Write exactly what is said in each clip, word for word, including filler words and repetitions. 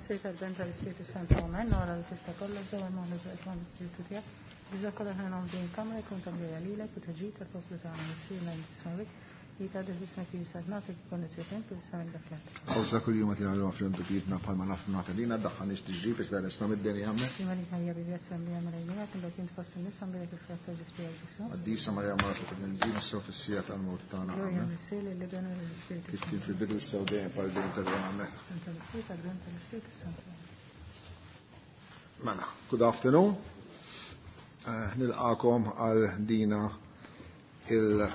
Grazzi tal-ben tal-Ispiritu Santu Amen, nora l-tista kollha ġewwa l-moħħla ġewwa l-Ispiritu tiegħek. Biża kollha ħana din kamra jkun tamlija lilek u taġid tal-poplu tagħna nissirna nismawik. Jitgħaddi bismek jisad nagħtik ikun it-tritent u l-samin daklat. Awsa kull jum għatina l-għu għafrim b'kietna bħalma nafru nagħtalina daħħan ix-tiġri biex da nisna mid-deni għamme. Imma li kan jabidjat sambija marajnija kun kien tfassil nisam bilek il-fratta ġiftija l-ġismu. Għaddisa Marja Marta t-nġina s-sofissija tal-mot tagħna għamme. Kif kien fil-bidu s-sewdejn pal-din tal-għan għamme. Mela, good afternoon. Nilqakom għal dina il-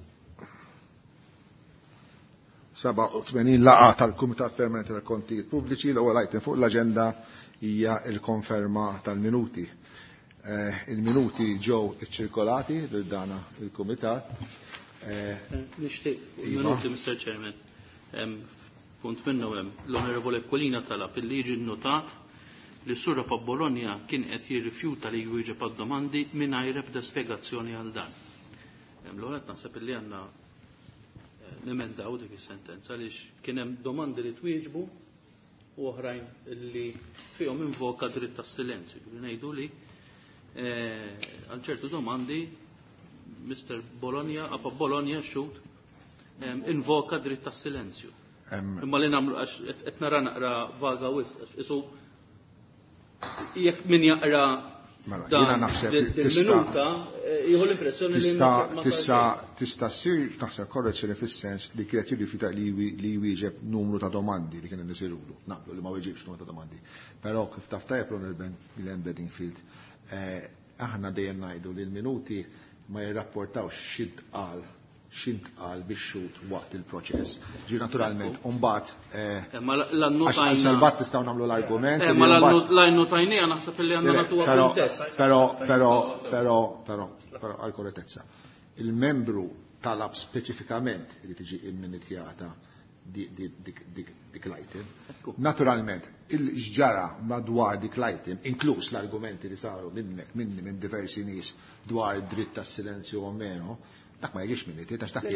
seba' u tmenin laqa tal-Kumitat Permanenti tal-Kontijiet Pubbliċi. L-ewwel item fuq l-aġenda hija l-konferma tal-minuti. Il-minuti ġew iċċirkolati lil dana il-Kumitat. Nixtieq minuti, Mister Chairman. Punt minnu hemm l-Onorevole Kolina talab illi jiġi nnotat li s-Sura pa' Bologna kien qed jirrifjuta li jwieġeb għad-domandi mingħajr ebda spjegazzjoni għal dan. L-ewwel qed naħseb illi għandna nemendaw dik is-sentenza għaliex kien hemm domandi li twieġbu u oħrajn li fihom invoka dritt tas-silenzju. Ngħidu li għal ċertu domandi Mister Bologna apa Bologna xut invoka dritt tas-silenzju. Imma li nagħmlu għax qed nara naqra vaga wisq isu jekk min jaqra dan il-minuta jieħu l-impressjoni li tista' tista' ssir naħseb korrezzjoni fis-sens li kienet jirrifjuta li jwieġeb numru ta' domandi li kien nisirulu. Naqblu li ma weġibx numru ta' domandi. Però kif taf tajjeb l-embedding field, aħna dejjem ngħidu li l-minuti ma jirrapportawx x'int qal x'int qal biex xut waqt il-proċess. Ġi naturalment mbagħad għax salvat tistgħu nagħmlu l-argument. Ma l-annotajnija naħseb li għandna nagħtuha kuntest. Però però però però però għal korrettezza. Il-membru talab speċifikament li tiġi imminitjata dik l-item. Naturalment, il-ġara madwar dik l-item, inkluż l-argumenti li saru minnek, minni, minn diversi nies dwar id-dritt tas-silenzju u meno, dak ma jiġix minnitit, għax dak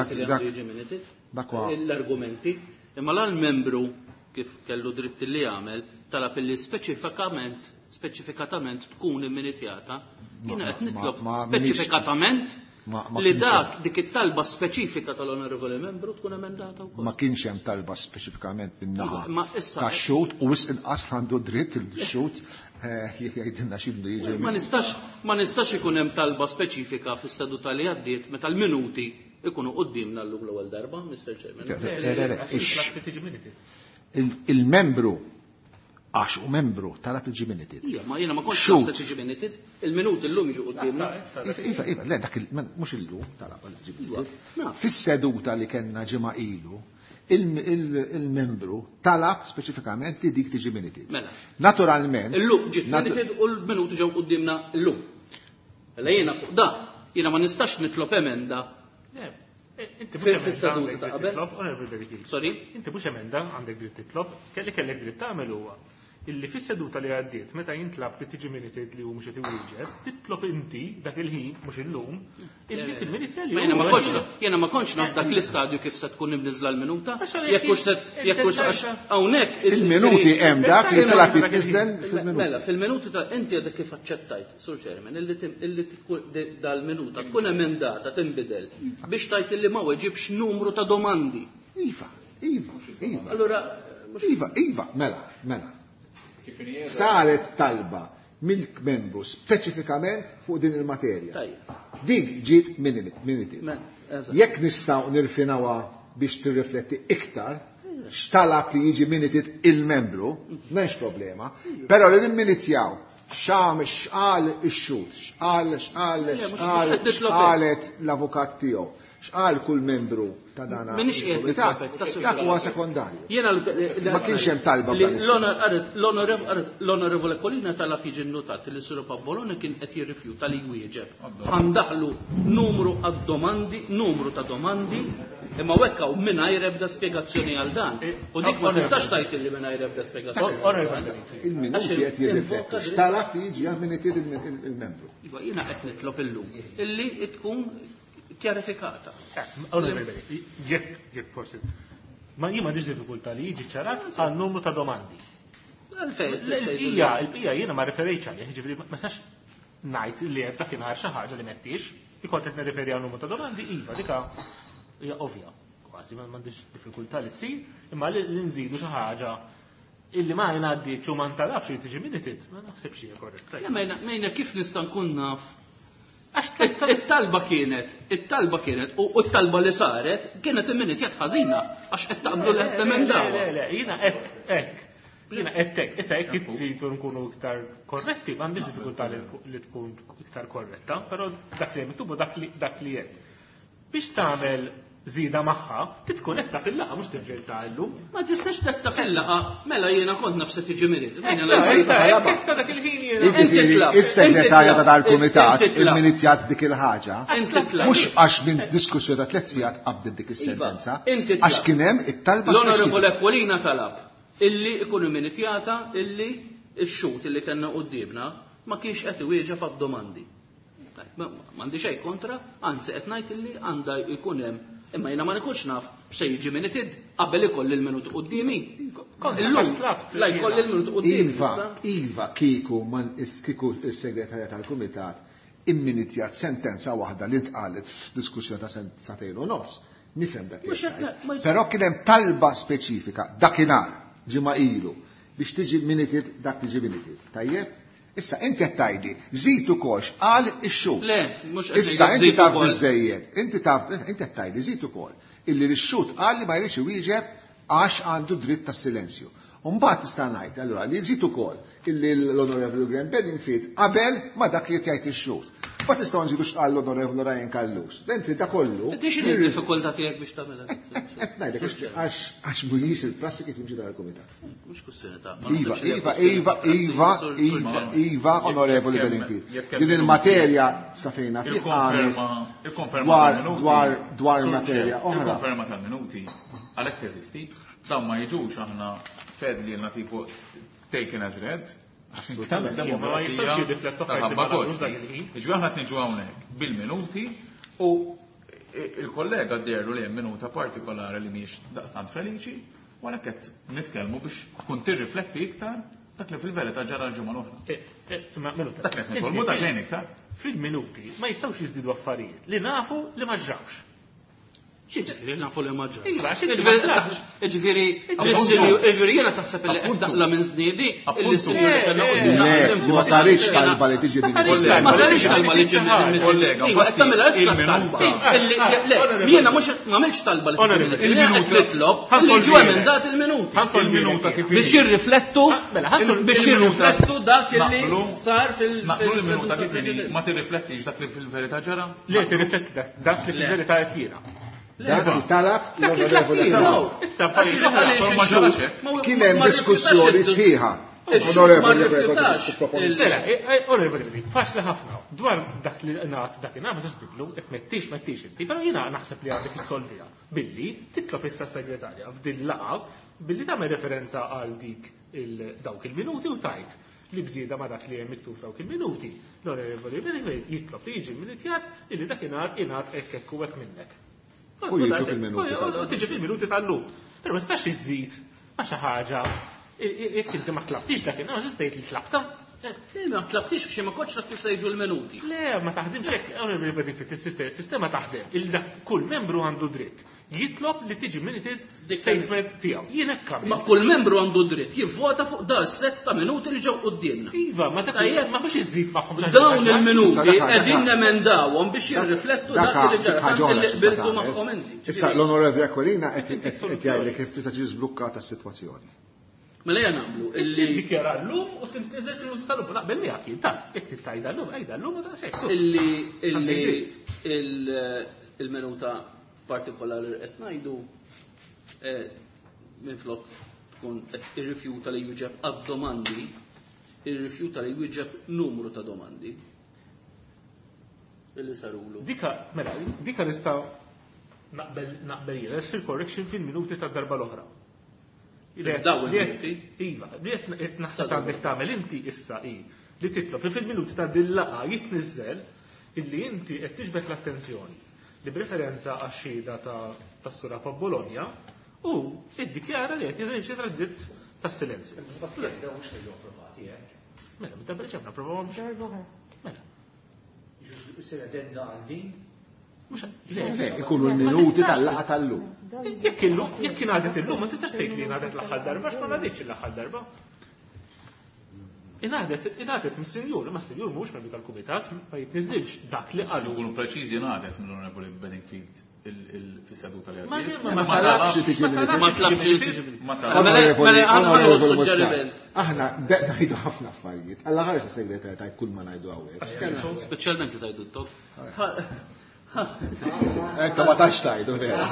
jiġi l-argumenti, imma l-membru kif kellu dritt li jagħmel talab li speċifikament speċifikatament tkun imminitjata, jiena qed nitlob speċifikatament li dak dik it-talba speċifika tal-onorevoli membru tkun emendata wkoll. Ma kienx hemm talba speċifikament min-naħa tax-xut u wisq inqas għandu dritt il-xut jgħidilna x'inhu jiġi. Ma nistax ma nistax ikun hemm talba speċifika fis-seduta li għaddiet meta l-minuti ikunu qudiemna llum l-ewwel darba, Mister Chairman. Il-membru għax u membru talab il-ġi minuted. Ija, ma jiena ma kontx naħseb iġi minuted, il-minuti llum jiġu qudiemna. Iva, iva, le dak mhux illum talab il-ġi minuted. Fis-seduta li kellna ġimgħa ilu, il-membru talab speċifikament li dik tiġi minuted. Mela. Naturalment. Illum ġiet minuted u l-minuti ġew qudiemna llum. Mela jiena fuq da, jiena ma nistax nitlob emenda. Inti mhux fis-seduta ta' qabel. Sorry? Inti mhux emenda għandek dritt titlob, kelli kellek dritt tagħmel huwa illi fis-seduta li għaddiet meta jintlab li tiġi minuted li hu mhux qed iwieġeb, titlob inti dak il-ħin mhux illum illi til-minutja li jiena ma kontx jiena ma kontx naf dak l-istadju kif se tkun imniżla l-minuta. Jekk hux jekk hux hawnhekk il-minuti hemm dak li talab jitniżel fil-minuti. Mela, fil-minuti ta' inti għadek kif aċċettajt, Sur Chairman, illi dal-minuta tkun emendata tinbidel biex tajt illi ma weġibx numru ta' domandi. Iva, iva, iva. Allura iva, iva, mela, mela. Saret talba mill-membru speċifikament fuq din il-materja. Dik ġiet minuted. Jekk nistgħu nirfinawha biex tirrifletti iktar, x'talab li jiġi minuted il-membru, m'hemmx problema, però li nimminitjaw xam x'qal ix-xut, x'qal x'qal x'qal x'qalet l-avukat tiegħu, x'qal kull membru ta' dana. Minix qiegħed dak huwa sekondarju. Jiena ma kienx hemm talba l-Onorevole Kolina talab jiġi nnotat li Sur Bologna kien qed jirrifjuta li jwieġeb. Ħandaħlu numru għad-domandi, numru ta' domandi, imma wekkaw mingħajr ebda spjegazzjoni għal dan. U dik ma tistax tajt li mingħajr ebda spjegazzjoni. Il-minuti qed jirriflettu x'talab jiġi amministrat il-membru. Iva jiena qed nitlob illum illi tkun kjarifikata. Jekk, jekk forsi. Ma jima diġ diffikultà li jiġi ċarat għal numru ta' domandi. Il-bija, il-bija jiena ma referejċ għalih, ġifri ma sax ngħid li qed dakinhar xi ħaġa li mettix, ikont qed nirreferi għal numru ta' domandi, iva, dika hija ovvja, kważi m'għandix diffikultà li ssir, imma li nżidu xi ħaġa illi ma jingħaddi u ma ntalabx li tiġi minuted, ma naħsebx hija korretta. Mejna kif nista' nkun naf it-talba kienet, it-talba kienet u t-talba li saret kienet imminitjat ħażina għax qed taqblu li qed temendaw. Le, le, jiena hekk, hekk. Jiena qed hekk, issa hekk tridu nkunu iktar korretti, m'għandix diffikultà li tkun iktar korretta, però dak li hemm miktubu dak li hemm. Biex tagħmel żieda magħha, titkun qed fil-laqgħa mhux tirġel llum. Ma tistax tetta fil-laqgħa, mela jiena kont nafsi tiġi minit. Dak il-ħin jiena. Is-segretarja ta' dal-kumitat imminitjat dik il-ħaġa. Mhux għax minn diskussjoni ta' tliet sigħat qabdet dik is-sentenza, għax kien hemm it-talba. L-Onorevole Ekwalina talab illi ikun imminitjata illi x-xut illi kellna qudiemna ma kienx qed iwieġeb għad-domandi. M'għandi xejn kontra, anzi qed ngħid illi għandha jkun hemm. Imma jiena ma nikunx naf x'se jiġi minuted qabel ikoll il-minut qudiemi. La jkoll il-minut qudiemi. Iva, iva kieku man kieku is-segretarja tal-kumitat imminitjat sentenza waħda li ntqalet f'diskussjoni ta' satejn u nofs. Nifhem dak. Però kien hemm talba speċifika dakinhar ġimgħa ilu biex tiġi minuted dak li ġi minuted. Tajjeb? Issa, inti qed tgħidli, żid ukoll qal ix-xogħol. Le, mhux qed Issa inti taf biżejjed, inti taf inti qed tgħidli żid ukoll illi x-xogħol qal li ma jridx iwieġeb għax għandu dritt tas-silenzju. U mbagħad nista' ngħid allura li żid ukoll illi l-Onorevoli Graham Bedingfield qabel ma dak li jgħid ix-xogħol. Ma tistgħu nżidu x'qal l-Onorevoli Ryan Kallus. Dentri ta' kollu. Tix il-diffikultà tiegħek biex tagħmilha. Qed ngħidlek għax għax mhijiex il-prassi kif imġi dal-kumitat. Mhux kwestjoni ta' Iva, iva, iva, iva, iva, iva, Onorevoli Bedingfield. Din il-materja sa fejna fi għamet dwar materja oħra. Il-konferma tal-minuti għalhekk teżisti, dawn ma jiġux aħna fed li tipo taken as read. Assolutament, demokrazija taħabba kosti. Iġu aħna t-niġu għawnek bil-minuti u il-kollega d-derru li hemm minuta partikolari li miex daqstant feliċi u għalhekk qed nitkellmu biex tkun tirrifletti iktar dak li fil-verità ġara l-ġimgħa l-oħra. Dak li nitolmu ta' xejn iktar. Fil-minuti ma jistgħux jiżdiedu affarijiet li nafu li ma ġrawx. Ġifiri, nafu li maġġa. Iva, ġifiri, ġifiri, jena taħseb li għedda minn snidi, il-sinjuri għedda għoddi. Ma sarriċ talba li tiġi minn Ma sarriċ talba li tiġi minn Iva, għedda mill issa talba. Jena ma meċ talba li tiġi minn il-minuti. Nitlob, li ġu emendat il-minuti. Il-minuta kif biex jirriflettu, biex jirriflettu dak li sar fil- il-minuta kif ma tirriflettix dak li fil-verità ġara? Le, tirrifletti dak li fil-verità jtjena. Dak talab l-Onorevoli Issa kien hemm diskussjoni sħiħa. Onorevoli Onorevoli, faċli ħafna. Dwar dak li ngħat dak li nagħmel tiblu qed mettix mettix inti, però jiena naħseb li għandek issolvija billi titlob issa segretarja f'din laqgħa billi tagħmel referenza għal dik dawk il-minuti u tajt li bżieda ma dak li hemm miktub dawk il-minuti. L-Onorevoli jitlob li jiġi minitjat illi dakinhar ingħad hekk hekk u hekk minnek. U jiġu fil-minuti. U tiġi fil-minuti tal-lum. Pero ma stax iżid ma xi ħaġa. Jekk inti ma tlabtix dak inna ma tgħid li tlabta. Ma tlabtix biex ma kontx naf kif se jiġu l-minuti. Le, ma taħdimx hekk is-sistema taħdem. Kull membru għandu dritt jitlob li tiġi minuted statement tiegħu. Jien hekk Ma kull membru għandu dritt jivvota fuq dal set ta' minuti li ġew qudiemna. Iva, ma dak ma biex iżid magħhom. Dawn il-minuti qegħdin nemendawhom biex jirriflettu dak li ġara li qbiltu magħhom inti. Issa l-Onorevoli Ekwalina qed jgħidlek kif tista' tiġi żblukkata s-sitwazzjoni. Mela jgħan għamlu illi dikjara l-lum u tintiżel il-użu tal-lum. Naqbel li għakien, ta' jek tittajda l-lum, għajda l-lum u ta' xejn. Illi il-minuta partikolari qed ngħidu minflok tkun qed irrifjuta li jwieġeb għad-domandi, irrifjuta li jwieġeb numru ta' domandi. Illi sarulu. Dika, mela, dika nista' naqbel naqbel jiena, issir correction fil-minuti tad-darba l-oħra. Daw il-minuti? Iva, li qed naħseb għandek tagħmel inti issa hi li titlob li fil-minuti ta' din laqgħa jitniżżel illi inti qed tiġbed l-attenzjoni li b'referenza għax-xhieda ta' tas-sura pa' Bologna u iddikjara li qed jiżenxi traditt tas-silenzju. Dawn mhux ħejju approvati hekk. Mela, meta biex napprovaw Darba Mela. Isir addenda għal din. Ikunu l-minuti tal-laqa tal-lum. Jekk illum, jekk kien għadet illum, ma tistax tgħid li ngħadet l-aħħar darba, x'ma ngħaditx l-aħħar darba. Ingħadet, ingħadet mis-senjur, ma s-senjur mhux membru tal-kumitat, ma jitniżilx dak li qalu. Nkunu preċiżi ngħadet mill-Onorevoli Bedingfield fis-seduta li għaddiet. Ma talabx tiġi Ma tlabx Ma talabx. Aħna deqna ħidu ħafna affarijiet. Alla ħareġ is-segretarja tajt kull ma ngħidu hawnhekk. Speċjalment li tajdu t-top. Etta ma tax tajdu vera.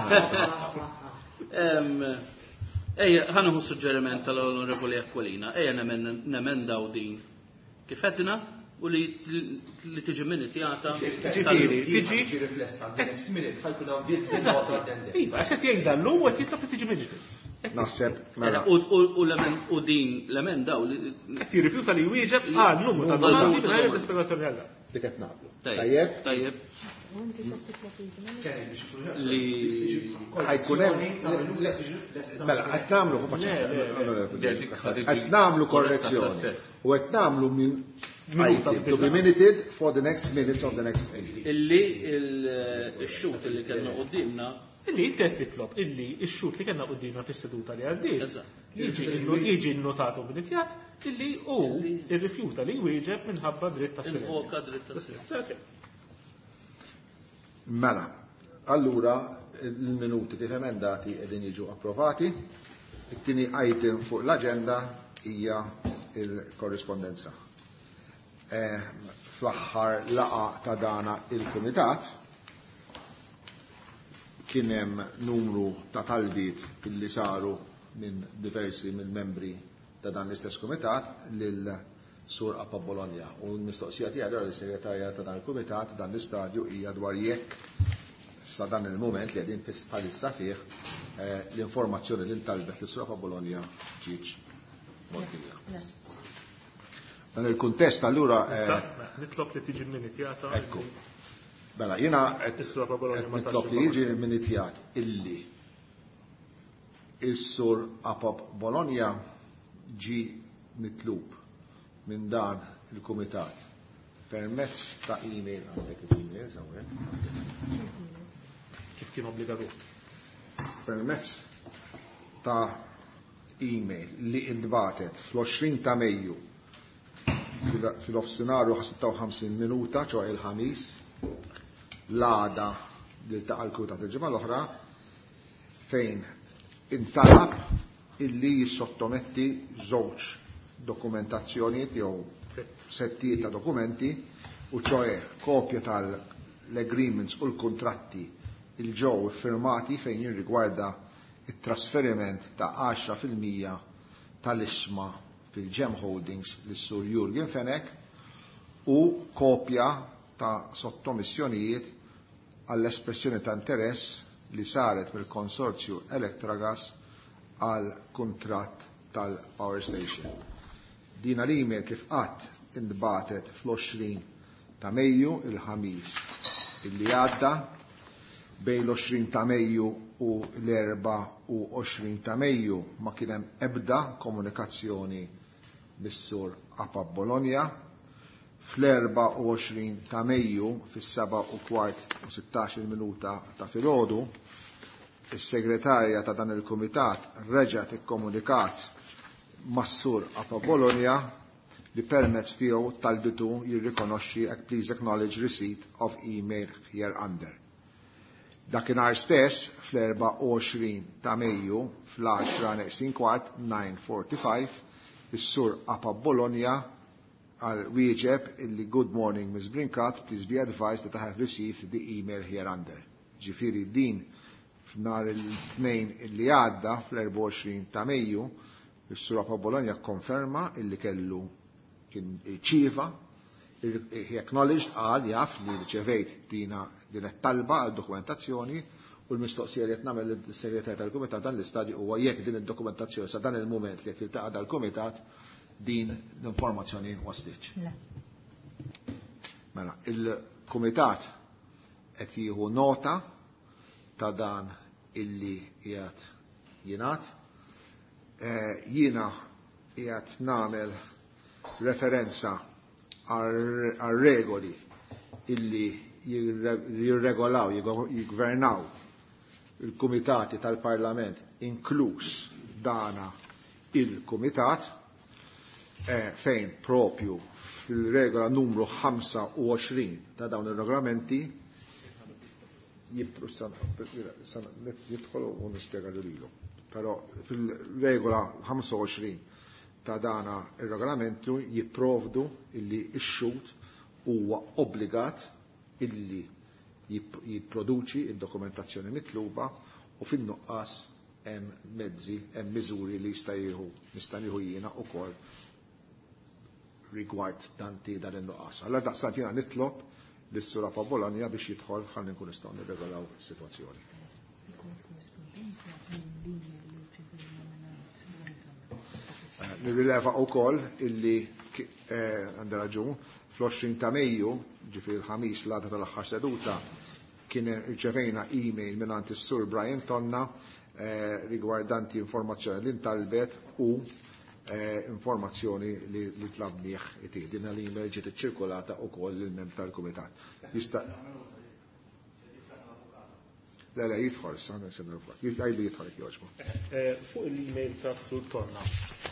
Ejja, ħanaħu suġġeriment tal-Onorevoli Aquilina, ejja nemendaw din kif edna u li tiġi minutjata. Ġifieri, tiġi riflessa next minute ħajkun hawn din nota attendent. Iva, għax qed jgħid llum qed jitlob li tiġi minute. Naħseb U din l-emendaw li qed jirrifjuta li jwieġeb għal numru ta' domandi mingħajr l-ispjegazzjoni għallha. dik qed nagħmlu. Tajjeb. Tajjeb. Li ħajkun hemm mela qed nagħmlu qed nagħmlu korrezzjoni u qed nagħmlu min to be minuted for the next minutes of the next meeting. Illi il-xut illi kellna qudiemna illi inti titlob illi x-xut li kellna qudiemna fis-seduta li għaddiet jiġi nnotatu minutjat illi hu irrifjuta li jwieġeb minħabba dritt tas-silenzju. Invoka dritt tas-silenzju. Mela, allura il-minuti kif emendati qegħdin jiġu approvati. It-tieni item fuq l-aġenda hija il-korrispondenza. Fl-aħħar laqa ta' dana il-Kumitat kien hemm numru ta' talbiet illi saru minn diversi minn membri ta' dan l-istess Kumitat lil Sur Appa Bologna u l-mistoqsija tiegħi għal is-segretarja ta' dan il-Kumitat dan l-istadju hija dwar jekk sa dan il-mument li qegħdin bħalissa fih l-informazzjoni li ntalbet lis Sur Appa Bologna ġietx moddija. Dan il-kuntest allura nitlob li tiġi minutjata. Ekku. Mela jiena qed nitlob li jiġi minutjat illi is-Sur Appa Bologna ġi mitlub minn dan il-Kumitat permezz ta' email għandek il-email sawek kif kien obbligatorju permezz ta' email li intbatet fl-għoxrin ta' Mejju fil-ofsinarju sitta u ħamsin minuta ċo il-ħamis l-għada li ta' l-Kumitat il-ġimgħa l-oħra fejn intalab illi jissottometti żewġ dokumentazzjoni jew settijiet ta' dokumenti u ċoe kopja tal-agreements u l-kontratti il-ġew firmati fejn jirrigwarda it-trasferiment ta' għaxra fil-mija tal-isma fil-Gem Holdings lis-Sur Jurgen Fenek u kopja ta' sottomissjonijiet għall-espressjoni ta' interess li saret mill-Konsorzju Electragas għal kuntratt tal-Power Station. Dina l-email kif qatt indbatet fl-għoxrin ta' Mejju il-ħamis illi għadda bejn l-għoxrin ta' Mejju u l-erba' u għoxrin ta' Mejju ma kien hemm ebda komunikazzjoni bis-Sur Appa Bologna. Fl-erba' u għoxrin ta' Mejju fis-seba' u kwart u sittax-il minuta ta' filgħodu is-segretarja ta' dan il-Kumitat reġgħet ikkomunikat mas-Sur Appa Bologna li permezz tiegħu talbitu jirrikonoxxi please acknowledge receipt of email here under. Dakinhar stess fl-erba' u għoxrin ta' Mejju fl-għaxra neqsin kwart nine forty-five is-Sur Appa Bologna għal wieġeb illi good morning Miss Brinkat, please be advised that I have received the email here under. Ġifieri din f'nar il-tnejn illi għadda fl-erba' u għoxrin ta' Mejju is-Sur Appa Bologna konferma illi kellu kien ċieva, he acknowledged għal jaf li rċevejt dina din it-talba għal dokumentazzjoni u l-mistoqsija li qed nagħmel lis-segretarja tal-Kumitat dan l-istadju huwa jekk din id-dokumentazzjoni sa dan il-mument li qed jiltaqa' dal-Kumitat din l-informazzjoni waslitx. Mela, il-Kumitat qed jieħu nota ta' dan illi qiegħed jingħad jiena qiegħed nagħmel referenza għal regoli illi jirregolaw, jigvernaw il-kumitati tal-Parlament, inkluż dana il-kumitat, fejn propju fil-regola numru ħamsa ta' dawn il-regolamenti jidħol u nispjega lilu. Però fil-regola ħamsa ta' dana il-regolamentu jipprovdu illi x-xut huwa obbligat illi jipproduċi id-dokumentazzjoni mitluba u fin-nuqqas hemm mezzi, hemm miżuri li jista' jieħu nista' nieħu jiena wkoll rigward tanti dan in-nuqqas. Allora daqstant jiena nitlob lis-sura pa' Bologna biex jidħol ħalli nkun nistgħu nirregolaw is-sitwazzjoni. Nirrileva wkoll illi għandha raġun fl-għoxrin ta' Mejju, ġifieri l-ħamis l-għada tal-aħħar seduta, kien irċevejna email mingħand is-Sur Brian Tonna rigwardanti informazzjoni li ntalbet u informazzjoni li tlabnieh iti. Din l-email ġiet iċċirkolata wkoll lill-mem tal-Kumitat. Jista' La la jidħol, sana xena l-fat. Jgħajli jidħol jogħġbu. Fuq l-email ta' Sur Tonna,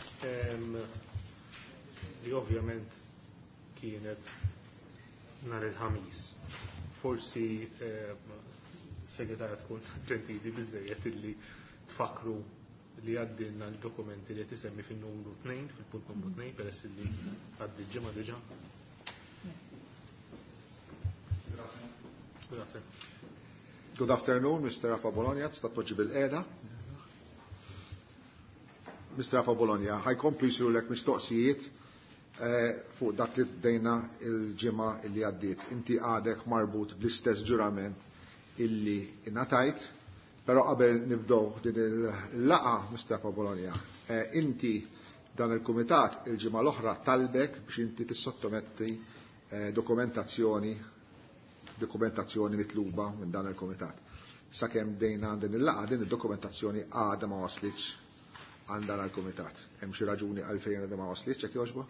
li ovvjament kienet nar il-ħamis. Forsi segretarja tkun ġentili biżejjed illi tfakru li għaddilna l-dokumenti li tisemmi fin-numru tnejn, fil-punt numru tnejn, peress li għaddi ġimgħa diġà. Grazie. Good afternoon, Mister Rafa Bologna, tista' toġi bil-qiegħda. Mister Rafa Bologna, ħajkomplu jsiru lek mistoqsijiet fuq dak li bdejna il-ġimgħa illi għaddiet. Inti għadek marbut bl-istess ġurament illi ingħatajt, però qabel nibdew din il-laqa, Mister Rafa Bologna, inti dan il-kumitat il-ġimgħa l-oħra talbek biex inti tissottometti dokumentazzjoni dokumentazzjoni mitluba minn dan il-komitat. Sakemm bdejna din il-laqa din id-dokumentazzjoni għadha ma waslitx għand dan il-komitat. Hemm xi raġuni għalfejn għadha ma waslitx hekk jogħġbu?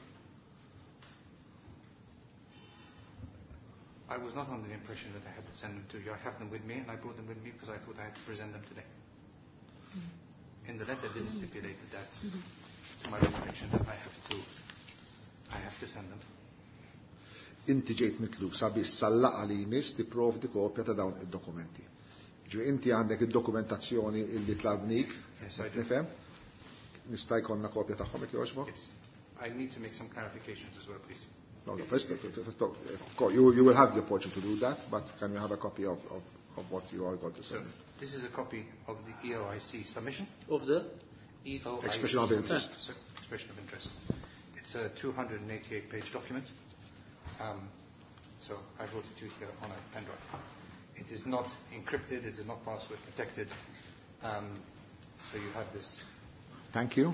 I was not under the impression that I had to send them to you. I have them with me, and I brought them with me because I thought I had to present them today. In the letter, it stipulated that, to my recollection, that I have to, I have to send them. Inti ġejt mitlub sabiex sallaqa li jmiss tipprovdi kopja ta' dawn id-dokumenti. Ġi inti għandek id-dokumentazzjoni illi tlabnik, nifhem? Nista' jkollna kopja tagħhom jekk jogħġbok? Yes. I need to make some clarifications as well, please. No, no, first, first of course, you, you will have the opportunity to do that, but can we have a copy of, of, of what you are going to say? So, this is a copy of the E O I C submission. Of the? E O I C Expression of interest. So, expression of interest. It's a two hundred eighty-eight page document. Um, so I wrote it to you here on a pen drive. It is not encrypted, it is not password protected. Um, so you have this. Thank you.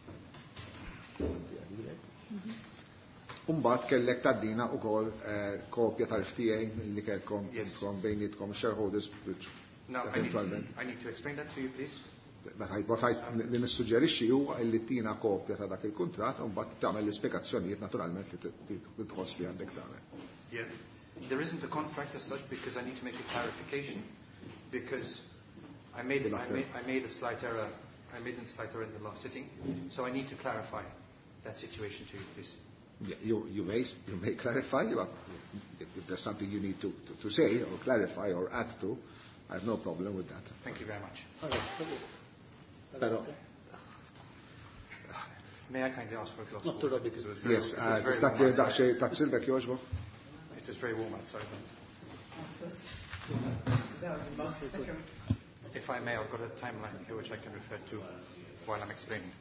Umbat kellek taddina u kol kopja tal-F T A li kellkom bejnietkom shareholders. Now I need, I need to explain that to you, please. Li nissuġġerixxi huwa li tina kopja ta' dak il-kuntratt u mbagħad tagħmel l-ispjegazzjonijiet naturalment li tħoss li għandek tagħmel. Yeah. There isn't a contract as such because I need to make a clarification because I made I made I made a slight error. I made a slight error in the last sitting, so I need to clarify that situation to you, please. Yeah, you, you may you may clarify, but if, if there's something you need to, to, to say or clarify or add to, I have no problem with that. Thank you very much. Pero, may I kindly ask for a glass of water? Because it was very, yes, it was very uh, warm outside. that Silvek joġbo? It is very warm outside. If I may, I've got a timeline here which I can refer to while I'm explaining.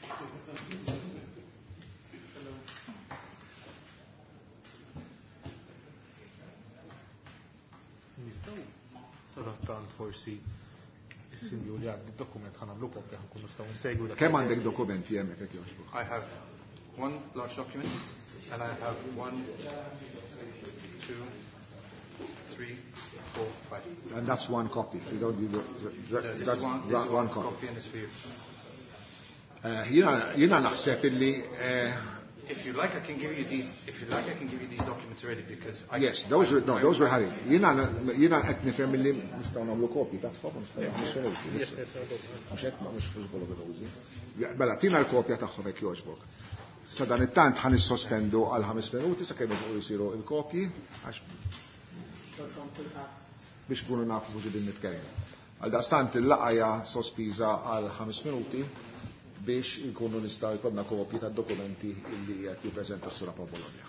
Sadattant forsi is-sinju li għaddi dokument ħanamlu kopja ħankun nistgħu nsegwu dak. Kemm għandek dokumenti hemmhekk jekk jogħġbok? I have one large document and I have one, two, three, four, five. And that's one copy. You don't you don't, No, this that's is one, this one, is one copy. copy and it's for you. Jiena naħseb illi If you like, I can give you these. If you like, I can give you these documents already because. I yes, those were no, those were Harry. Jiena jiena qed nifhem illi nistgħu nagħmlu kopji tagħhom. Mhux hekk mhux fuż Mela, tina l-kopja tagħhom hekk jogħġbok. Sa dan it-tant ħan nissospendu għal ħames minuti sakemm jibqgħu jsiru l-kopji għax biex kunu nafu fuq din nitkellmu. Għal daqstant il-laqgħa sospiża għal ħames minuti biex nkunu nistgħu jkollna kopji tad-dokumenti illi qed jippreżenta s-sura pa' Bologna.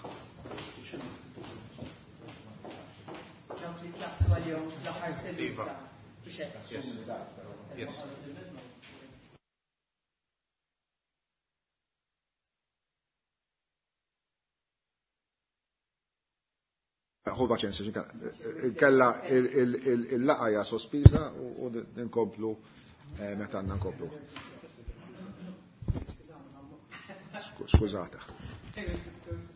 Ħolba ċensi, kella il-laqgħa sospiża u nkomplu meta għandna nkomplu. Scusate.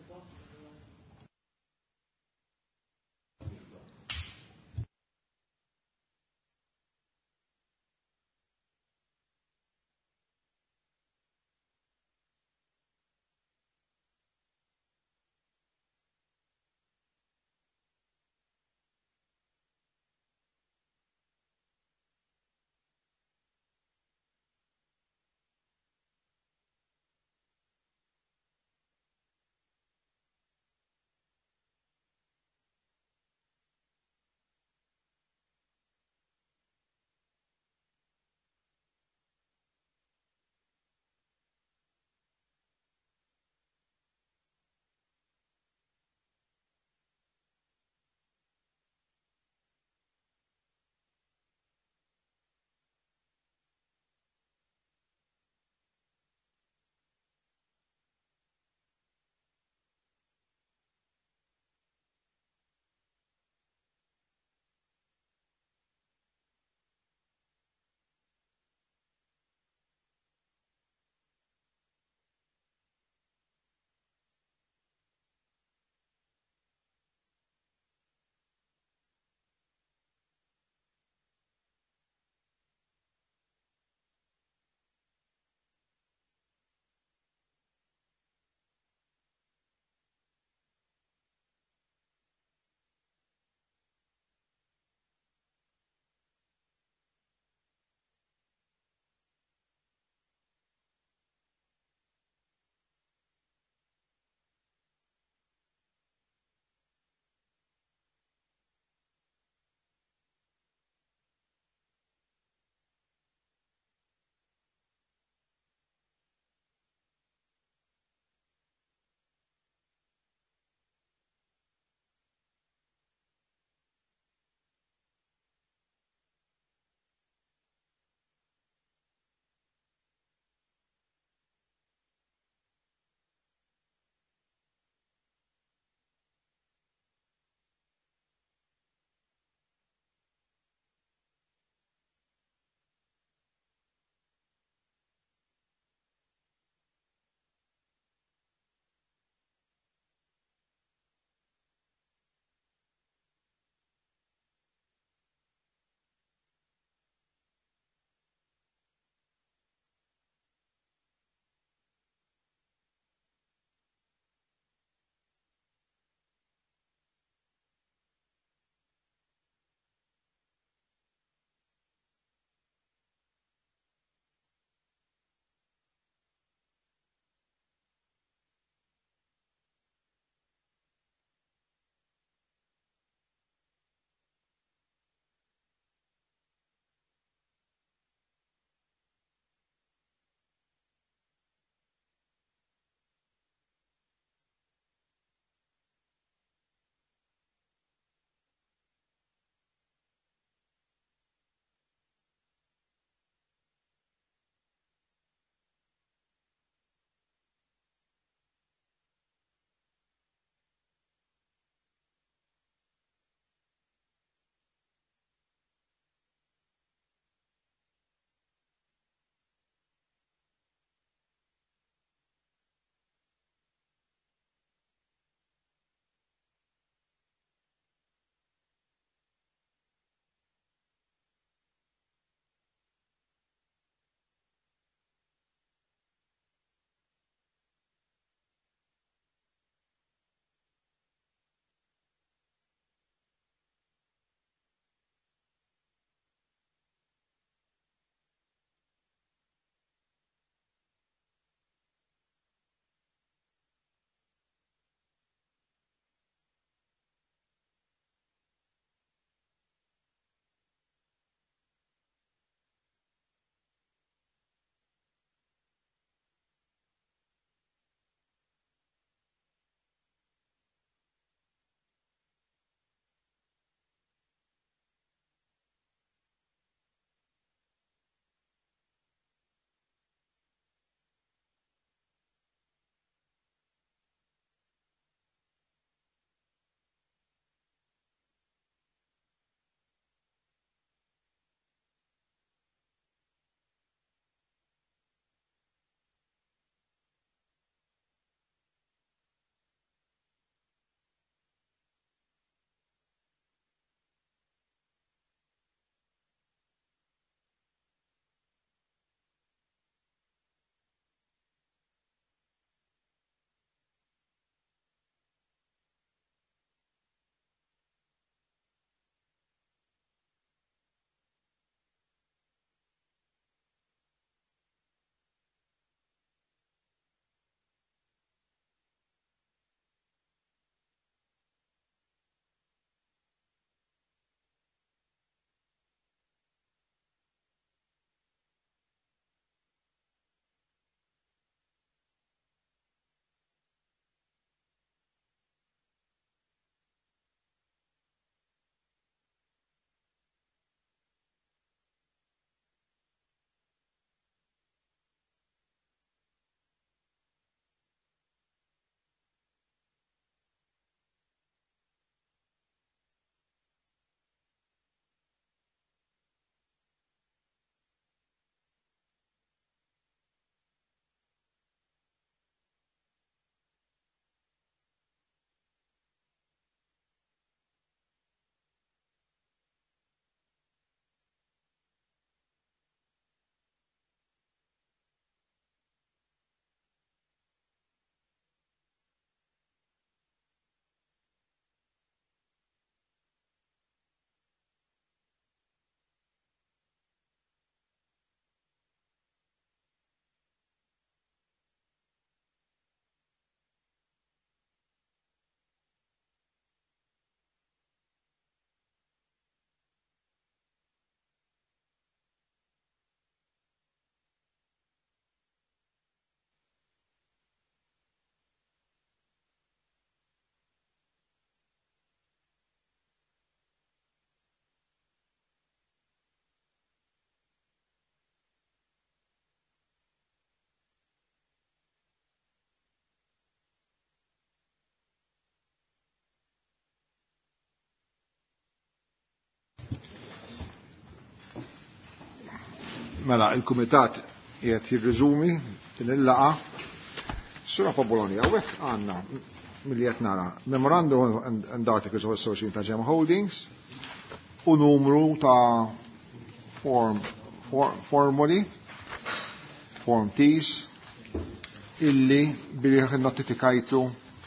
Mela, il-Kumitat qiegħed jirriżumi din il-laqa. Sura pa' Bologna, għawek għanna, mill-li qed nara, Memorandum and Articles of Association ta' Gem Holdings u numru ta' form, form formuli, form T's, illi billi notifikajtu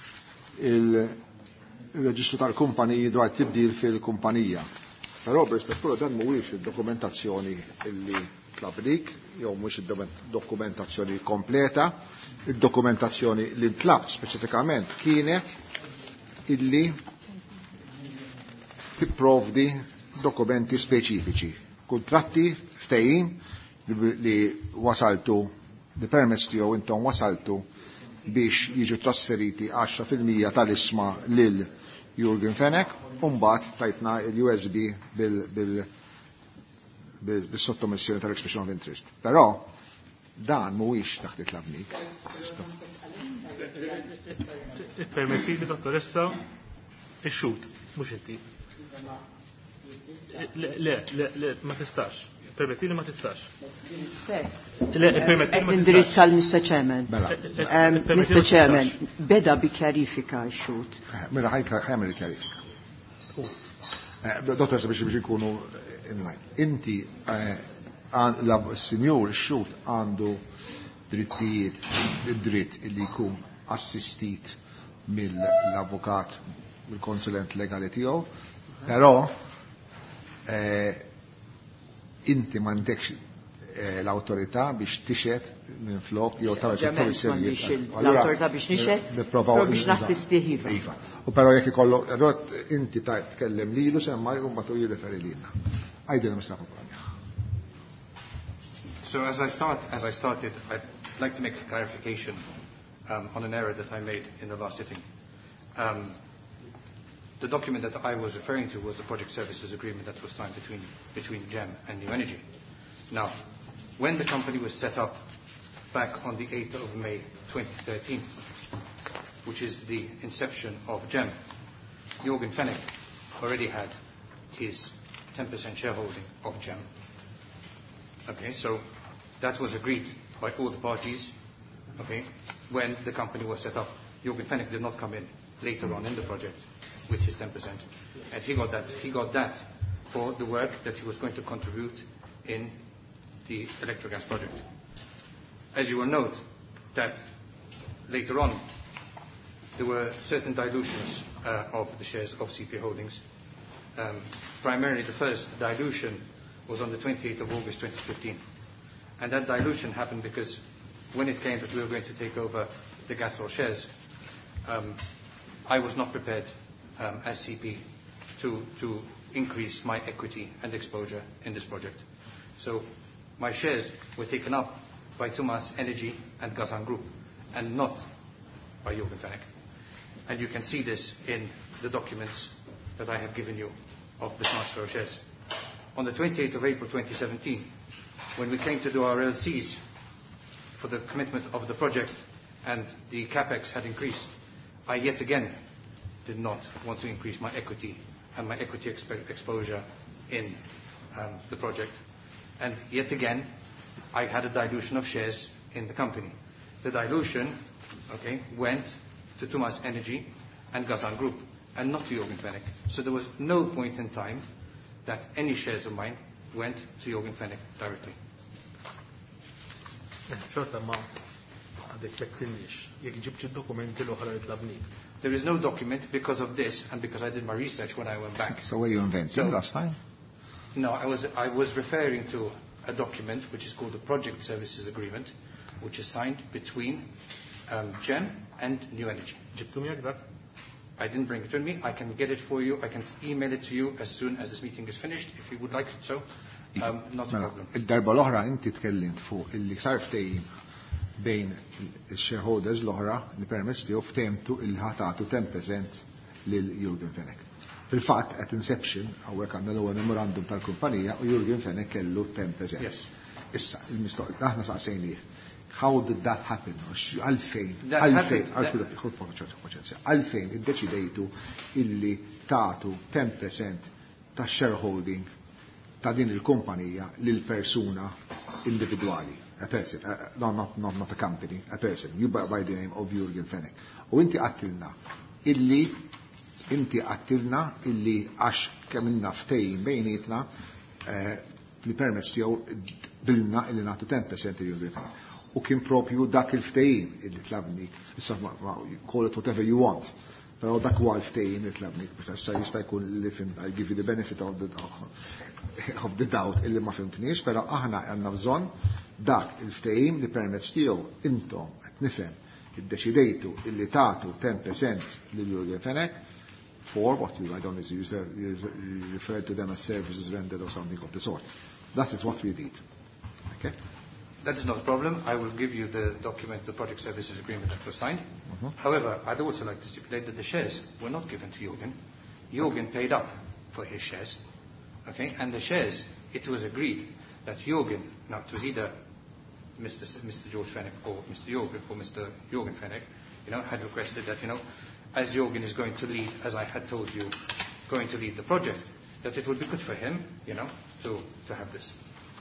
il-reġistru tal-kumpaniji dwar tibdil fil-kumpanija. Però b'rispettu dan mhuwiex id-dokumentazzjoni illi tlablik, jew mhux id-dokumentazzjoni kompleta, id-dokumentazzjoni li ntlabt speċifikament kienet illi tipprovdi dokumenti speċifiċi, kuntratti ftehim li wasaltu the permess tiegħu intom wasaltu biex jiġu trasferiti għaxra fil-mija tal-isma lil Jurgen Fenek u mbagħad tajtna l-U S B bil bil bil-sottomissjoni tal-expression of interest. Però dan mhuwiex taħt it-tlabnik. Permetti li dottoressa ix-xut, mhux inti. Le, le, le, ma tistax. Permetti li ma tistax. Le, permetti li ma tistax. Indirizza l-mister Chairman. mister Chairman, beda bi kjarifika x-xut. Mela ħajmel kjarifika. Dottoressa biex biex ikunu inti l-sinjur x-xut għandu drittijiet, id-dritt illi jkun assistit mill-avukat, mill-konsulent legali tiegħu, però inti m'għandekx l-autorità biex tixed minn flok jew tara ċertu l-autorità biex nixed biex nassisti ħifa. U però jekk ikollu rot inti tkellem lilu semma jkun batu jirreferi lilna. Għajdilna Mister Popolanja. So as I start, as I started, I'd like to make a clarification um, on an error that I made in the last sitting. Um, the document that I was referring to was the project services agreement that was signed between, between GEM and New Energy. Now, when the company was set up back on the eighth of May twenty thirteen, which is the inception of GEM, Jürgen Fenech already had his ten percent shareholding of GEM. Okay, so that was agreed by all the parties, okay, when the company was set up. Jürgen Fenech did not come in later on in the project with his ten percent. And he got that, he got that for the work that he was going to contribute in the electrogas project. As you will note, that later on there were certain dilutions uh, of the shares of C P Holdings. Um, primarily the first dilution was on the twenty-eighth of August twenty fifteen. And that dilution happened because when it came that we were going to take over the Gasol shares, um, I was not prepared um, as C P to, to increase my equity and exposure in this project. So my shares were taken up by Tumas Energy and Gazan Group and not by Jürgen Fenech. And you can see this in the documents that I have given you of the transfer of shares. On the twenty-eighth of April twenty seventeen, when we came to do our L Cs for the commitment of the project and the capex had increased, I yet again did not want to increase my equity and my equity exp exposure in um, the project. And yet again, I had a dilution of shares in the company. The dilution, okay, went to Tumas Energy and Gazan Group, and not to Jürgen Fenech. So there was no point in time that any shares of mine went to Jürgen Fenech directly. There is no document because of this and because I did my research when I went back. So were you inventing so, last time? No, I was, I was referring to a document which is called the Project Services Agreement, which is signed between um, GEM and New Energy. I didn't bring it with me. I can get it for you. I can email it to you as soon as this meeting is finished, if you would like it so. Um, not a problem. Il-darba l-oħra inti tkellimt fuq illi sar ftehim bejn il-shareholders l-oħra li permezz tiegħu ftehimtu il-ħatatu ten percent lil Jürgen Fenech. Fil-fatt at inception hawnhekk għandna l-ewwel memorandum tal-kumpanija u Jürgen Fenech kellu ten percent. Yes. Issa il-mistoq aħna saqsejnieh. How did that happen? Għalfejn, għalfejn, għalfejn id-deċidejtu illi tagħtu ten percent ta' shareholding ta' din il-kumpanija lil persuna individwali, a person, uh, no, not, not, not a company, a person, you by, by the name of Jürgen Fenech. U inti għattilna illi, inti għattilna illi għax kemminna ftejn bejnietna uh, li permess tiegħu bilna illi nagħtu ten percent il-Jürgen Fenech. U kien propju dak il-ftejn illi tlabni, issa call it whatever you want. Pero dak huwa l-ftehim li tlabni, biex jista' jkun li fim, I give you the benefit of the, of the doubt illi ma fimtniex, pero aħna għandna bżonn dak il-ftehim li permezz tiegħu intom qed nifhem iddeċidejtu illi tagħtu ten percent lil Jürgen Fenech for what you I don't know you, you, you refer to them as services rendered or something of the sort. That is what we did. Okay? That is not a problem. I will give you the document, the project services agreement that was signed. Mm-hmm. However, I'd also like to stipulate that the shares were not given to Jürgen. Jürgen paid up for his shares. Okay? And the shares, it was agreed that Jürgen, now it was either Mister S- Mister George Fenech or Mister Jürgen or Mister Jürgen Fenech, you know, had requested that, you know, as Jürgen is going to lead, as I had told you, going to lead the project, that it would be good for him, you know, to, to have this.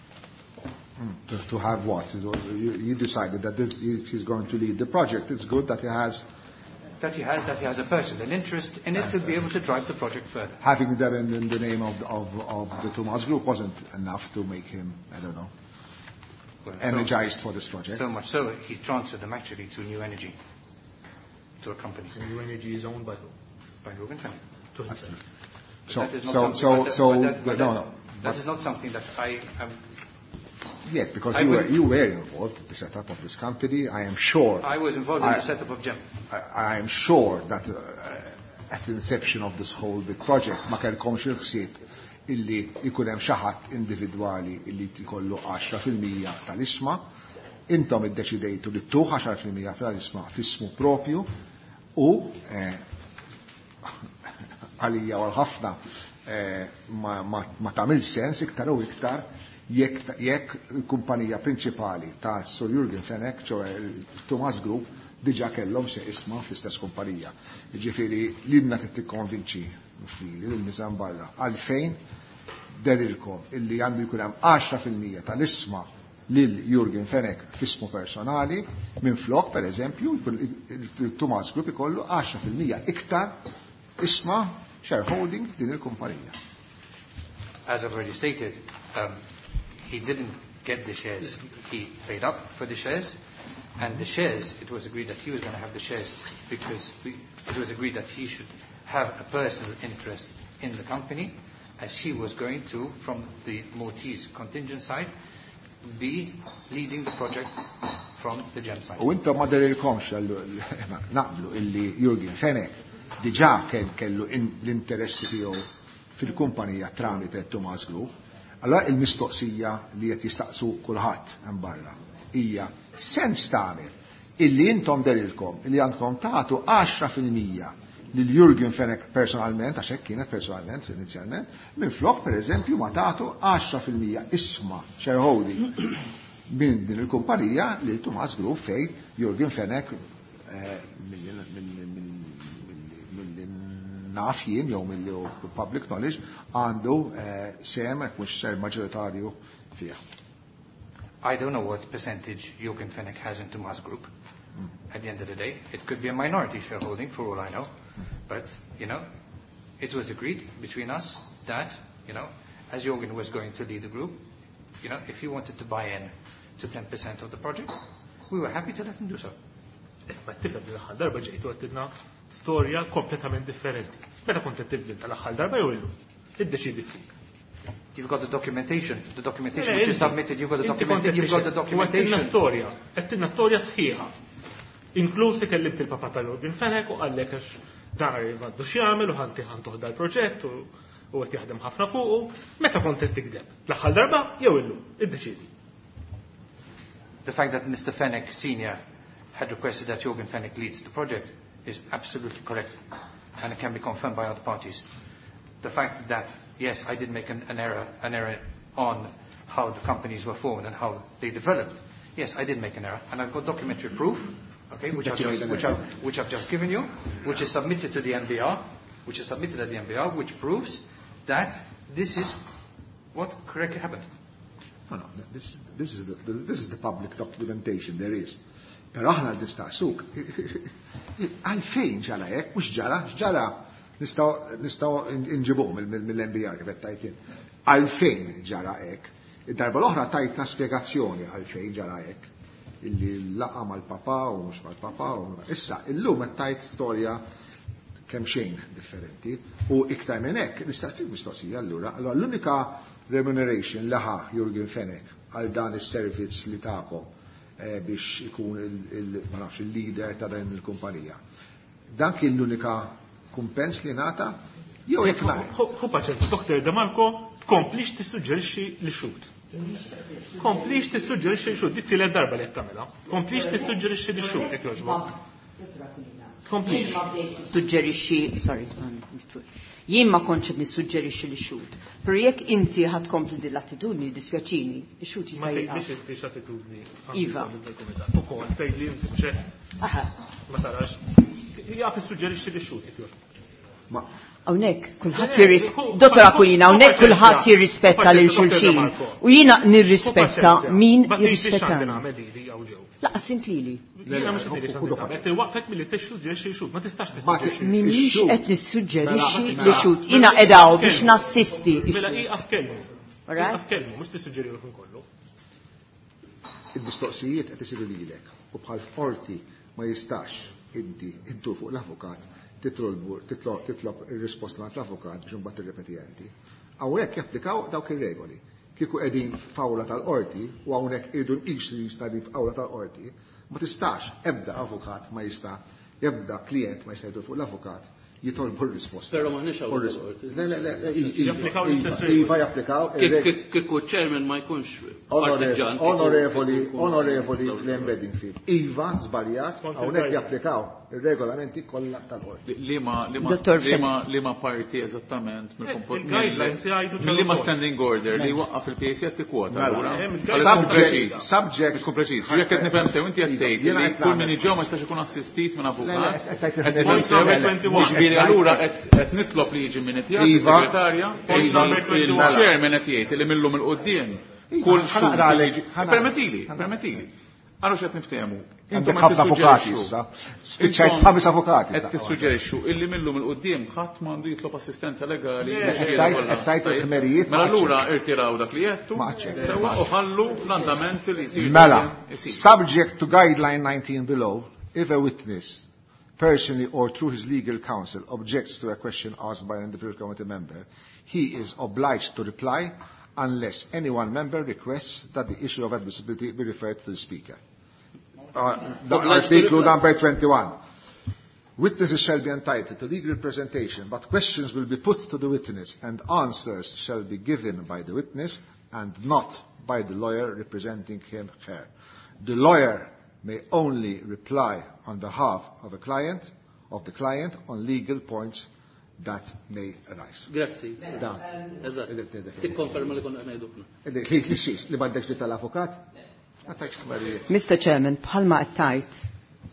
Mm, to, to have what? You, you decided that this, if he's going to lead the project, it's good that he has... That he has, that he has a personal interest in it to be able to drive the project further. Having them in, in the name of, of, of the Thomas Group wasn't enough to make him, I don't know, well, energized so, for this project. So much so, he transferred them actually to New Energy, to a company. And New Energy is owned by who? By Jürgen Fenech. So, so, so, so, no, no. That is not something that I am... Yes, because you were, you were involved in the setup of this company. I am sure. I was involved I, in the setup of GEM. I, I am sure that uh, at the inception of this whole big project, ma kellkomx il-ħsieb illi jkun hemm xi ħadd individwali illi jkollu ten fil-mija tal-isma, intom iddeċidejtu li tuħ ten fil-mija tal-isma f'ismu propju u għalija u ħafna ma, ma, ma tagħmel sens iktar u iktar jekk jekk il-kumpanija prinċipali ta' Sir Jürgen Fenech, ċoe Thomas Group, diġa kellhom xi isma fl-istess kumpanija. Jiġifieri lilna trid tikkonvinċi mhux lili lil-miżan barra għalfejn derilkom illi għandu jkun hemm ten fil-mija tal-isma lil Jürgen Fenech f'ismu personali minn flok pereżempju il-Thomas Group ikollu ten fil-mija iktar isma shareholding din il-kumpanija. As I've already stated, um, he didn't get the shares. He paid up for the shares, and the shares, it was agreed that he was going to have the shares because we, it was agreed that he should have a personal interest in the company, as he was going to, from the Maltese contingent side, be leading the project from the GEM side. U intom ma derilkomx naqblu illi Jürgen Fenech diġà kellu l-interessi tiegħu fil-kumpanija tramite Thomas Group. Allora il-mistoqsija li qed jistaqsu kulħadd hemm barra hija sens tagħmel illi intom derilkom illi għandkom tagħtu ten fil-mija lil Jürgen Fenech personalment għax hekk kienet personalment inizjalment, minflok pereżempju ma tagħtu ten fil-mija isma shareholding minn din il-kumpanija lil Thomas Group fejn Jürgen Fenech naf jien jew mill-public knowledge għandu sem mhux ser maġġoritarju fiha. I don't know what percentage Jürgen Fenech has in Thomas Group. Mm. At the end of the day, it could be a minority shareholding for all I know. Mm. But, you know, it was agreed between us that, you know, as Jürgen was going to lead the group, you know, if he wanted to buy in to ten percent of the project, we were happy to let him do so. Ma tifhem li l-aħħar darba ġejtu għattilna storja kompletament differenti. Meta kont qed tibdil l-aħħar darba jew illum? Iddeċidi fik. You've got the documentation, the documentation which is submitted, you've got the documentation, you've got the documentation. Għattilna storja, għattilna storja sħiħa. Inklusi kellimt il-papa tal-Jürgen Fenech u għallek għax dan għaddu x'jagħmel u ħanti ħantuħda l-proġett u qed jaħdem ħafna fuqu. Meta kont qed tikdeb? L-aħħar darba jew illum? Iddeċidi. The fact that Mister Fenech Senior had requested that Jürgen Fenech leads the project is absolutely correct, and it can be confirmed by other parties. The fact that, yes, I did make an, an error, an error on how the companies were formed and how they developed. Yes, I did make an error, and I've got documentary proof, okay, which I've just, which I've, which I've just given you, which is submitted to the N B R, which is submitted at the N B R, which proves that this is What correctly happened? No, no, this, this, is the, the, this is the public documentation there is. Pero aħna l-nistaqsuk. Għalfejn ġara hekk, mhux ġara, ġara nistgħu nġibuhom mill-N B R kif qed tajt jien. Għalfejn ġara hekk. Id-darba l-oħra tajtna spjegazzjoni għalfejn ġara hekk. Illi laqa mal-papa u mhux mal-papa u issa illum qed tajt storja kemm xejn differenti u iktar minn hekk nistaqsik mistoqsija allura. Allura l-unika remuneration laħa Jurgen Fenek għal dan is-servizz li tagħkom biex ikun il-leader ta' dan il-kumpanija. Dan kien l-unika kumpens li nata jew jekk ngħid. Hu paċent, Doktor De Marco, komplix tissuġġerixxi li xut. Komplix tissuġġerixxi li xut, dik tielet darba li qed tagħmilha. Komplix tissuġġerixxi li xut jekk jogħġbok. Komplix. Suġġerixxi, sorry, jien ma kontx qed nissuġġerixxi li xut. Per jekk inti ħadd kompli din l-attitudni dispjaċini, ix-xut jista' jgħid. Ma tgħidlix attitudni. Iva. Ukoll tgħidli inti mhux Aha. Ma tarax. Jaf issuġġerixxi li xut jekk Ma hawnhekk kulħadd jirris Dottor Aquilina, hawnhekk kulħadd jirrispetta lil xulxin. U jiena nirrispetta min jirrispetta. Laqas int lili. Waqfek milli tissuġġerixxi xut, ma tistax tissuġġerixxi. Minix qed nissuġġerixxi li xut. Jiena qedaw biex nassisti. Mela qiegħed kelmu. Qiegħed kelmu, mhux tissuġġerilu kien kollu. Il-mistoqsijiet qed isiru lilek u bħal qorti ma jistax inti iddur fuq l-avukat titlob ir-risposta mat l-avukat biex imbagħad tirrepetijenti. Hawnhekk japplikaw dawk ir-regoli. Kieku qegħdin f'awla tal-qorti u hawnhekk iridu nqis li jista' f'awla tal-qorti, ma tistax ebda avukat ma jista' ebda klient ma jista' jdur fuq l-avukat jitolbu r-risposta. Però maħniex hawn. Le le le iva japplikaw. Kieku chairman ma jkunx onorevoli onorevoli l-embedding fil. Iva żbaljat hawnhekk japplikaw ir-regolamenti kollha tal-qorti. Liema liema parti eżattament mill-liema standing order li waqqaf il-P S qed tikkwota allura. Subject tkun preċiż. Jekk qed nifhem sew inti qed tgħid li kull min iġew ma jistax ikun assistit minn avukat. Qed nifhem sew allura qed nitlob li jiġi minn itjaq is-segretarja il-chairman qed jgħid li millum il-qudiem kull permettili, permettili. Għallu xed niftehmu. Intom ħafna avukati issa. Spiċċajt ħames avukati. Qed tissuġġerixxu illi millum il-qudiem ħadd m'għandu jitlob assistenza legali. Qed il-ħmerijiet. Mela allura irtiraw dak li jettu. Sewwa u ħallu l-andament li jsir. Mela, subject to guideline nineteen below, if a witness personally or through his legal counsel objects to a question asked by an individual committee member, he is obliged to reply unless any one member requests that the issue of admissibility be referred to the speaker. Uh, Article number twenty-one. Witnesses shall be entitled to legal representation, but questions will be put to the witness and answers shall be given by the witness and not by the lawyer representing him or her. The lawyer may only reply on behalf of a client, of the client, on legal points that may arise. Grazie. Da. Eżatt. Tikkonferma li konna ngħidukna. Li li xiex li m'għandekx tal-avukat? mister Chairman, bħalma qed tajt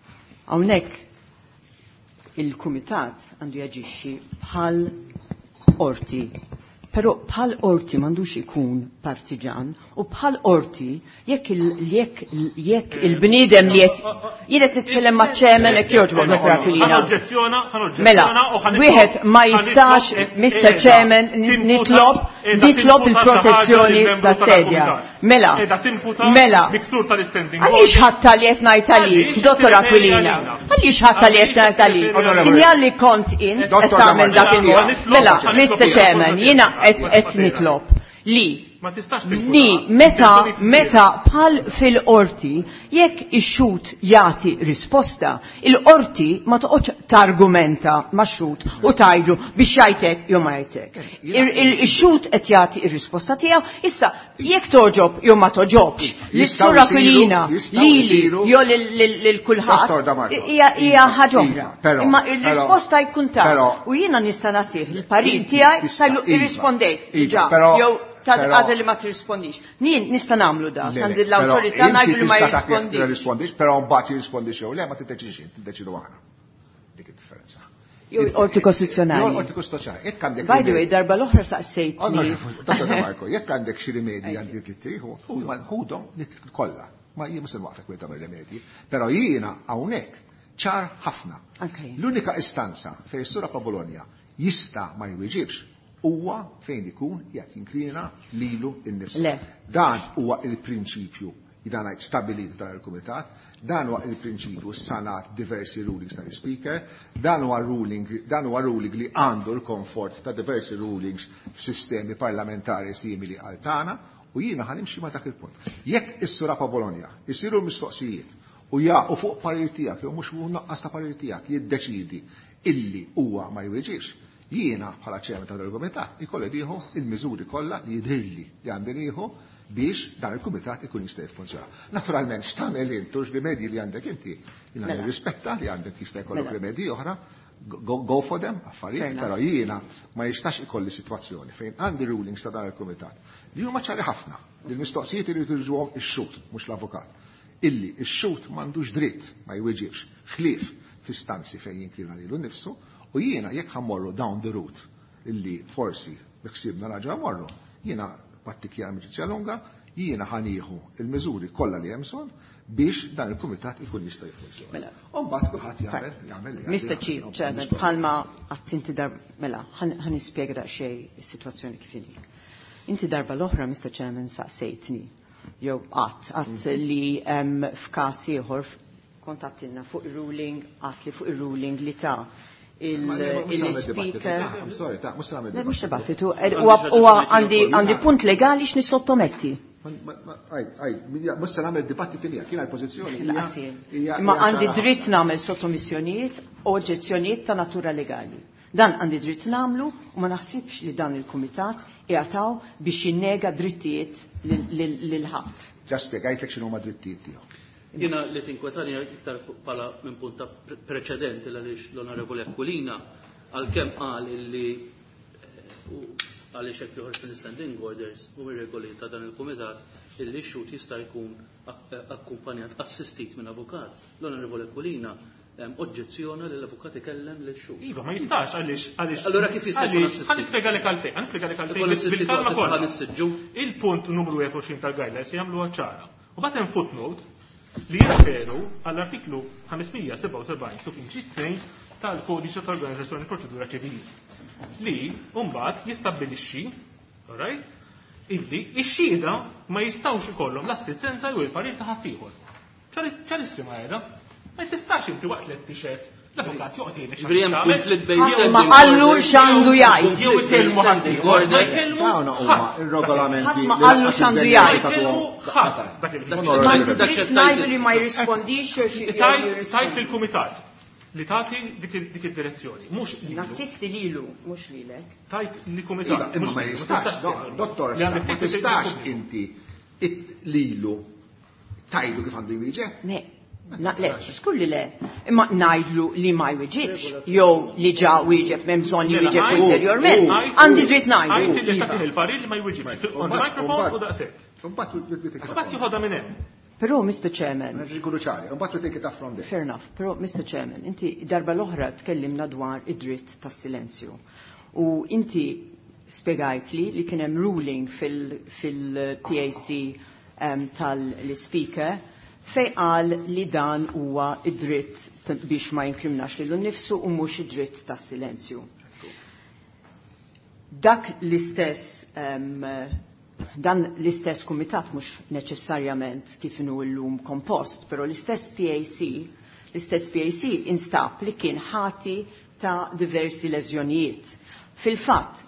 hawnhekk il-kumitat għandu jaġixxi bħal qorti. Però bħal qorti m'għandux ikun partiġan u bħal qorti jekk jekk jekk il-bniedem li qed jien qed nitkellem maċ-ċemen hekk jogħġbok Dottor Aquilina. Mela, wieħed ma jistax mister Chairman nitlob nitlob il-protezzjoni tas-sedja. Mela, mela. Għaliex ħatta li qed ngħid għalik, Dottor Aquilina? Għaliex ħatta li qed ngħid għalik? Sinjal li kont int qed tagħmel dak il-mod. Mela, mister Chairman, jiena qed nitlob li ma tistax Ni meta meta bħal fil-qorti jekk ix-xut jagħti risposta, il-qorti ma toqgħodx targumenta max-xut u tajdu biex jgħidlek jew ma jgħidlek. Il-xut qed jagħti r-risposta tiegħu, issa jekk toġob jew ma toġobx. L-istura Aquilina lili jew lil kulħadd hija ħaġa oħra. Imma ir-risposta jkun ta' u jiena nista' nagħtih il-parir tiegħi tajlu irrispondejt diġà jew Għadha li ma tirrispondix. Nien nista' nagħmlu da. Għandi l-awtorità ngħidu li ma jirrispondix. Però mbagħad jirrispondix jew le ma tiddeċidix, tiddeċidu aħna. Dik id-differenza. Jew l-Qorti Kostituzzjonali. Jew l-Qorti Kostituzzjonali. Jekk għandek. By the way, darba l-oħra saqsejtni. Marko, jekk għandek xi rimedji għandek li tieħu, ħudhom kollha. Ma jien mhux waqfek minn tagħmel rimedji, però jiena hawnhekk ċar ħafna. L-unika istanza fejn is-Sura pa' Bologna jista' ma jwieġibx huwa fejn ikun jgħid jinklina lilu innifsu. Dan huwa il-prinċipju dan stabilit dan il-Kumitat, dan huwa il-prinċipju sanat diversi rulings tal-Speaker, dan huwa ruling, dan huwa ruling li għandu l-komfort ta' diversi rulings f'sistemi parlamentari simili għal tagħna u jiena ħanimxi ma' dak il-punt. Jekk is-Sura pa' Bologna jsiru mistoqsijiet u jaqgħu fuq parir tiegħek jew mhux fuq naqqas ta' parir tiegħek jiddeċidi illi huwa ma jweġibx, jiena bħala ċermen tal-Kumitat ikolli nieħu il-miżuri kollha li jidhirli li għandi nieħu biex dan il-Kumitat ikun jista' jiffunzjona. Naturalment x'tagħmel intu x-rimedji li għandek inti, jiena nirrispetta li għandek jista' jkollok rimedji oħra, go for them, affarijiet, però jiena ma jistax ikolli sitwazzjoni fejn għandi rulings ta' dan il-Kumitat li huma ċari ħafna li l-mistoqsijiet irid irġuhom ix-xut mhux l-avukat. Illi x-xut m'għandux dritt ma jwieġibx ħlief f'istanzi fejn jinklina lilu nnifsu u jiena jekk ħammorru down the route illi forsi biħsibna raġa morru, jiena pattikjar miġizzja lunga, jiena ħanieħu il-miżuri kollha li hemm bżonn biex dan il-Kumitat ikun jista' jiffunzjona. U mbagħad kulħadd jagħmel jagħmel. mister Chief, ċermen, bħalma qatt inti dar mela ħanispjega daqsxejn is-sitwazzjoni kif inhi. Inti darba l-oħra mister Chairman saqsejtni jew qatt qatt li hemm f'każ ieħor kontattilna fuq ir-ruling qatt li fuq ir-ruling li ta' il-speaker. I'm sorry, ta' mhux nagħmel. Mhux dibattitu, huwa għandi punt legali x'nisottometti. Mhux se nagħmel dibattiti miegħek, kien l-pożizzjoni. Ma għandi dritt nagħmel sottomissjonijiet u oġġezzjonijiet ta' natura legali. Dan għandi dritt nagħmlu u ma naħsibx li dan il-Kumitat jagħtaw biex jinnega drittijiet lil ħadd. Ġa spjegajtlek x'inhuma drittijiet tiegħu. Jena li tinkwetani iktar pala minn punta preċedenti għaliex l-Onorevoli Aquilina għal-kem qal illi għaliex hekk joħorġ mill-standing orders u mir-regoli ta' dan il-Kumitat illi x-xut jista' jkun akkumpanjat assistit minn avukat. L-Onorevoli Aquilina oġġezzjona li l-avukat ikellem lil xut. Iva, ma jistax għaliex għaliex. Allura kif jista' jkun assistit? Ħanispjegalek għalfejn, ħanispjegalek għalfejn. Bil-kalma kollha. Il-punt numru għetwexrin tal-guidelines jagħmluha ċara. U bagħad hemm footnote li jirreferu għall-artiklu ħamesmija seba' u sebgħin su kien ġistejn tal-Kodiċi ta' Organizzazzjoni Proċedura Ċivili li mbagħad jistabbilixxi, alright, illi x-xhieda ma jistgħux ikollhom l-assistenza jew il-parir ta' ħadd ieħor. Ċarissima qiegħda, ma tistax inti waqt li tixed l-avukat joqgħod ma qallu x'għandu jgħid. Jew ikellmu ħadd ieħor, ma jkellmu dawn huma ir-regolamenti. Ma qallu x'għandu jgħid. Ngħidu li ma jirrispondix tajt il-Kumitat li tagħti dik id-direzzjoni, mhux nassisti lilu, mhux lilek. Tajt li kumitat. Imma ma jistax, dottor, ma tistax inti lilu tajdu kif għandu jwieġeb. Ne, le, skulli le, imma ngħidlu li ma jwieġibx, jew li ġa wieġeb m'hemm bżonn jwieġeb ulterjorment. Għandi dritt ngħidu. Għajt li tagħtih il-parir li ma jwieġibx. On the microphone u daqshekk. Mbagħad jieħodha minn hemm. Però, mister Chairman, fair enough, però, mister Chairman, inti darba l-oħra tkellimna dwar id-dritt tas-silenzju. U inti spiegajt li li kien hemm ruling fil-P A C tal-Speaker fej qal li dan huwa id-dritt biex ma jinkrimnax lilu nnifsu u mhux id-dritt tas-silenzju. Dak l-istess dan l-istess kumitat mhux neċessarjament kif inhu llum kompost, però l-istess P A C, l-istess P A C instab li kien ħati ta' diversi leżjonijiet. Fil-fatt,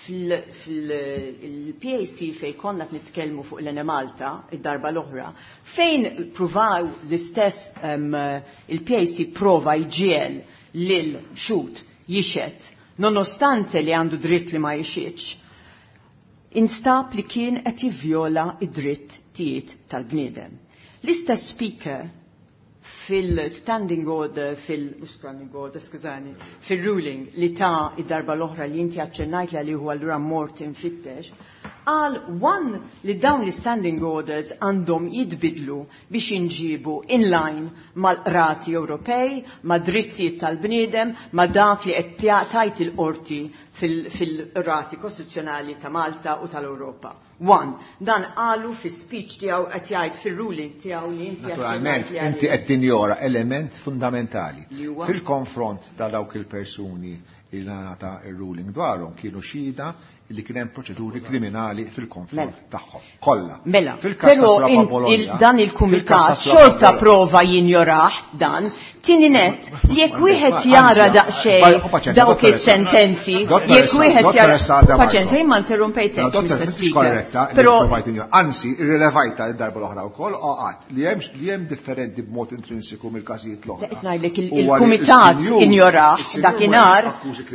fil-P A C fejn konna nitkellmu fuq l-Ene Malta, id-darba l-oħra, fejn pruvaw l-istess il-P A C prova jġiel lil xut jixet, nonostante li għandu dritt li ma jixitx, instab li kien qed jivvjola id-dritt tijiet tal-bniedem. L-istess speaker fil-standing order, fil-standing order, skużani, fil-ruling li ta' id-darba l-oħra li inti aċċennajt li huwa allura mort infittex, Għal one li dawn l-standing orders għandhom jitbidlu biex inġibu in-line mal-qrati Ewropej, ma' drittijiet tal-bniedem, ma' dak li qed tajt il-qorti fil-rati kostituzzjonali ta' Malta u tal-Ewropa. One, dan qalu fi speech tiegħu qed jgħid fir-ruling tiegħu li inti naturalment inti qed tinjora element fundamentali fil-konfront ta' dawk il-persuni li nagħta ir-ruling dwarhom kienu xhieda li kien hemm proċeduri kriminali fil-konfront tagħhom kollha. Mela, però dan il-kumitat xorta prova jinjoraħ dan tieni net li jekk wieħed jara daqsxejn dawk is-sentenzi, jekk wieħed jara paċenzja ma interrompejtek Mister Speaker. Però anzi irrilevajta d-darba l-oħra wkoll qatt li hemm li hemm differenti b'mod intrinsiku mill-każijiet l-oħra. Ngħidlek il-kumitat injoraħ dakinhar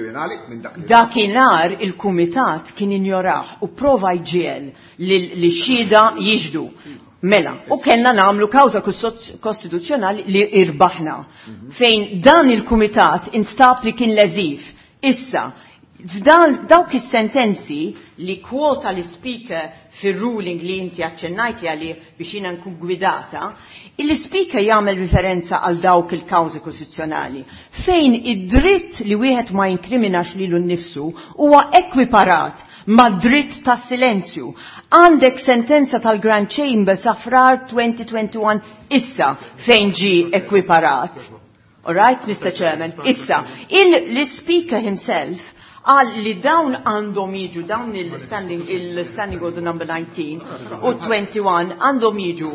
dakinhar il-kumitat kien injoraħ u prova jġiel li xhieda jiġdu. Mela, u kellna nagħmlu kawża kostituzzjonali li irbaħna fejn dan il-kumitat instab li kien leżif. Issa, f'dan dawk is-sentenzi li kwota l-speaker fir-ruling li inti aċċennajt li għalih biex jiena nkun gwidata, il-speaker jagħmel riferenza għal dawk il-kawżi kostituzzjonali fejn id-dritt li wieħed ma jinkriminax lilu nnifsu huwa ekwiparat ma' dritt ta' silenzju. Għandek sentenza tal-Grand Chamber sa' frar twenty twenty-one issa fejn ġi ekwiparat. All right, Mister Chairman? Issa, il-speaker himself għal li dawn għandhom jiġu, dawn il-standing, il-standing order number nineteen u twenty-one għandhom jiġu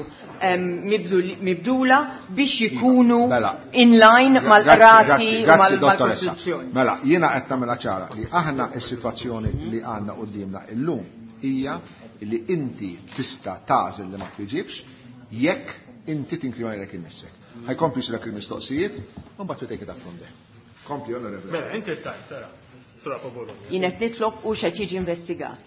mibdula biex jikunu in line mal-qrati u mal-Kostituzzjoni. Mela, jiena qed nagħmilha ċara li aħna s-sitwazzjoni li għandna qudiemna illum hija li inti tista' tagħżel li ma tiġibx jekk inti tinkriminalek innifsek. Ħajkompli xilek il-mistoqsijiet u mbagħad take it up from there. Kompli onorevoli. Mela, inti tajt tara. Jienet nitlob u xed jiġi investigat.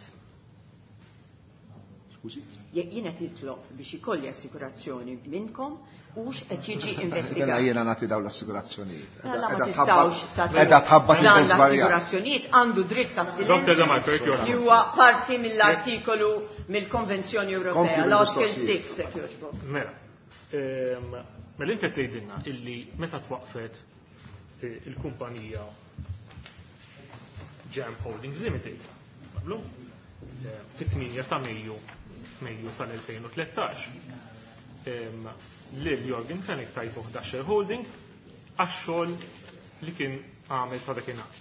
Skużi? Jienet nitlob biex ikolli assikurazzjoni minnkom u xed jiġi investigat. Għana jiena nagħti dawn l-assigurazzjonijiet. Għalla ma tistgħux Edha tħabbat dan l-assigurazzjonijiet għandu dritt ta' silenzju li huwa parti mill-artikolu mill-Konvenzjoni Ewropea, l-Article six. Mela, mela inti qed tgħidilna illi meta twaqfet il-kumpanija Jam Holdings Limited. Qablu? Fit-tminja ta' Mejju, Mejju tal-twenty thirteen. Lil Jorgen Fenech tajtu ħdax shareholding għax-xogħol li kien għamel ta' dakinhar.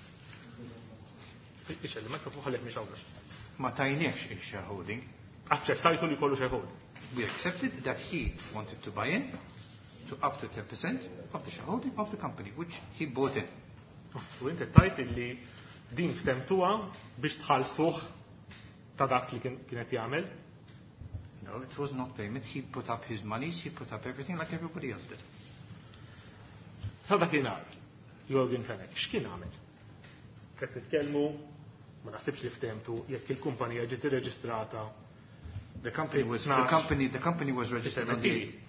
Ixelli ma tkafu ħallek mhix hawnx. Ma tajniex il-shareholding. Aċċettajtu li kollu shareholding. We accepted that he wanted to buy in to up to ten percent of the shareholding of the company, which he bought in. U inti tajt illi din ftemtuha biex tħallsuh ta' dak li kienet jagħmel? No, it was not payment. He put up his monies, he put up everything like everybody else did. Sa dakinhar, Jorgen Fenech, x'kien għamel? Qed nitkellmu ma naħsibx li ftemtu jekk il-kumpanija ġiet irreġistrata. The company was the company the company was registered on the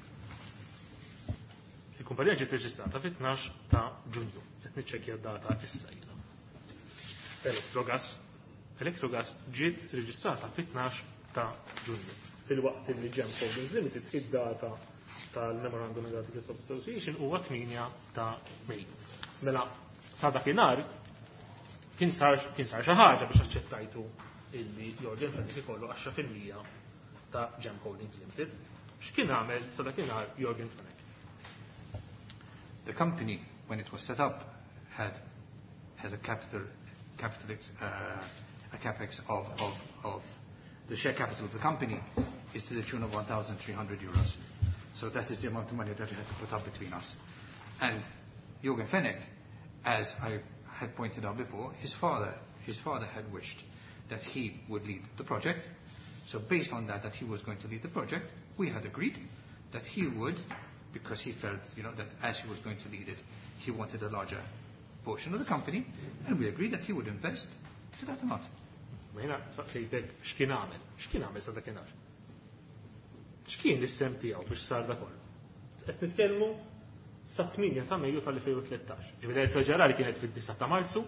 Il-kumpanija ġiet irreġistrata fit-tnax ta' Ġunju. Qed niċċekkja d-data issa ilha. Electrogas. Electrogas ġiet reġistrata fit-tnax ta' Ġunju. Fil-waqt li Jam Holdings Limited id-data tal-Memorandum of Articles Association huwa tminja ta' Mejju. Mela sa dakinhar kien sar kien sar xi ħaġa biex aċċettajtu illi Jorgen Fenech ikollu għaxra fil-mija ta' Jam Holdings Limited. X'kien għamel sa dakinhar Jorgen Fenech? The company, when it was set up, had had a capital capital uh, a capex of, of of the share capital of the company is to the tune of one thousand three hundred euros. So that is the amount of money that we had to put up between us. And Jorgen Fenech, as I had pointed out before, his father his father had wished that he would lead the project. So based on that, that he was going to lead the project, we had agreed that he would, because he felt, you know, that as he was going to lead it, he wanted a larger portion of the company, and we agreed that he would invest to that amount. Mena saqsejtek x'kien għamel? X'kien għamel sa dakinhar? X'kien l-issem tiegħu biex sar da kollu? Qed nitkellmu sa tminja ta' Mejju tal-twenty thirteen. Ġifieri eżaġerari kienet fid-tisa ta' Marzu,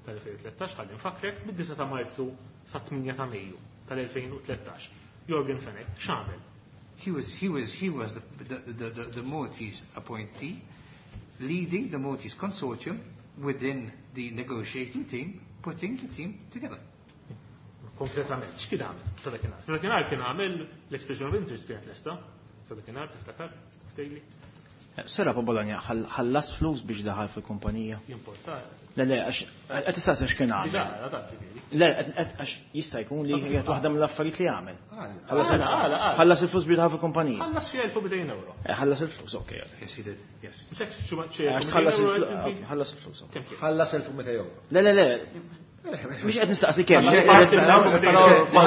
tal-elfejn u tlettax ħalli nfakrek mid-disa ta' Marzu sa' tminja ta' Mejju tal-elfejn u tlettax. Jorgen Fenech x'għamel? He was he was he was the the, the, the, the Maltese appointee leading the Maltese consortium within the negotiating team, putting the team together. Konkretament, x'kien għamel? Sadakinhar. Sadakinhar kien għamel l-expression of interest kienet lesta. Sadakinhar tiftakar? Ftejli? Sera pa Bologna ħallas flus biex daħal fil-kumpanija. Importanti. Le le, għax qed tistaqsi x'kien għamel. Le, għax jista' jkun li qiegħed waħda mill-affarijiet li għamel. Ħallas il-flus biex daħal fil-kumpanija. Ħallas xi elf u bidejn euro. Ħallas il-flus, okej. Yes, he did. Yes. Ħallas il-flus. Ħallas il-flus. Ħallas elf u meta euro. Le le le. Mhix qed nistaqsi kemm. Ma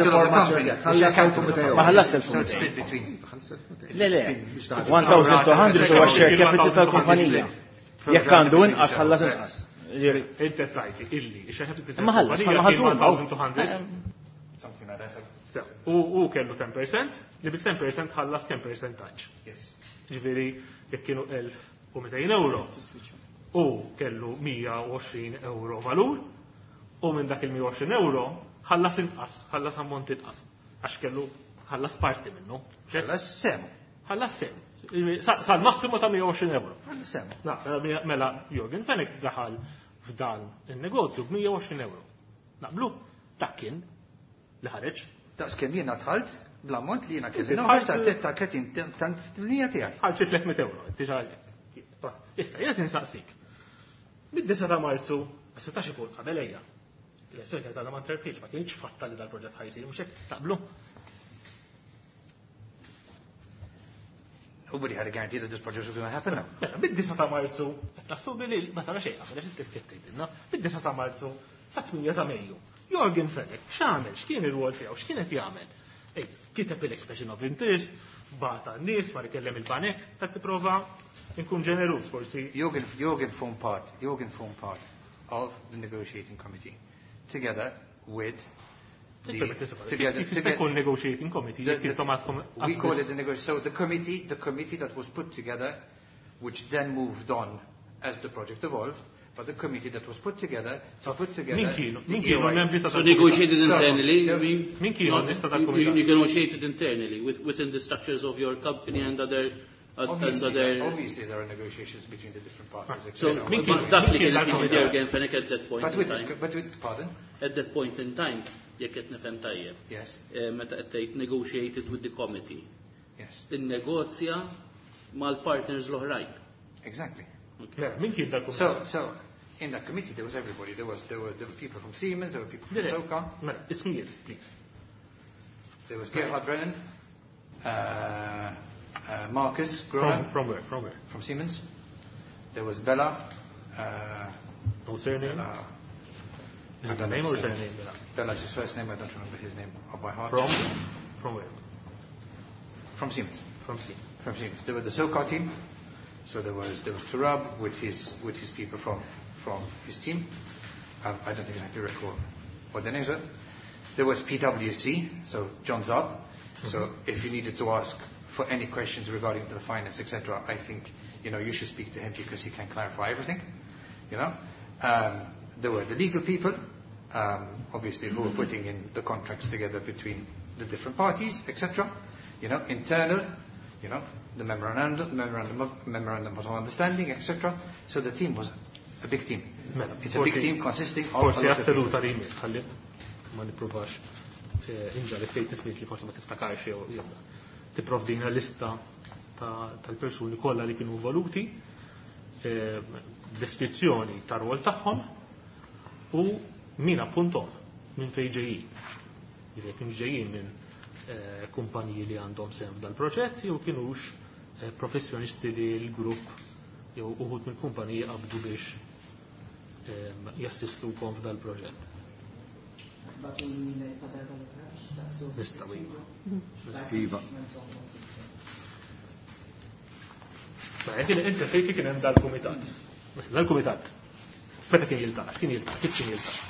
ħallas il-flus. Le le. one thousand two hundred huwa share capital tal-kumpanija. Jekk għandu inqas ħallas inqas. Inti tajti illi Ma ħallas, ma ħażun. one thousand two hundred. Something like that. U kellu ten percent, li bil ten percent ħallas ten percent taċ. Ġifieri jekk kienu elf u mejtejn euro. U kellu mija u għoxrin euro valur. U minn dak il-mija u għoxrin euro ħallas inqas, ħallas ammont inqas. Għax kellu ħallas parti minnu. Ħallas sem. Ħallas sem. Sal-massimo ta' mija u għoxrin euro. Ħallas sem. Mela Jorgen Fenech daħal f'dan il-negozju b'mija u għoxrin euro. Naqblu, dak kien li ħareġ. Daqs kemm jiena dħalt bl-ammont li jiena kelli noħroġ ta' tletin tant-tmija tiegħi. Ħalġi tliet euro, tiġa issa jgħid insaqsik. Mid-disa ta' Marzu, issa ta' xi fuq qabelejja. L-elezzjoni kienet għadha ma nterpilx, ma kienx fatta li dal-proġett ħajsir, mhux hekk taqblu. Nobody had a guarantee that this project was going to happen now. Mid-disa ta' Marzu, tassubi li ma sara xejn, għax tittiddilna. Mid-disa ta' Marzu, sa' tminja ta' Mejju. Jorgen Fenech x'għamel, x'kien ir-rwol tiegħu, x'kienet jagħmel? Ej, kiteb il-expression of interest, bata n-nies, ma rikellem il-banek, ta' tipprova nkun ġeneruż forsi. Jorgen Jorgen formed part, Jorgen formed part of the negotiating committee, together with together together negotiating committee. The, the, we call it the negotiation. So the committee, the committee that was put together, which then moved on as the project evolved. But the committee that was put together to put together. So negotiated internally. You negotiated internally with, within the structures of your company and other. Obviously, there, obviously there are negotiations between the different parties. So Jorgen Fenech at that point. But with, but with pardon. At that point in time, jekk qed nifhem tajjeb. Yes. Meta qed tgħid negotiated with the committee. Yes. Innegozja mal-partners l-oħrajn. Exactly. Okay. So, so in that committee there was everybody. There was there were there were people from Siemens, there were people from Soka. It's me, please. There was Gerhard Brennan, uh, uh, Marcus Groner. From, from where? From where? From Siemens. There was Bella. Uh, no surname. Bella. Is it the name or surname? Bella. Bella's his first name. I don't remember his name off by heart. From? From where? From Siemens. From Siemens. From Siemens. There were the Soka team. So there was there was Turab with his with his people from from his team. Um, I don't exactly recall what their names were. There was P W C, so John Zab. Mm-hmm. So if you needed to ask for any questions regarding the finance, et cetera, I think you know you should speak to him because he can clarify everything. You know, um, there were the legal people, um, obviously, who were putting in the contracts together between the different parties, et cetera. You know, internal, you know. The memorandum, memorandum of memorandum of understanding, et cetera. So the team was a big team. It's a big team consisting of. Forsi għas-seduta li jmiss, ħalli ma nippruvax inġa li fejt nisbit li forsi ma tiftakarx jew tipprovdina lista tal-persuni kollha li kienu voluti, deskrizzjoni tar-rwol tagħhom u min appuntom minn fejn ġejjin. Jekk kienu ġejjin minn kumpaniji li għandhom sem dal-proġett jew kienux professjonisti li l-grupp jew uħud mill kumpaniji qabdu biex jassistukom f'dal proġett. Nistaw iva. Ma jekk inti fejti kien hemm dal-kumitat. Dal-kumitat. Meta kien jiltaqa', kien jiltaqa', kif kien jiltaqa'?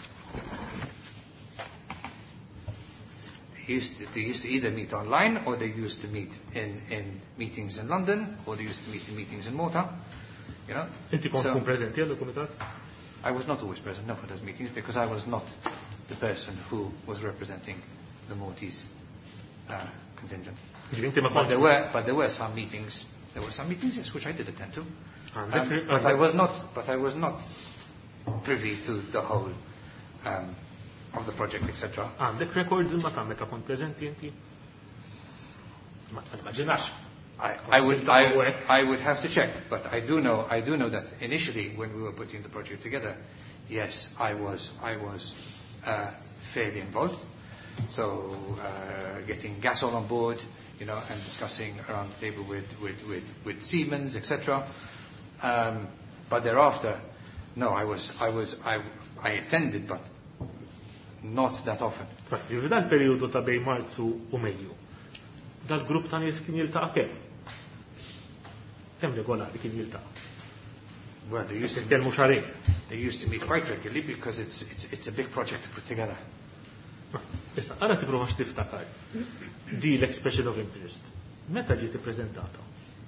Used to, they used to either meet online or they used to meet in, in meetings in London or they used to meet in meetings in Malta. You know? Inti kont tkun preżenti għal kumitat? I was not always present, no, for those meetings, because I was not the person who was representing the Maltese uh, contingent. But there were, but there were some meetings. There were some meetings, yes, which I did attend to. Um, but I was not, but I was not privy to the whole um, of the project, et cetera. Għandek records imma tagħmel kont preżenti inti? Ma immaġinax. I, I would I, I would have to check, but I do know I do know that initially when we were putting the project together, yes, I was I was uh, fairly involved. So uh, getting gas all on board, you know, and discussing around the table with with with, with Siemens, et cetera. Um, but thereafter, no, I was I was I I attended, but not that often. F'dan periodu ta' bejn Marzu u Mejju, dal-grupp ta' nies kien jiltaqa' kemm? Kemm regolari kien jiltaqa'? Well, they used to Kelmu xarej. They used to meet quite regularly because it's it's it's a big project to put together. Issa, għara tipprova x'tiftakar. Di l-expression of interest. Meta ġiet ippreżentata?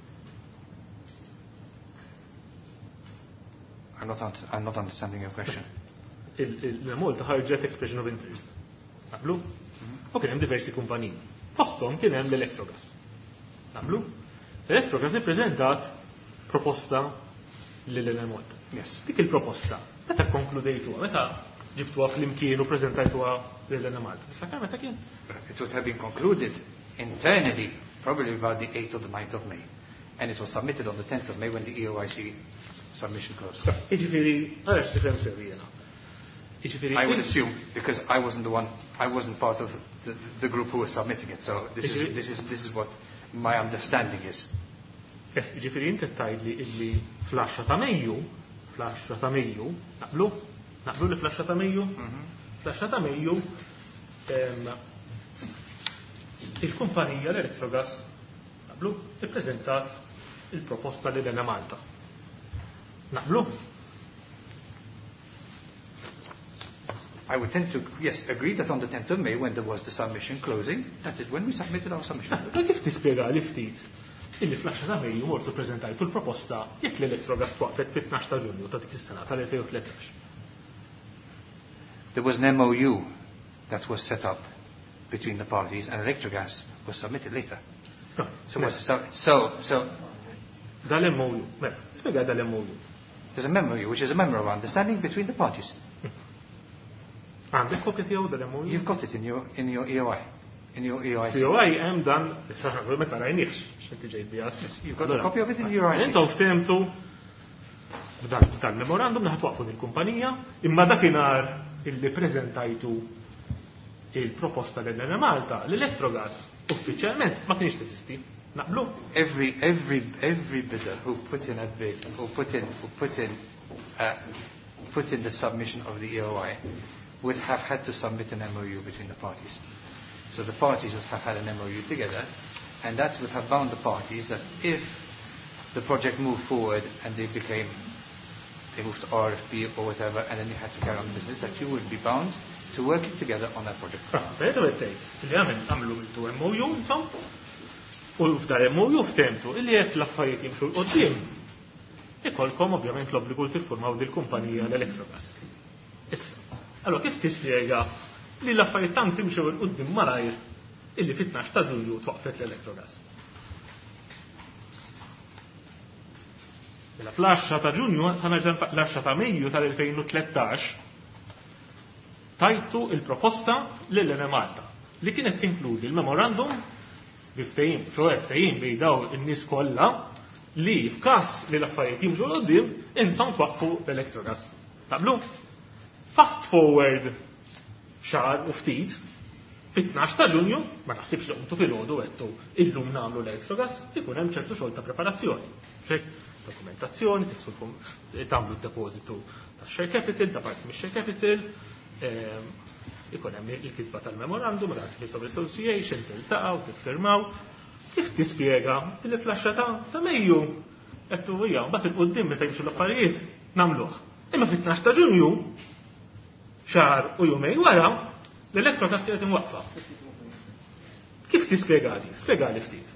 I'm not I'm not understanding your question. Il-Malta ħarġet expression of interest. Naqblu? U kien hemm diversi kumpaniji. Fosthom kien hemm l-Electrogas. Naqblu? L-Electrogas ippreżentat proposta lil Malta. Yes. Dik il-proposta, meta konkludejtuha, meta ġibtuha fl-imkien u preżentajtuha lil Malta. Sakar meta kien? It would have been concluded internally probably about the eighth or the ninth of May. And it was submitted on the tenth of May when the E O I C submission closed. Iġifieri, għalax tifhem sewwiena. I would assume, because I wasn't the one, I wasn't part of the, the group who was submitting it, so this is, this is, this is what my understanding is. Ġifiri, inti tajdli illi fl-għaxra ta' Mejju, fl-għaxra ta' Mejju, naqblu? Naqblu li fl-għaxra ta' Mejju? Fl-għaxra ta' Mejju, il-kumpanija l-Electrogas, naqblu, ippreżentat il-proposta li dena Malta. Naqblu? I would tend to, yes, agree that on the tenth of May, when there was the submission closing, that is when we submitted our submission. Ma kif tispjega li ftit illi fl-għaxra ta' Mejju mortu preżentajtu l-proposta jekk l-Electrogas twaqfet fit-tnax ta' Ġunju ta' dik is-sena tal-elfejn u tlettax. There was an M O U that was set up between the parties, and Electrogas was submitted later. No, so, was, so, so, so dal-M O U, mela, spiega dal-M O U. There's a M O U, which is a memorandum of understanding between the parties. Għandek kopja tiegħu dal-M O U? You've got it in your in your E O I. In your E O I C. E O I hemm dan, meta rajniex, x'inti ġejt biha. You've got a copy of it in your E O I C. Intom ftemtu f'dan memorandum li ħatwaqfu lill-kumpanija, imma dakinhar illi preżentajtu il-proposta lil Malta, l-Electrogas uffiċjalment ma kienx teżisti. Naqblu? Every every every bidder who put in a bid, who put in who put in uh, put in the submission of the E O I would have had to submit an M O U between the parties. So the parties would have had an M O U together, and that would have bound the parties that if the project moved forward and they became, they moved to R F P or whatever, and then you had to carry on business, that you would be bound to working together on that project. Beto għettej, li għamil għamlu il-tu M O U, intom, u f'dar M O U f'temtu, illi jek l-affarijiet jimxu l-qoddim, ikolkom ovvjament l-obbligu t-firmaw dil-kumpanija l-Electrogas. Issa, allora kif tispjega li l-affarijiet tant timxu l-qoddim malajr illi fit-tnax ta' Ġunju twaqfet l-Electrogas? Mela fl-għaxra ta' Ġunju, ħanarġan fl-għaxra ta' Mejju tal-elfejn u tlettax, tajtu il-proposta l-Elena Malta li kienet tinkludi il-memorandum biftejim, xoħe ftejim bejdaw il-nis kolla li f'kas li l-affarijiet jimġu l-qoddim intom twaqfu l-Electrogas. Taqblu? Fast forward xar u ftit, fit-tnax ta' Ġunju, ma naħsibx li qumtu fil-ħodu għettu illum namlu l-Electrogas, ikun hemm ċertu xogħol ta' preparazzjoni. Xek, dokumentazzjoni, tagħmlu d-depożitu ta' share capital, ta' parti mix-share capital, ikun hemm il-kitba tal-memorandum, ratification of association, tiltaqgħu, tiffirmaw. Kif tispjega li fl-għaxra ta' Mejju qed hija mbagħad il-qudiem meta jimxu l-affarijiet nagħmluh. Imma fit-tnax ta' Ġunju xahar u jumej wara l-Electrogas kienet imwaqfa. Kif tispjegali? Spjegali ftit.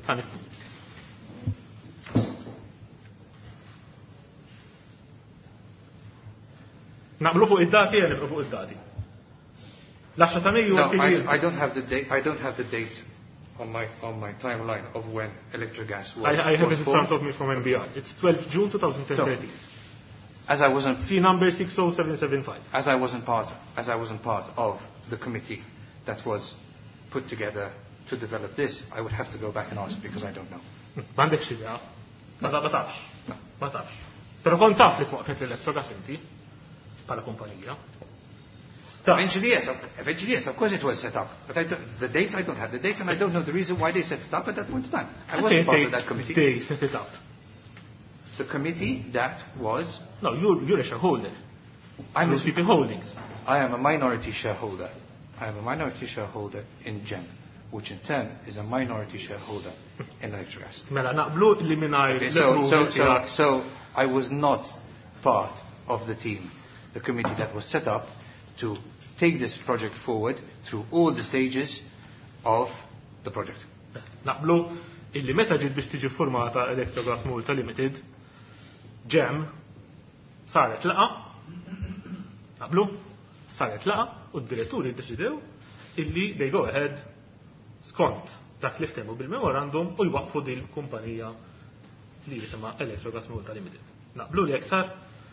Naqblu fuq id-dati għan nibqu fuq id-dati. L-għaxra ta' Mejju. No, I, I don't have the date. I don't have the date on my on my timeline of when Electrogas was. I, I have was it in formed. front of me from N B R. It's twelfth of June twenty thirteen. So, as I wasn't. See number six oh seven seven five. As I wasn't part. As I wasn't part of the committee that was put together to develop this, I would have to go back and ask because I don't know. M'għandek xi idea? Ma tafx. Ma tafx. Però kont taf li twaqfet l-Electrogas inti bħala kumpanija. Eventually, yes. Eventually, yes. Of course, it was set up. But I the dates, I don't have the dates, and I don't know the reason why they set it up at that point in time. I wasn't part of that committee. They set it up. The committee that was. No, you're you're a shareholder. I'm a C P Holdings. I am a minority shareholder. I am a minority shareholder in GEM, which in turn is a minority shareholder in Electrogas. Mela naqblu li minaj. Okay, so so so so I was not part of the team, the committee that was set up to take this project forward through all the stages of the project. Naqblu illi meta ġiet biex tiġi formata Electrogas Malta Limited, GEM saret laqa, naqblu saret laqa u d-diretturi ddeċidew illi they go ahead skont dak li ftehmu bil-memorandum u jwaqfu din kumpanija li jisimha Electrogas Malta Limited. Naqblu li hekk sar.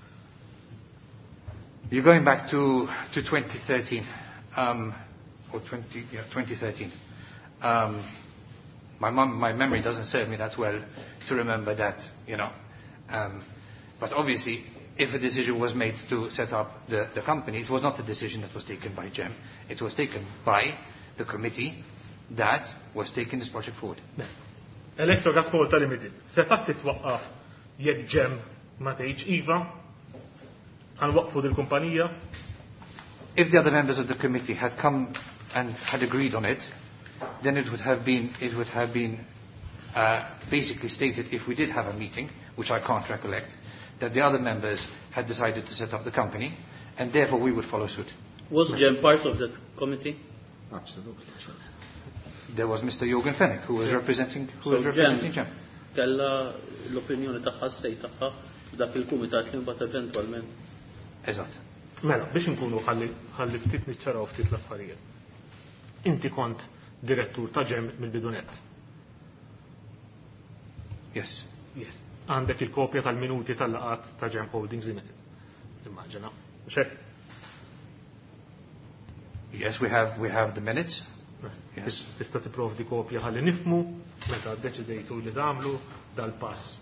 You're going back to, to twenty thirteen, um, or twenty, yeah, twenty thirteen. Um, my, mom, my memory doesn't serve me that well to remember that, you know. Um, but obviously, if a decision was made to set up the, the company, it was not a decision that was taken by GEM. It was taken by the committee that was taking this project forward. Electrogas Malta Limited. Setat titwaqqaf jekk GEM ma tgħidx iva għal waqfu dil-kumpanija. If the other members of the committee had come and had agreed on it, then it would have been, it would have been uh, basically stated if we did have a meeting, which I can't recollect, that the other members had decided to set up the company, and therefore we would follow suit. Was GEM part of that committee? Absolutely. There was Mister Jorgen Fennick, who was representing, who so was representing GEM. Kella l-opinjoni tagħha stej tagħha dak il-kumitat li mbagħad eventwalment. Eżatt. Mela, biex nkunu ħalli ftit niċċaraw ftit l-affarijiet. Inti kont direttur ta' GEM mill-bidunet. Yes. Yes. Għandek il-kopja tal-minuti tal-laqat ta' GEM Holdings Limited. Immaġina. Xek? Yes, we have we have the minutes. Yes. Tista' tipprovdi kopja ħalli nifmu meta ddeċidejtu li tagħmlu dal-pass.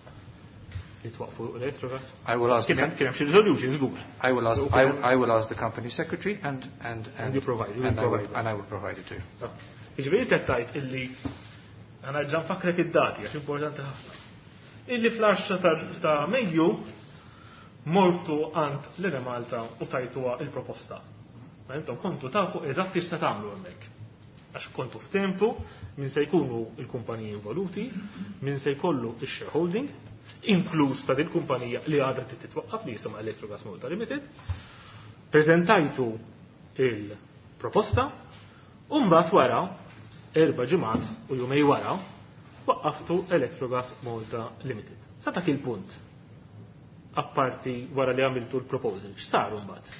I will ask. I will ask. I, I will ask the company secretary, and and and, and you provide. You and, provide I will, and I will provide it to you. Iġbiri tettajt illi għana ġan fakrek id-dati, għax importanti ħafna. Illi fl-għaxra ta' Mejju mortu għand l-Ene Malta u tajtuwa il-proposta. Ma jentom kontu tafu eżatti x'se tagħmlu hemmhekk. Għax kontu ftemtu min se jkunu il-kumpaniji involuti, min se jkollu ix-shareholding, inkluż ta' dil-kumpanija li għadha titwaqqaf li jisimha Electrogas Malta Limited, preżentajtu il-proposta u mbagħad wara erba' ġimgħat u jumej wara waqqaftu Electrogas Malta Limited. Sa dak il-punt apparti wara li għamiltu l-proposal, x'saru mbagħad?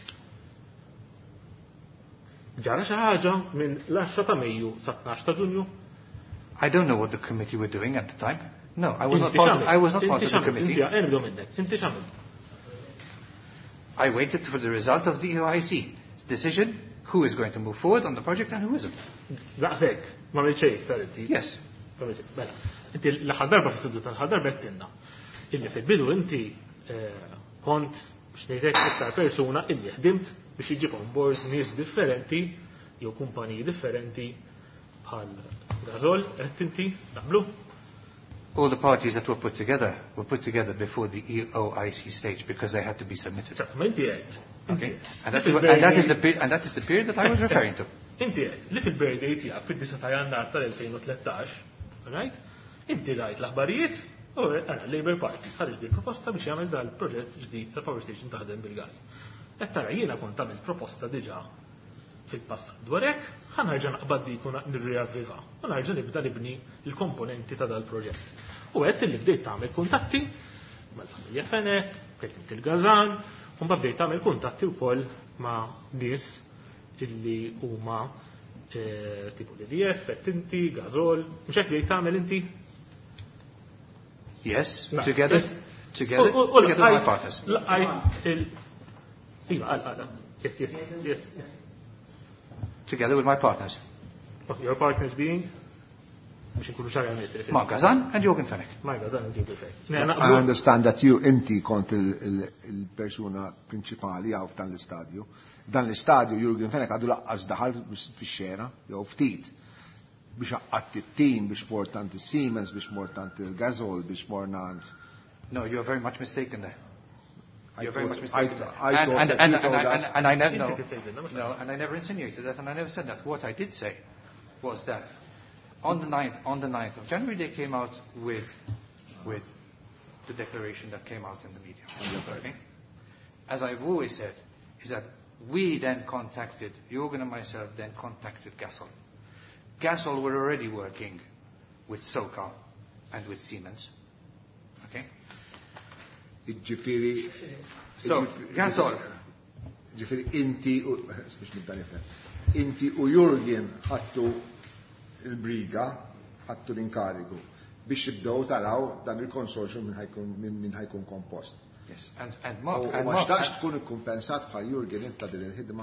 Ġara xi ħaġa minn l-għaxra ta' Mejju sa tnax ta' Ġunju? I don't know what the committee were doing at the time. No, I was not part of, I was not part of the committee. I waited for the result of the E O I C decision, who is going to move forward on the project and who isn't. Daqsek, ma milċejk, saretti? Yes. Bella, inti l-ħal darba f-siddu tal-ħal darba għettinna. Illi fil-bidu inti kont biex nejdek iktar persuna illi ħdimt biex iġib on board nies differenti, jew kumpaniji differenti bħal Gazol, għettinti, naqblu? All the parties that were put together were put together before the E O I C stage because they had to be submitted. Okay. And that, is, and, that is the, and that is the period that I was referring to. Inti għed, li fil-bird date jgħaf fil-disa ta' jannar tal-twenty-thirteen, right? Inti rajt l-aħbarijiet, u għana Labour Party ħarġ di proposta biex jgħamil dal-proġett ġdid ta' Power Station taħdem bil-gas. Et tara jiena kont għamil proposta diġa fil-passat dwarek, ħanarġa naqbad di kuna nirreavviva, ħanarġa nibda nibni il-komponenti ta' dal-proġett. U għed li bdejt tagħmel kuntatti mal-familja Fenek, kellimt il-Gazan, Mbagħad bdejt tagħmel kuntatti wkoll ma' nies illi huma tipo D D F, inti, Gazol, mhux hekk bdejt tagħmel inti? Yes, together, together, together with my partners. Yes, yes, yes, yes. Together with my partners. Okay, your partners being? Mark Gazan and Jürgen Fenech. Mark Gazan and Jürgen Fenech. I understand that you, inti kont il-persuna principali għaw f'dan l-istadju. Dan l-istadju Jürgen Fenech għadu laqqas daħal fix-xena, jew ftit, biex għatti t-tim, biex mortanti Siemens, biex mortanti il-Gazol, biex mornant. No, you're very much mistaken there. You're very much I, mistaken. I, I and, and, and, and, and, and I never, no, no, and I never insinuated that, and I never said that. What I did say was that on the ninth, on the ninth of January, they came out with, with the declaration that came out in the media. Okay? As I've always said, is that we then contacted, Jürgen and myself then contacted Gasol. Gasol were already working with SOCAR and with Siemens. Okay? Ġifiri, so, Gasol. Ġifiri, inti u, inti u Jürgen ħattu il-briga, ħattu l-inkarigu biex jibdew taraw dan il-konsorzjum minn ħajkun kompost. Yes, and, and Mark, u ma xtax tkun ikkumpensat bħal Jürgen inta din il-ħidma?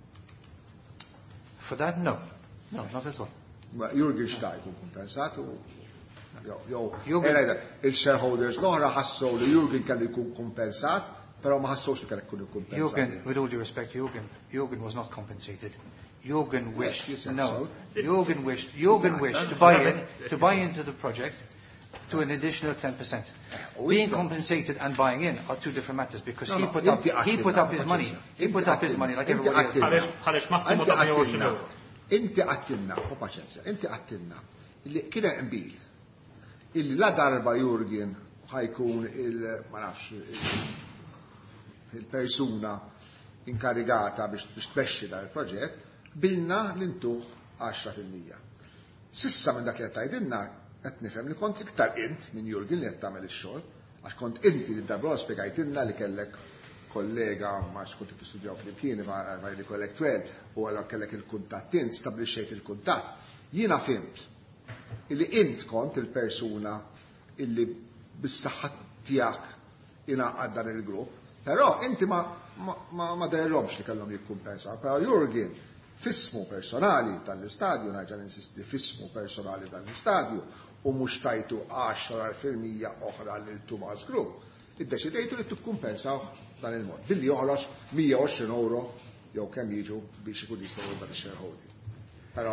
For that, no. No, not at all. Jürgen xta jkun kompensat u Jow, il-shareholders l-oħra ħassu li Jürgen kelli jkun kompensat, pero ma ħassux li kelli jkun kompensat. Jürgen, with all due respect, Jürgen, Jürgen was not compensated. Jürgen wished, yes, no, so. Jürgen wished, Jürgen wished to buy in, to buy into the project to an additional ten percent. Being compensated and buying in are two different matters because no, he put no, up, he put up his money, he put up his money like everybody else. Inti għattinna, u paċenzja, inti għattinna, illi kiena imbil, illi la darba Jürgen ħajkun il-ma nafx il-persuna inkarigata biex tbexxi da il-proġett, bilna l-intuħ għaxra fil-mija. Sissa minn dak li għattajdinna, qed nifhem li kont iktar int minn Jürgen li qed tagħmel ix-xogħol, għax kont inti li darba spjegajtilna li kellek kollega ma xkont tistudjaw fl-imkien ma li kollek twel u għalla kellek il-kuntatt int stablixxejt il-kuntatt. Jiena fimt illi int kont il-persuna illi bis-saħħa tiegħek ingħaqad dan il-grupp, però inti ma ma ma derromx li kellhom jikkumpensaw. Però Jürgen fismu personali tal-istadju, nerġa' ninsisti fismu personali tal-istadju u mhux tajtu għaxra fil-mija oħra lil Thomas Group. Iddeċidejtu li tikkumpensaw dan il-mod. Billi joħroġ mija u għoxrin euro jew kemm jiġu biex ikun jistgħu dan ix-shareholding. Però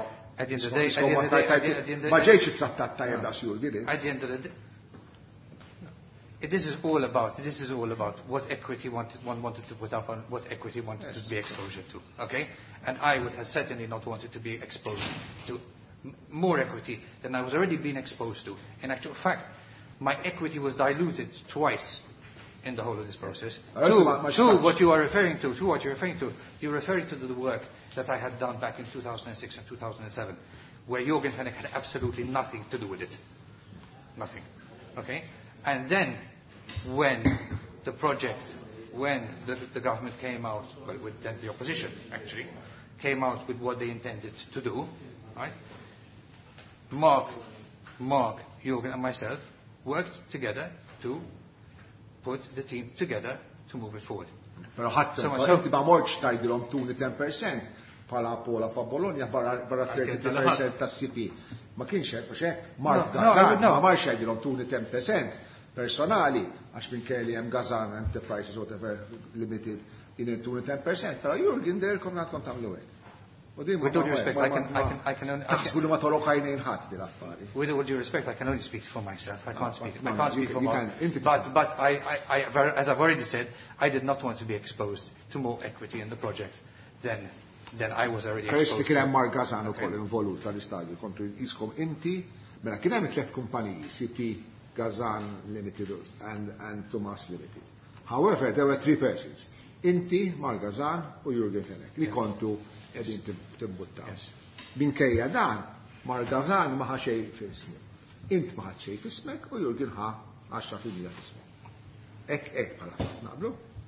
ma ġejx it-trattat tajjeb da' Jürgen. At the end of the day, this is all about this is all about what equity wanted one wanted to put up on what equity wanted yes. to be exposure to. Okay, and I would have certainly not wanted to be exposed to more equity than I was already being exposed to. In actual fact, my equity was diluted twice in the whole of this process. To, to what you are referring to, to what you're referring to, you're referring to the work that I had done back in two thousand six and two thousand seven, where Jürgen Fenech had absolutely nothing to do with it. Nothing. Okay? And then, when the project, when the, the government came out, well, with then the opposition, actually, came out with what they intended to do, right? Mark, Mark, Jürgen and myself worked together to put the team together to move it forward. Pero ħadd inti ma mortx tgħidilhom tuni ten percent bħala Pola fa' Bologna barra thirty percent tas-C P. Ma kienx hekk biex hekk Mark Gazan ma marx jgħidilhom tuni ten percent personali għax minn kelli hemm Gazan Enterprises whatever limited in tuni ten percent, però Jürgen derkom nagħtkom tagħmlu hekk. With all due respect, I can, I can, I can only. With all due respect, I can only speak for myself. I can't speak. I can't speak for Mark. But, but I, I, I, as I've already said, I did not want to be exposed to more equity in the project than, than I was already exposed. First, kien hemm Mark Gazan ukoll involut tal-istadju kontu jiskom inti, mela kien hemm tliet kumpaniji, C P, Gazan Limited and, and Thomas Limited. However, there were three persons. Inti, Mark Gazan u Jürgen Fenech li kontu edin tibbuttaw. Minkejja dan, Mark Gazan ma ħa xej fismu. Int ma ħa xej fismek u Jürgen ħa għaxra fil-mija fismu. Ek, ek, bħala naqblu?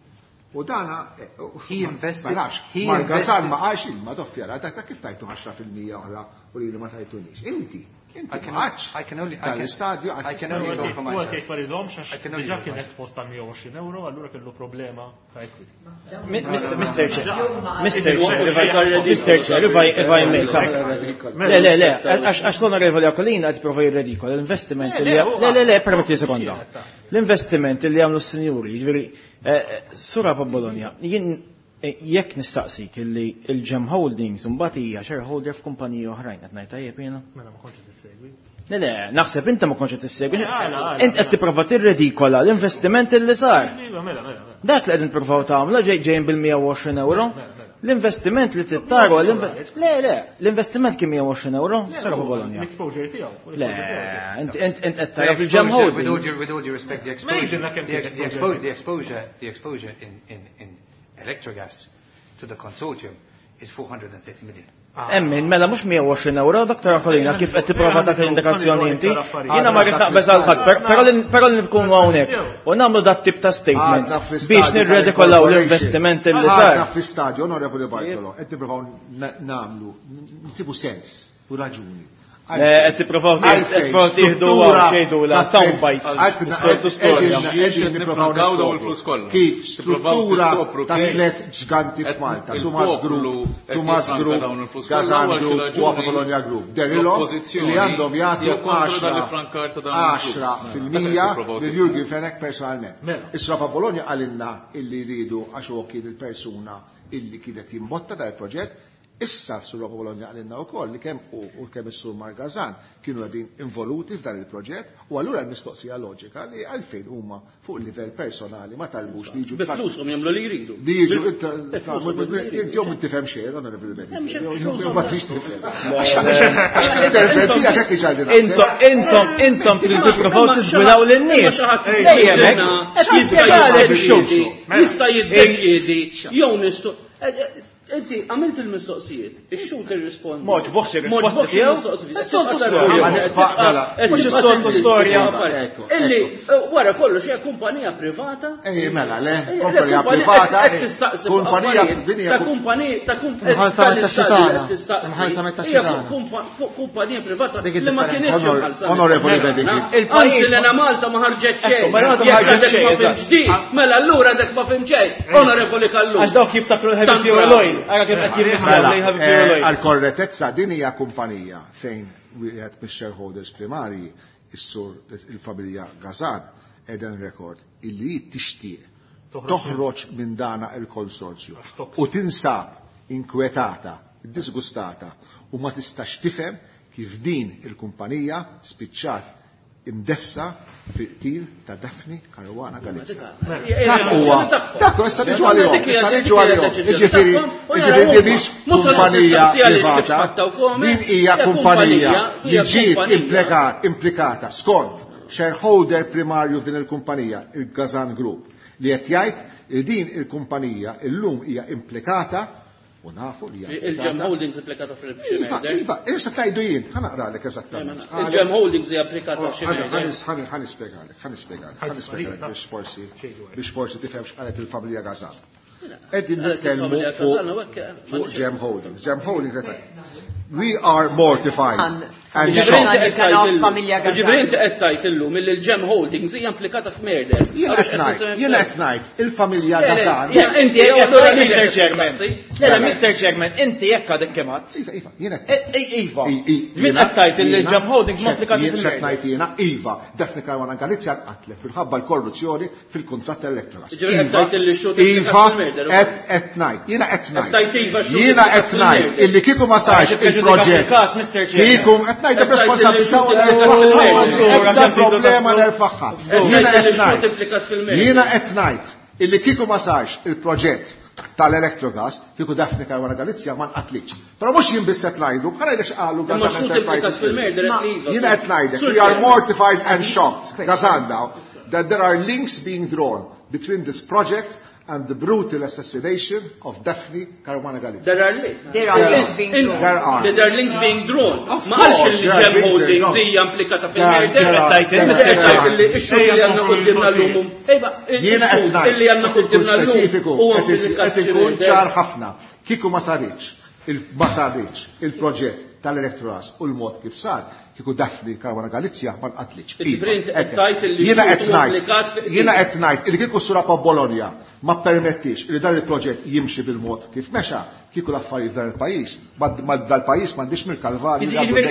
U dana, he invested, ma Gazan ma għax ilma doffjara, ta' kif tajtu għaxra fil-mija oħra u li ma tajtunix. Inti, inti għax. I can only, tal-istadju I can only go for myself. U għakek maridom, xax diġa kien espost ta' mija u għoxrin euro, għallura kellu problema ta' equity. mister Chair, mister Chair, if I may. Le, le, le, għax l-onorevoli Akolina għad prova jirredikola, l-investiment li le, le, le, permetti sekonda. L-investiment li għamlu s-senjuri, ġveri, Sura pa' Bologna, jien jekk nistaqsik li il-Gem Holdings mbagħad hija shareholder f'kumpaniji oħrajn qed ngħid tajjeb jiena. Mela ma kontx tissegwi. Le le, naħseb inta ma kontx qed tissegwi. Int qed tipprova tirredikola l-investiment li sar. Mela, mela. Dak li qegħdin nippruvaw tagħmlu ġejjin bil-mija u għoxrin euro. L-investiment li tittaru, le, le, l-investiment kien mija u għoxrin euro, Sura pa' Bologna. L-exposure tiegħu. Le, int qed tara fil-Gem Holdings. With all due respect, the exposure, the exposure, the exposure, the exposure in in in Electrogas to the consortium is four hundred thirty million. Emmin, mela mux mija u għoxrin euro, doktor Akolina, kif qed tipprova ta' indikazzjoni inti. Jiena ma rrid naqbeż għal ħadd, però li nkunu hawnhekk u nagħmlu dat tip ta' statements biex nirredikollaw l-investiment li sar. Għadna fl-istadju, onorevoli Bartolo, qed nippruvaw nagħmlu, nsibu sens u raġuni. Qed tippruvaw tieħdu xejdu la soundbite. Sortu storja. Kif struttura ta' tliet ġganti f'Malta, Tumas Group, Tumas Group, Gazan Group u Apa Bologna Group. Derilhom li għandhom jagħtu għaxra fil-mija lil Jurgen Fenek personalment. Is-Sura pa' Bologna għalinna illi jridu għax huwa kien il-persuna illi kienet jimbotta dal-proġett. Issa Sura pa' Bologna għalinna u koll li kemm u kemm is-Sur Margazan kienu għadin involuti f'dan il-proġett u allura l-mistoqsija loġika li għalfejn huma fuq livell personali ma talbux li jiġu. Biflushom jagħmlu li jridu. Li jiġu inti jom tifhem xejn, onorevoli Bedi. Jew ma trix tifhem. Għax interpreti jekk iġaldin. Intom intom intom tridu tippruvaw tiżgwilaw lin-nies. Dejjem hekk. Jista' jiddeċiedi jew nistu. Inti għamilt il-mistoqsijiet, ix-xut irrispondi. Moġ boħx ir-risposta tiegħu. Is-soltu storja. Illi wara kollox hija kumpanija privata. Ej mela le, kumpanija privata. Kumpanija ta' kumpanija ta' kumpanija. Kumpanija privata li ma kienx imħallsa. Onorevoli Bedi. Il-pajjiż li Malta ma ħarġet xejn. Mela allura dak ma fim xejn. Onorevoli Kallu. Għax dawk jiftakru l-ħebi fuel Għal-korretezza din hija kumpanija fejn wieħed mix-shareholders primarji is-sur il-familja Gazan eden rekord illi tixtieq toħroġ minn dana il-konsorzju u tinsab inkwetata, disgustata u ma tistax tifhem kif din il-kumpanija spiċċat imdefsa fil-tir ta' Daphne Caruana Galizia. Dakku, issa niġu għal-jom, issa niġu għal-jom. Iġifiri, iġifiri biex kumpanija privata, din hija kumpanija li ġiet implikata skont shareholder primarju din il-kumpanija, il-Gazan Group, li qed jgħid din il-kumpanija illum hija implikata u nafu li il-Gem Holdings implikata fil-Bximeder. Iva, irsa tajdu jien, ħanaqralek eżattament. Il-Gem Holdings hija implikata fil-Bximeder. Ħanispjegalek, ħanispjegalek, ħanispjegalek biex forsi biex forsi tifhemx qalet il-familja Gazan. Qegħdin nitkellmu fuq Gem Holdings. Gem Holdings we are mortified. And ġibrinti għettajt illum il-Gem Holdings hija implikata f'merder. Jien qed ngħid il-familja Gazan. Inti mister Chairman. Lele mister Chairman, inti jekk għadek kemat. Iva, iva, jien qed. Iva. Min qed il-Gem Holdings ma implikata f'merder. Jien qed ngħid jiena iva, Daphne Caruana Galizia qatlet fil-ħabba l-korruzzjoni fil-kuntratt Electrogas. Iva, qed ngħid, jiena qed ngħid. Jiena qed ngħid illi kieku ma sarx il-proġett. Kieku qed ngħid b'responsabilità problema nerfaħħa. Jiena qed ngħid illi kieku ma sarx il-proġett tal-Electrogas, kieku Daphne Caruana Galizia ma nqatlitx. Però mhux jien biss qed ngħidu, ħanajdek x'qalu Gazan Enterprises. Jiena qed ngħidek, we are mortified and shocked, Gazan now, that there are links being drawn between this project and the brutal assassination of Daphne Caruana Galizia. There are links. There are links being drawn. There are. There are links being drawn. Of Ma course, għalx li there are ġem being holding drawn. zija implikata There are- there are- fil-mejda. there are- there are- Li x-xogħol li għandna qudiemna l-lum. Ejba, Jiena qed il-xogħol li għandna qudiemna l-lum speċifiku huwa qed implikat ikun xi ċar ħafna. Kieku ma saritx il-ma saritx il-proġett tal-elettoras u l-mod kif sar, kieku Daphne Caruana Galizia ma nqatlitx. Jiena qed ngħid, jiena qed ngħid li kieku sura pa' Bologna ma permettix li dan il-proġett jimxi bil-mod kif mexa, kieku l-affarijiet dan il-pajjiż, ma dal-pajjiż m'għandix mill-Kalvarju.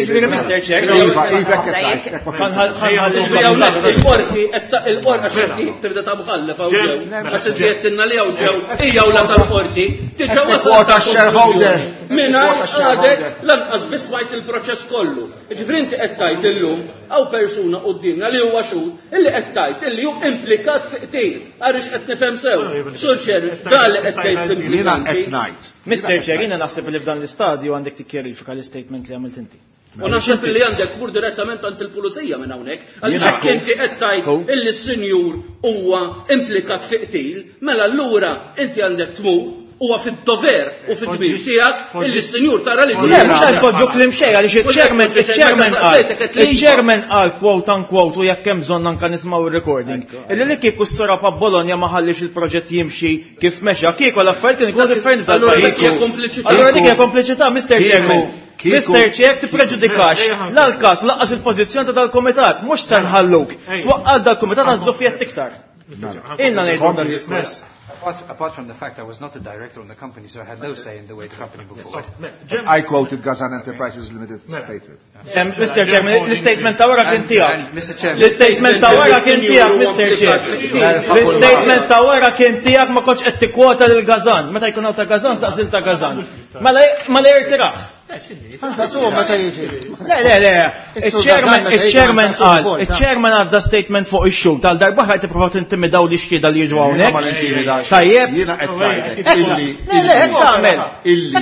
Il-qorti tibda ta' mħallef hawn ġew, għax intiettilna li hawn ġew, hija wla tal-qorti, tiġa wasal shareholder. Minna għadek lanqas biss smajt il-proċess kollu. Ġifri inti qed tgħid illum hawn persuna qudiemna li huwa xhur illi qed tgħid illi hu implikat fi qtil. Għariex qed nifhem sew. Sur Ċer, dan li qed tgħid Jiena qed ngħid. mister Ċer, jiena naħseb li f'dan l-istadju għandek tikkjerifika l-istatement li għamilt inti. U naħseb li għandek mur direttament għand il-pulizija minn hawnhekk, għaliex hekk inti qed tgħid illi s-sinjur huwa implikat fi qtil, mela allura inti għandek tmur huwa fid-dover u fid-dmir tiegħek illi s-sinjur tara li Le, mhux għal poġġu klim xejn għaliex iċ-chairman iċ-chairman qal iċ-chairman qal quote unquote u jekk hemm bżonn anke nismgħu ir-recording. Illi li kieku s-sora pa' Bologna ma ħallix il-proġett jimxi kif mexa, kieku l-affarijiet ikunu differenti tal-pajjiż. Allura dik hija kompliċità, mister Chairman. mister Ċer tippreġudikax l-alkas laqqas il-pożizzjoni ta' dal-kumitat, mhux se nħalluk. Twaqqal dal-kumitat għaż-żuffiet iktar. Inna ngħidu dal-dismess. Apart, apart from the fact I was not a director in the company, so I had no say in the way the company moved forward. I quoted Gazan Enterprises Limited statement. mister Chairman, l-statement ta' wara kien tiegħek. mister Chairman. L-statement ta' wara kien tiegħek, mister Chair. L-statement ta' wara kien tiegħek ma kontx qed tikkwota lil Gazan. Meta jkun hawn ta' Gazan saqsil ta' Gazan. Mela mela jirtiraħ. Le, le, le, il-chairman qal, il-chairman għadda statement fuq ix-xu tal-darba ħajt tipprova tintimidaw li xkieda li jiġu hawnhekk. Tajjeb. Jiena qed ngħidlek illi Le, qed tagħmel. illi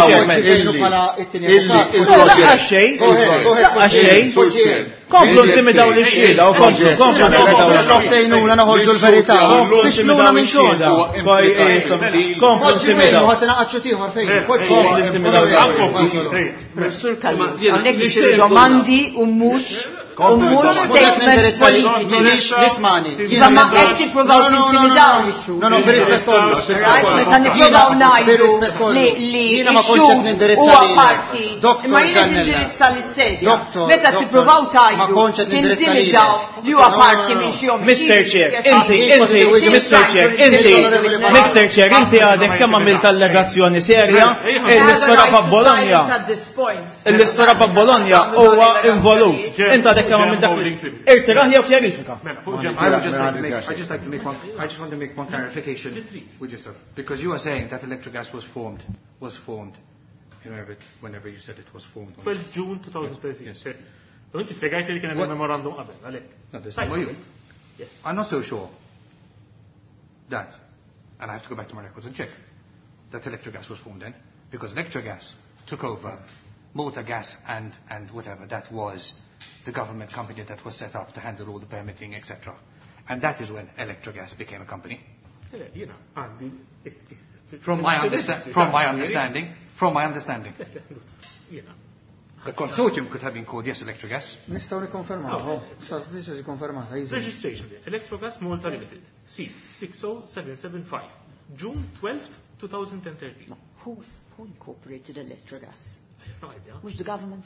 illi Komplu intimidaw li xhieda u komplu komplu intimidaw li xhieda. Naħolġu l-verità. Biex nuna minn xogħol. Komplu intimidaw. Ħadd inaqgħodxu tieħor fejn. Komplu intimidaw. Sur kalma, għandek biex domandi u mhux u mhux statement politiċi. Nismani. Iżda ma qed tippruvaw tintimidaw ix-xu. No, no, b'rispett kollu. Meta nippruvaw ngħidu li li jiena ma kontx qed nindirizza huwa parti. Imma jiena nindirizza lis-sedja. Meta tippruvaw tajdu tintimidaw li huwa parti minn xi jom. mister Chair, inti, inti, mister Chair, inti, mister Chair, inti għadek kemm għamilt allegazzjoni serja, l-istora pa' Bologna. L-istora pa' Bologna huwa involut. Inti għadek kemm għamilt dak. Irtiraħ jew kjarifika. I would just like to make, I just like to make one, I just want to make one clarification with yourself, because you are saying that Electrogas was formed, was formed, whenever, whenever you said it was formed. twelve June twenty thirteen. Yes. U inti spiegajt li kien hemm memorandum qabel, għalek. No, there's no you. Yes. I'm not so sure that, and I have to go back to my records and check, that Electrogas was formed then, because Electrogas took over Malta Gas and, and whatever, that was the government company that was set up to handle all the permitting, et cetera. And that is when Electrogas became a company. You know, from my understanding, from my understanding, from my understanding. You know. The consortium could have been called, yes, Electrogas. Nistgħu nikkonfermaw. Sa tiġi konfermata. Registration. Electrogas Malta Limited. C six oh seven seven five. June twelfth, twenty thirteen. Who who incorporated Electrogas? No idea. Who's the government?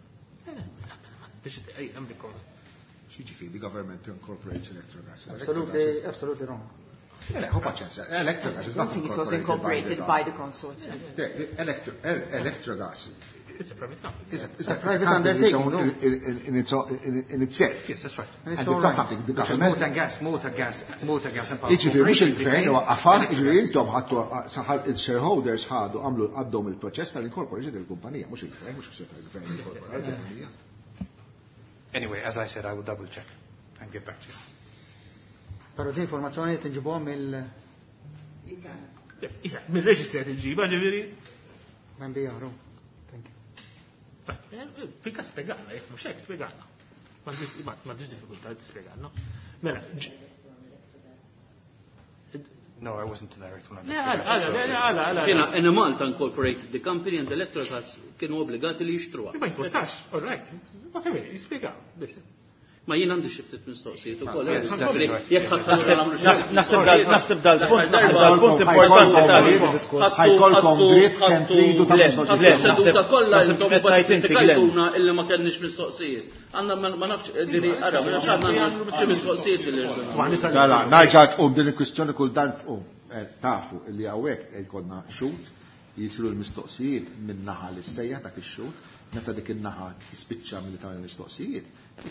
Xiġifieri the government incorporates Electrogas. Absolutely, absolutely wrong. Electrogas is not think it was incorporated by the consortium. Electrogas. It's a private company. It's a, it's a private undertaking in, in, its, in, in itself. Yes, that's right. And it's not something the government. Malta Gas, Malta Gas, Malta Gas and Power. Iġifieri mhux il-gvern u għafar iġifieri intom ħadtu saħal il-shareholders ħadu għamlu għaddhom il-proċess tal-incorporation tal-kumpanija, mhux il-gvern, mhux il-gvern incorporati il-kumpanija. Anyway, as I said, I will double check and get back to you. Però di informazzjoni tinġibhom mill mill-reġistri qed iġiba ġifieri. Ma nbijaru. Fika spiegħana, jek mux jek spiegħana. Ma diż diffikultà spiegħana. Mela, No, I wasn't the director. Kiena in Malta incorporated the company and the electoral costs kienu obbligati li jixtruha. Ma jkuntax, all right. Ma kemm jispjega biss. Ma jien għandi xi ftit mistoqsijiet ukoll. Naħseb dal-punt importanti tal-diskuss. Ħajkolkom dritt kemm tridu ta' seduta kollha intom tikajtuna illi ma kenniex mistoqsijiet. Għandna ma nafx diri ara, ma nafx għandna xi mistoqsijiet li. Mela, narġa' tqum din il-kwistjoni kultant tqum tafu illi hawnhekk jkollna xut jisiru l-mistoqsijiet minn naħa li sejja dak ix-xut, meta dik in-naħa tispiċċa milli tagħmel mistoqsijiet.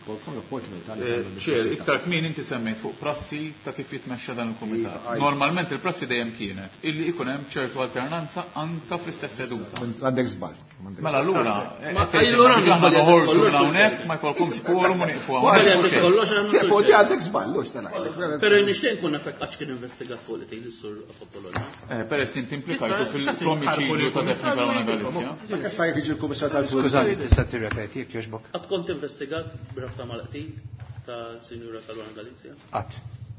ċer, iktar kmin inti semmejt fuq prassi ta' kif jitmexxa dan il-kumitat. Normalment il-prassi dejjem kienet illi ikun hemm ċertu alternanza anka fl-istess seduta. Għandek żball. Mela allura, allura noħorġu hawnhekk ma jkollkomx quorum u nieqfu hawnhekk. Fuq di għandek żball, stanaj. Però nixtieq nkun nafek għax kien investigat fuq li tgħid is-sur Apollonia. Peress inti implikajtu fil-omiċidju ta' Defni Caruana Galizja. Issa jiġi l-Kummissar tal-Pulizija. Skużani, tista' tirrepeti jekk jogħġbok. Qatt kont investigat b'rabta mal-qtil ta' Sinjura Caruana Galizja? Qatt.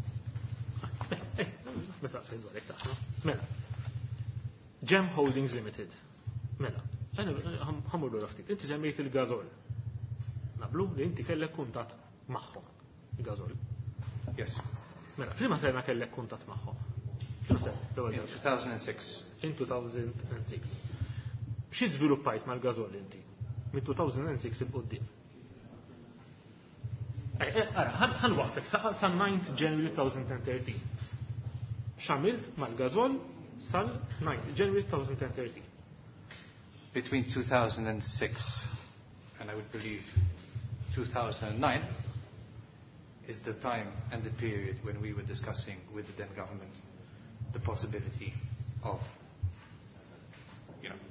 Meta qed dwarek taħna. Mela. Gem Holdings Limited. Mela. Ħamurru raftit. Inti semmejt il-gazol. Nablu li inti kellek kuntat magħhom. Il-gazol. Yes. Mela, f'liema sena kellek kuntat magħhom. F'liema sena? In two thousand six. In two thousand six. Xi żviluppajt mal-gazol inti? Min two thousand six il-qoddim. Ara, ħan waqfek sa' ninth January twenty thirteen. X'għamilt mal-gazol sal ninth January twenty thirteen. Between two thousand six and I would believe two thousand nine is the time and the period when we were discussing with the then government the possibility of, you know,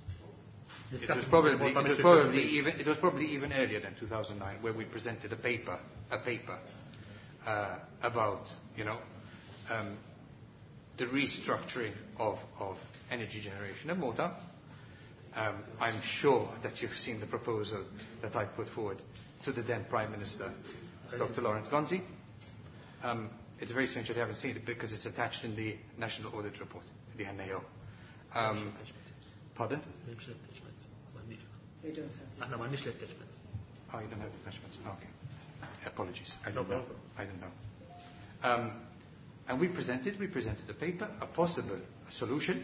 it was probably, it was probably even it was probably even earlier than two thousand nine where we presented a paper a paper uh, about, you know, um, the restructuring of of energy generation in Malta. Um, I'm sure that you've seen the proposal that I put forward to the then Prime Minister, Doctor Lawrence Gonzi. Um, it's very strange that you haven't seen it because it's attached in the National Audit Report, the N A O. Um, pardon? They don't have attachments. Oh, you don't have attachments. Okay. Apologies. I don't know. I don't know. Um, and we presented, we presented a paper, a possible solution,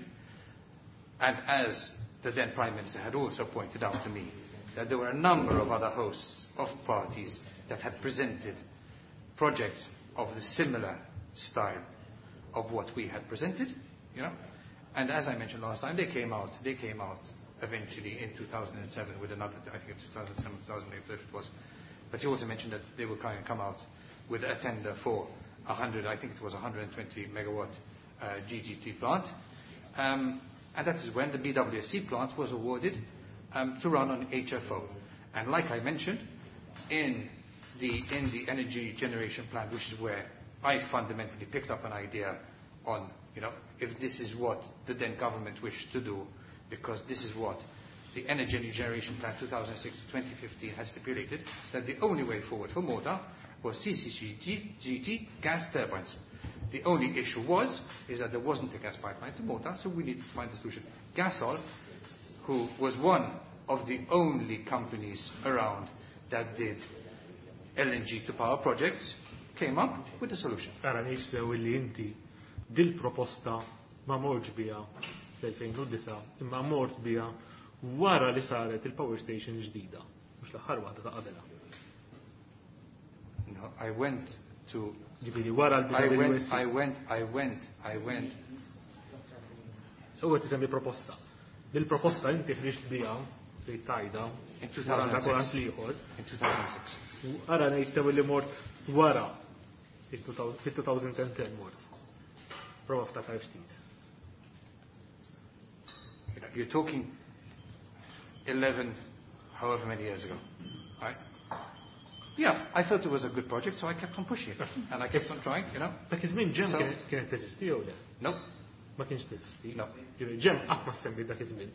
and as the then Prime Minister had also pointed out to me that there were a number of other hosts of parties that had presented projects of the similar style of what we had presented, you know. And as I mentioned last time, they came out, they came out eventually in two thousand seven with another, I think two thousand seven, two thousand eight, it was. But he also mentioned that they would kind of come out with a tender for one hundred, I think it was one hundred twenty megawatt uh, G G T plant. Um, And that is when the B W S C plant was awarded um, to run on H F O. And like I mentioned, in the, in the energy generation plan, which is where I fundamentally picked up an idea on, you know, if this is what the then government wished to do, because this is what the energy generation plan two thousand six to twenty fifteen has stipulated, that the only way forward for Malta was C C G T gas turbines. The only issue was, is that there wasn't a gas pipeline to Malta, so we needed to find a solution. Gasol, who was one of the only companies around that did L N G to power projects, came up with a solution. Tara nix sewi li inti dil-proposta ma morġ bija fl-twenty oh nine imma mort bija wara li saret il-power station ġdida, mux l-aħħar waħda ta' qabela. No, I went to ġibiri wara I went, I went, I went, I went. Uwa tisemmi proposta. Dil-proposta inti ħriġt bija li tajda in two thousand six. In two thousand six. Ara nejsew li mort wara fil-twenty ten mort. Prova ftakar ftit. You're talking eleven, however many years ago, right? Yeah, I felt it was a good project, so I kept on pushing it. And I kept on trying, you know. Dak iż-żmien ġem kienet teżisti jew le? No. Ma kienx teżisti? No. Ġem qatt ma semmi dak iż-żmien.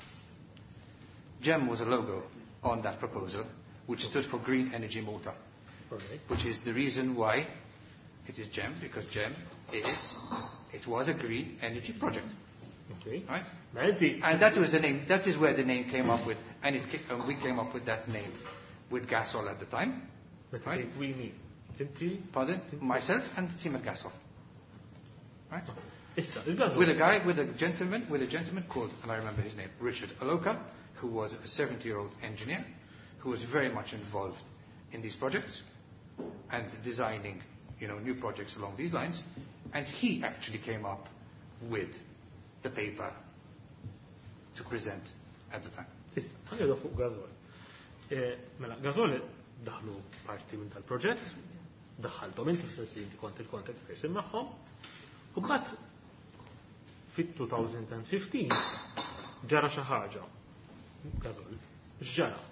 GEM was a logo on that proposal, which stood for Green Energy Malta, okay. Which is the reason why it is GEM, because GEM is It was a green energy project. Okay. Right? And that was the name, that is where the name came up with, and it came, uh, we came up with that name with Gasol at the time. Right? We need. Pardon? Myself and the team at Gasol. Right? With a guy, with a gentleman, with a gentleman called, and I remember his name, Richard Aloka, who was a seventy-year-old engineer, who was very much involved in these projects and designing, you know, new projects along these lines. And he actually came up with the paper to present at the time. Issa, fuq Gasol. Mela, Gasol daħlu parti minn tal-proġett, daħħaltom inti f'sensi inti kont il-contact person magħhom, u mbagħad fit-twenty fifteen ġara xi ħaġa. Gasol, x'ġara?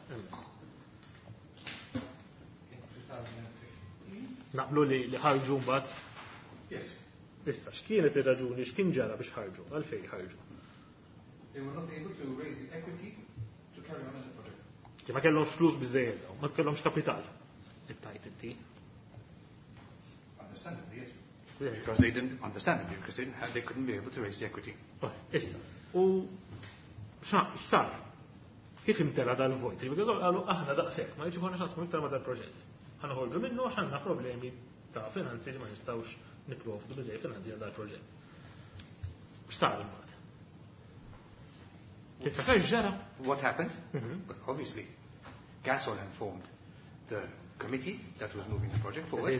Naqblu li ħarġu mbagħad? Yes. Issa, x'kienet ir-raġuni, x'kien ġara biex ħarġu? Għalfejn ħarġu? They were not able to raise the equity to carry on the project. Ti ma kellhomx flus biżejjed, ma kellhomx kapital. It-tajt inti. Understandably, yes. Because they didn't understand it, because they, didn't have, they couldn't be able to raise the equity. Issa, u x'sar? Kif imtela dal-vojt? Għalu aħna daqshekk, ma jiġu ħana xasmu iktar ma dal-proġett. Ħana ħolġu minnu għax għandna problemi ta' finanzi li ma nistgħux nipprovdu biżejjed finanzi għal dal-proġett. X'sar imbagħad? What happened? Mm-hmm. Well, obviously, Gasol informed the committee that was moving the project forward.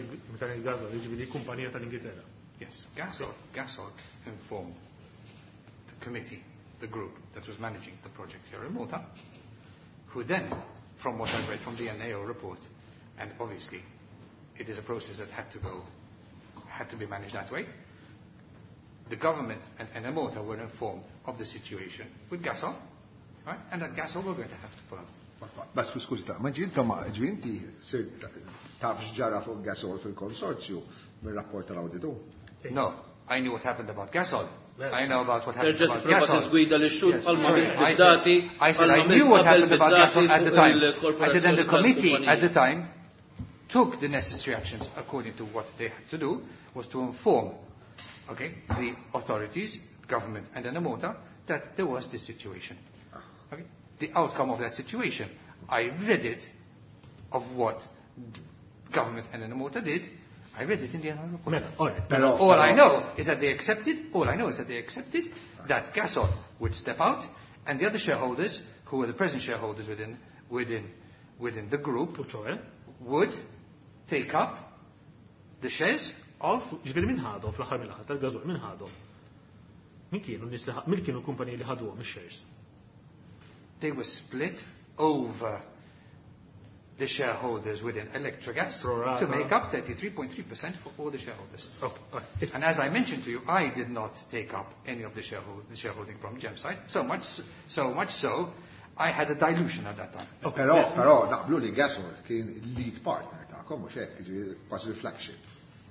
Yes, Gasol, Gasol informed the committee, the group that was managing the project here in Malta, who then, from what I read from the N A O report, and obviously it is a process that had to go, had to be managed that way, the government and N A Malta were informed of the situation with Gasol, right? And that Gasol were going to have to pull out. Bas fi skużi ta' ma ġinta ma ġvinti sir taf x'ġara fuq Gasol fil-konsorzju mir-rapport tal-awditu. No, I knew what happened about Gasol. I know about what happened about Gasol. Yes. I said I knew what happened about Gasol at the time. I said and the committee at the time took the necessary actions according to what they had to do, was to inform okay, the authorities, government and N A Malta, that there was this situation. Okay? The outcome of that situation, I read it of what government and N A Malta did, I read it in the annual report. All, right. all I know is that they accepted, all I know is that they accepted that Gasol would step out and the other shareholders, who were the present shareholders within, within, within the group, would take up the shares of ġifieri min ħadhom fl-aħħar mill-aħħar tal-Gasol min ħadhom? Min kienu nies li min kienu kumpaniji li ħadhuhom ix-shares? They were split over the shareholders within Electrogas to make up thirty-three point three percent for all the shareholders. Oh, right. And as I mentioned to you, I did not take up any of the, sharehold the shareholding from Gemside, so much so much so I had a dilution at that time. Oh, però però naqblu li Gasol kien lead partner tagħkom mhux hekk, jiġifieri quasi flagship.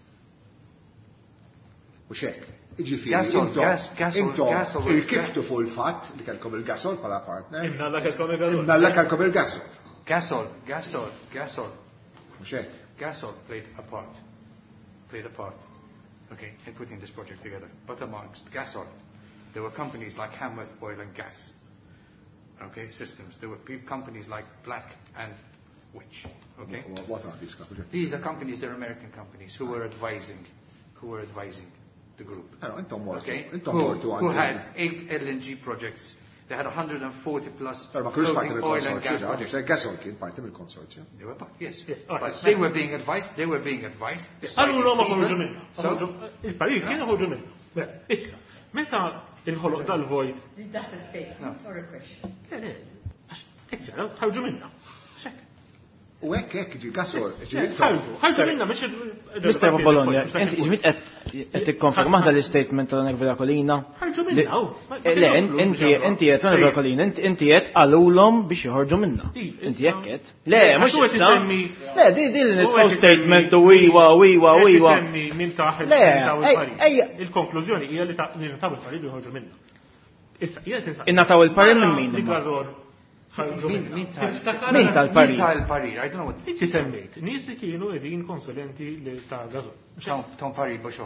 U xek, iġifiri, intom il-kiftu fuq il-fat li kelkom il-Gasol pala partner. Imnalla kelkom il-Gasol. Imnalla kelkom il-Gasol. Gasol, Gasol, Gasol. U xek. Gasol played a part, played a part, okay, in putting this project together. But amongst Gasol, there were companies like Hamworth Oil and Gas, okay, systems. There were companies like Black and Witch, okay. What are these companies? These are companies, they're American companies who were advising, who were advising the group. Okay. Who, who had eight L N G projects. They had one hundred forty plus floating oil and gas projects. Gasol kien parti mill-konsorzju. They were part, yes. yes. But they were being advised, they were being advised. Għallu l-għoma ħolġu minna. Il-parir kienu ħolġu minna. Issa, meta il-ħoloq dal-vojt. Is that a statement or a question? Ekċa, ħolġu minna. U hekk hekk ġi Gasol. Ħarġu minna biex mister Bologna, inti ġmit qed tikkonfermaħ dal-istatement tal-Onorevoli Kolina. Ħarġu minna. Le, inti inti qed Onorevoli Kolina, inti qed għalulhom biex joħorġu minna. Inti hekk qed. Le, mhux issa. Le, di di nitfgħu statement u wiwa wiwa wiwa. Min taħ il-konklużjoni hija li nataw il-parir joħorġu minna. Issa, hija tinsa. Innataw il-parir minn min? Min tal-parir? Min tal-parir, I don't know what. Inti semmejt, nies li kienu edin konsulenti ta' Gasol. Tom parir biex joħorġu?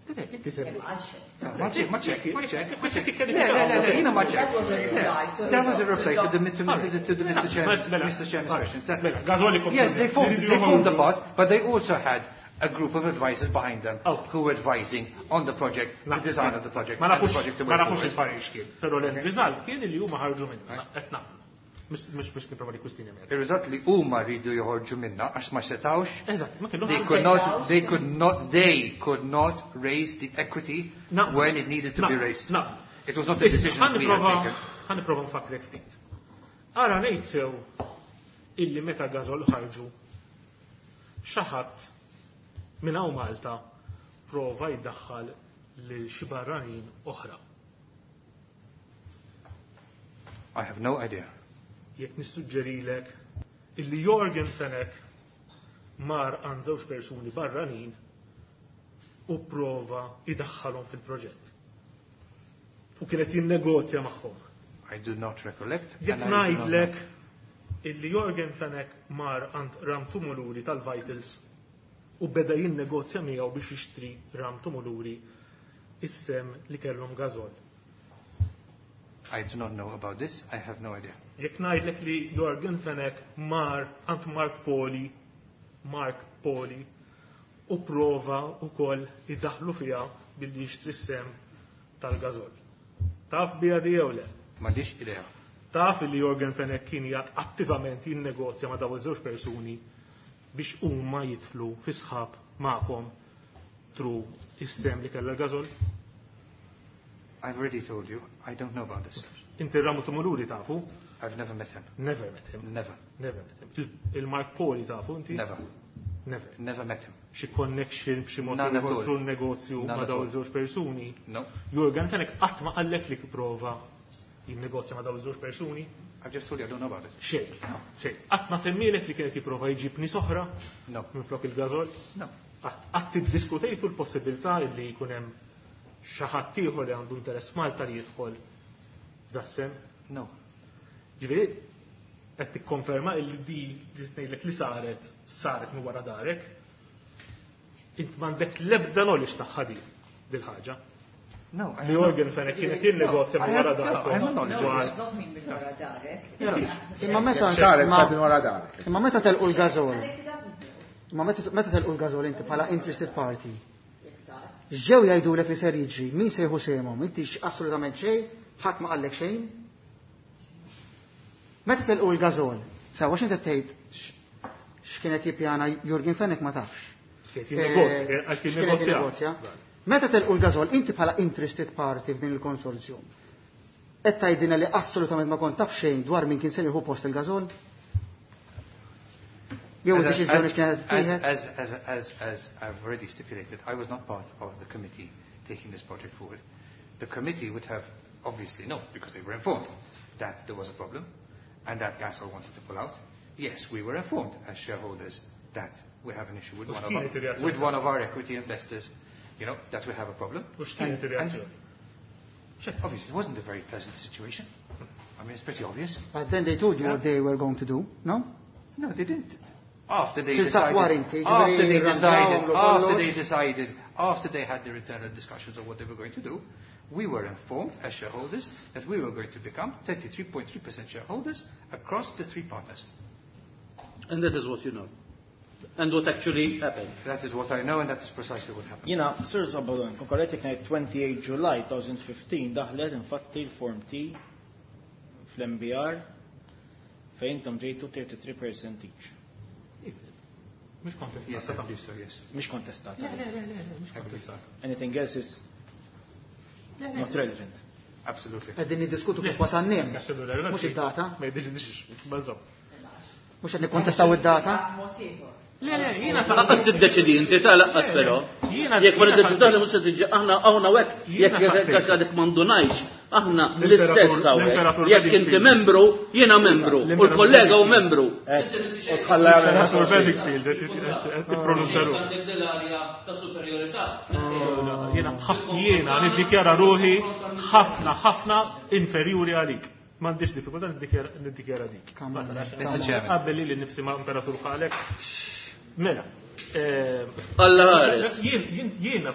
Inti semmi. Maċek, maċek, maċek, maċek. Le, le, le, jina maċek. That was a reply to the Mister Chairman's questions. Yes, they formed, they formed the pot, but they also had a group of advisors behind them who were advising on the project, the design of the project, and the project to work forward. Ma nafux il pero l-result kien li huma ħarġu minna, qed naqblu. Mhux biex nipprova li kwistjoni hemmhekk. Ir-riżult li huma rridu joħorġu minna għax ma setawx. They could not they could not they could not raise the equity when it needed to be raised. It was not a decision we had taken. Ħan nipprova nfakkrek ftit. Ara ngħid sew illi meta Gazol ħarġu xi ħadd minn hawn Malta prova jiddaħħal lil xi barranin oħra. I have no idea. Jekk nissuġġerilek illi Jorgen Fenech mar għand żewġ persuni barranin u prova jiddaħħalhom fil-proġett. U kienet jinnegozja magħhom. I do not recollect. Jekk ngħidlek illi Jorgen Fenech mar għand Ram Tumuluri tal-Vitals u beda jinnegozja miegħu biex jixtri Ram Tumuluri is-sem li kellhom Gazol. I do not know about this. I have no idea. Jekk ngħidlek li Jorgen Fenech mar għand Mark Poli, Mark Poli u prova wkoll jidaħlu fiha billi jixtri s-sem tal-Gazol. Taf biha di jew le? M'għandix idea. Taf li Jorgen Fenech kien jgħat attivament jinnegozja ma' dawn iż-żewġ persuni biex huma jidħlu fi sħab magħhom tru is-sem li kellha Gazol? I've already told you, I don't know about this. Inti Ramu Tumuluri tafu? I've never met him. Never met him. Never. Never met him. Il-Mark Poli tafu inti? Never. Never. Never met him. Xi connection, xi mod tru n-negozju ma' dawn iż-żewġ persuni? No. Jorgen Fenech qatt ma qallek li prova jinnegozja ma' dawn iż-żewġ persuni? I've just told you I don't know about it. Xejn. Xejn. Qatt ma semmilek li kienet jipprova jġib nies oħra? No. Minflok il-Gazol? No. Qatt tiddiskutejtu l-possibilità li jkun hemm xi ħadd ieħor li għandu interess Malta li jidħol dassem? No. Ġifieri qed tikkonferma li di ngħidlek li saret saret minn wara darek. Int m'għandek l-ebda knowledge tagħha di dil-ħaġa. No, li Jorgen Fenech kienet jinnegozja minn wara darek. Imma meta saret minn wara darek. Imma meta telqu l-Gazol. Imma meta telqu l-Gazol inti bħala interested party. Ġew jgħidulek li ser jiġri, min se jħu sehomhom, inti assolutament xejn, ħadd ma qallek xejn. Meta telqu l-Gazol, sawa x'inti tgħid x'kienet jippjana Jorgen Fenech ma tafx. X'kienet negozja. Meta telqu l-Gazol, inti bħala interested party f'din il-konsorzjum. Qed tgħidilna li assolutament ma kont taf xejn dwar min kien se jieħu post il-Gazol? As, as, as, as, as, as I've already stipulated, I was not part of the committee taking this project forward. The committee would have obviously known, because they were informed, that there was a problem and that Gazol wanted to pull out. Yes, we were informed as shareholders that we have an issue with one of our, with one of our equity investors, you know, that we have a problem. And, and, obviously, it wasn't a very pleasant situation. I mean, it's pretty obvious. But then they told you yeah. what they were going to do, no? No, they didn't. After they decided, after they decided, after they decided, after they had their internal discussions of what they were going to do, we were informed as shareholders that we were going to become thirty-three point three percent shareholders across the three partners. And that is what you know. And what actually happened. That is what I know, and that is precisely what happened. Jina, Sir Zabalon, konkorretik ngħid twenty-eighth July twenty fifteen daħlet infatti l-Form T fl-M B R fejn tom ġejtu thirty-three percent each. Mhux kontestata. Yes, I believe so, yes. Mhux kontestata. Le, le, le, le, mhux kontestata. Anything else is not relevant. Absolutely. Qegħdin niddiskutu kif wasalnim. Mhux id-data. Ma jiddeċidix bażaw. Mhux qed nikkontestaw id-data. Le, le, jiena Laqqas tiddeċidi inti ta' laqqas però. Jekk ma niddeċidaw li mhux se tiġi aħna hawn hawnhekk jekk għadek m'għandunajx aħna l-istess hawnhekk. Jekk inti membru, jiena membru, u l-kollega hu membru. U tħalla jagħmel Bedingfield qed tippronunzjaru. Ta' superjorità. Jiena jiena niddikjara ruħi ħafna ħafna inferjuri għalik. M'għandix diffikultà niddikjara dik. Qabel li nifsi ma' imperatur bħalek. Mela. Alla ħares. Jiena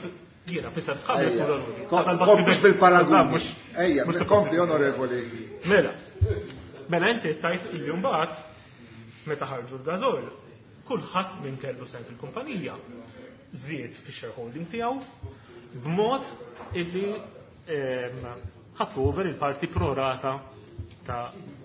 Jiena fissa tħabbes mużaluni. Kompix bil-paraguni. Ejja, kompli onorevoli. Mela, mela inti tajt illi mbagħad meta ħarġu l-gażoil, kulħadd min kellu sen fil-kumpanija żied fix-shareholding tiegħu b'mod illi ħattu over il-parti prorata ta'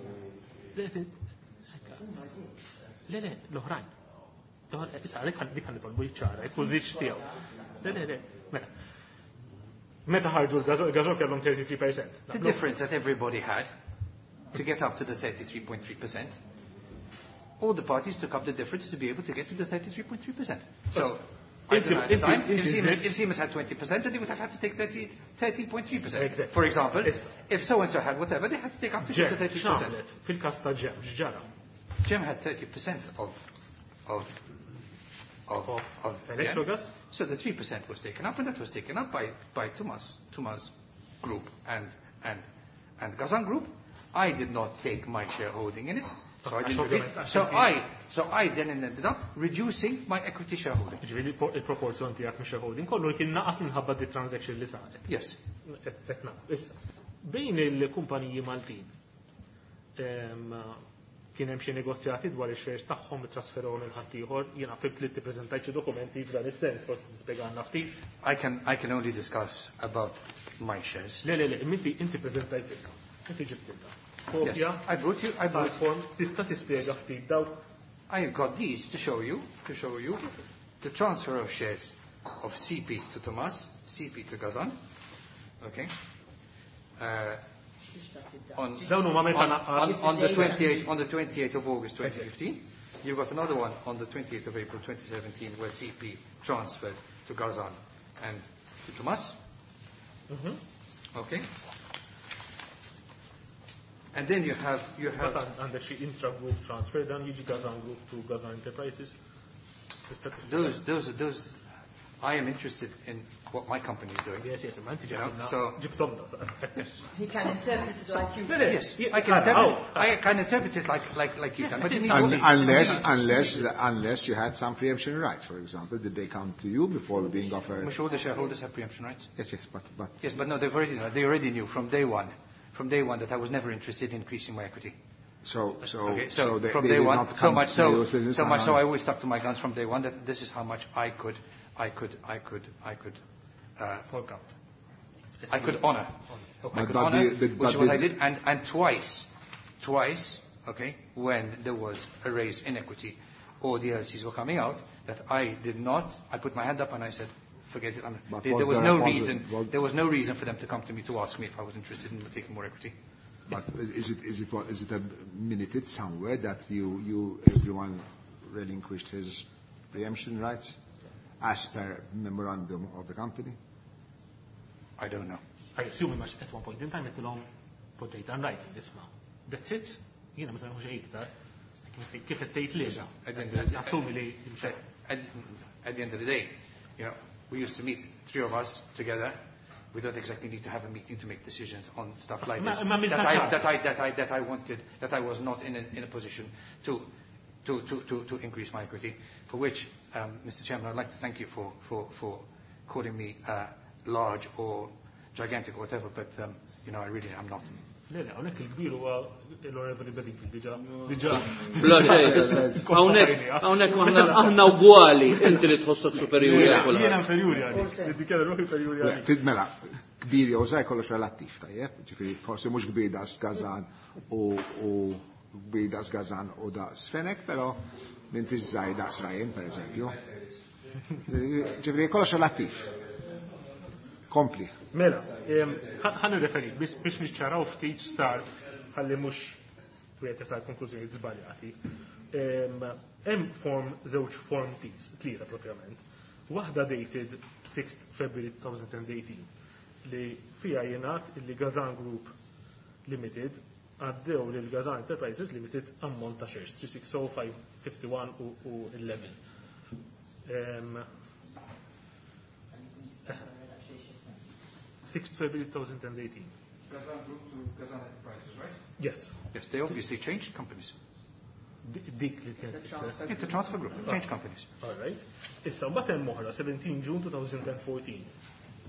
le le l-oħrajn. Issa għalek dik għan nitolbu jċara, jkużiċ tiegħu. Le le le, mela. Meta ħarġu l-gazol kellhom thirty-three percent. The difference that everybody had to get up to the thirty-three point three percent, all the parties took up the difference to be able to get to the thirty-three point three percent. So, I don't know, at the time, if Siemens, if Siemens had twenty percent, then they would have had to take thirteen point three percent. Exactly. For example, if so-and-so had whatever, they had to take up to thirty percent. Fil-kas ta' Gem, x'ġara? Gem had thirty percent of of of of, of Electrogas. Yeah. So the three percent was taken up, and that was taken up by by Thomas Thomas Group and and and Gazan Group. I did not take my shareholding in it, so I didn't. Really, so I so I then ended up reducing my equity shareholding. Ġifieri il-proporzjon tiegħek minn shareholding kollu kien naqas minħabba di transaction li saret. Yes. Etna. Issa bejn il-kumpaniji Maltin kien hemm xi negozjati dwar ix-shares tagħhom trasferuhom il ħaddieħor, jiena fimt li tippreżentajt xi dokumenti f'dan is-sens, forsi tispjegana ftit. I can I can only discuss about my shares. Le le le, inti inti preżentajtilna. Inti ġibtilna. Yes, I brought you I brought form tista' tispjega ftit daw. I have got these to show you to show you the transfer of shares of C P to Thomas, C P to Gazan. Okay. Uh, On, on, on, on the twenty-eighth on the twenty-eighth of August twenty fifteen, you got another one on the twenty-eighth of April twenty seventeen where C P transferred to Gazan and to Thomas. Mm-hmm. Okay. And then you have you have and the intra-group transfer, then you Gazan Group to Gazan Enterprises. Those those those. I am interested in what my company is doing. Yes, yes, you know, so yes. He can interpret it like you. Yes, I can interpret. I can interpret it like like like you can. But unless unless unless you had some preemption rights, for example, did they come to you before being offered? I'm sure the shareholders have preemption rights. Yes, yes, but but yes, but no, they've already they already knew from day one, from day one that I was never interested in increasing my equity. So so okay, so, so they, from they day one, so much so so much so I always stuck to my guns from day one that this is how much I could. I could, I could, I could, uh, fork out. I could honor. Okay. I could honor, the, the, which is what I did, and, and twice, twice, okay, when there was a raise in equity, or the L Cs were coming out, that I did not, I put my hand up and I said, forget it. There, there was no reason, was there was no reason for them to come to me to ask me if I was interested in taking more equity. But is it, is it, what, is it a minuted somewhere that you, you, everyone relinquished his preemption rights? As per memorandum of the company? I don't know. I assume much at one point in time it belonged for data and rights this now. That's it. You know, kif it-tejt liġa. Assumi li At the end of the day, you know, we used to meet three of us together. We don't exactly need to have a meeting to make decisions on stuff like this. That I, that I, that I, that I wanted, that I was not in a, in a position to To, to, to, to increase my equity, for which, um, Mister Chairman, I'd like to thank you for, for, for calling me uh, large or gigantic or whatever, but, um, you know, I really am not. Lele, għonek il-kbir huwa l-onorevoli Bedin fil-diġa. Diġa. Bla xej, għonek għahna ugwali, inti li tħossok superjuri għakol. Jena inferiori għalik, id-dikjara ruħi inferiori għalik. Fid-mela, kbir jew zaħi kollox relattiv, tajjeb, ġifiri, forse mux kbir da Gazan u kbir da Gazan u da Sfenek, pero minti zaħi da Srajen, per eżempju. Ġifiri, kollox relattiv. Kompli. Mela, ħannu referi, biex nixċaraw ftit sar, ħalli mux u jette sar konklużjoni zbaljati. Hemm form, żewġ form tlieta propjament. Waħda dated sixth February twenty eighteen li fija jingħad li Gazan Group Limited għaddew lil Gazan Enterprises Limited ammont ta' shares three six zero five fifty-one u eleven. sixth February twenty eighteen. Gazan Group to Gazan Enterprises, right? Yes. Yes, they obviously changed companies. Dik li kienet. It's a transfer group, changed companies. All right. Issa mbagħad hemm oħra seventeen June twenty fourteen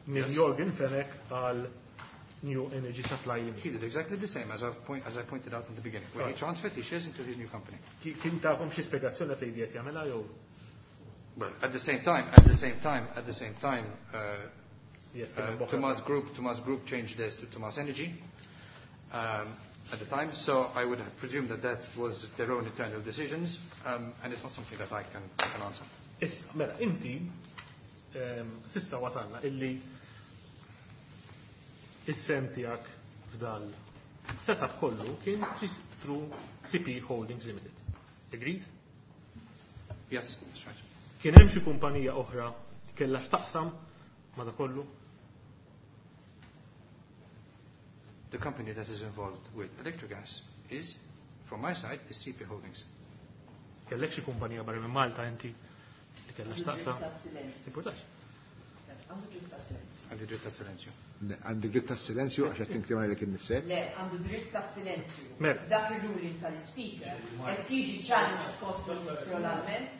minn Jorgen Fenek għal New Energy Supply Limited. He did exactly the same as, point, as I pointed out in the beginning, where right. he transferred his shares into his new company. Kien ta'kom xi spjegazzjoni fejn qed jagħmilha jew? Well, at the same time, at the same time, at the same time, uh, yes, uh, Thomas Group, Thomas Group changed theirs to Thomas Energy um, at the time. So I would have presumed that that was their own internal decisions, um, and it's not something that I can, can answer. Issa, mela, inti sissa wasalna illi is-sem tiegħek f'dal setup kollu kien through C P Holdings Limited. Agreed? Yes, that's right. Kien hemm xi kumpanija oħra kellha x'taqsam ma' da kollu? The company that is involved with Electrogas is, from my side, is C P Holdings. Kellek xi kumpanija barra minn Malta inti li kellha x'taqsam? Importax. Għandi dritt ta' silenzju. Għandi dritt ta' silenzju għax qed tinkrima lek innifsek? Le, għandu dritt ta' silenzju. Dak ir-ruling tal-speaker qed jiġi challenge kostituzzjonalment.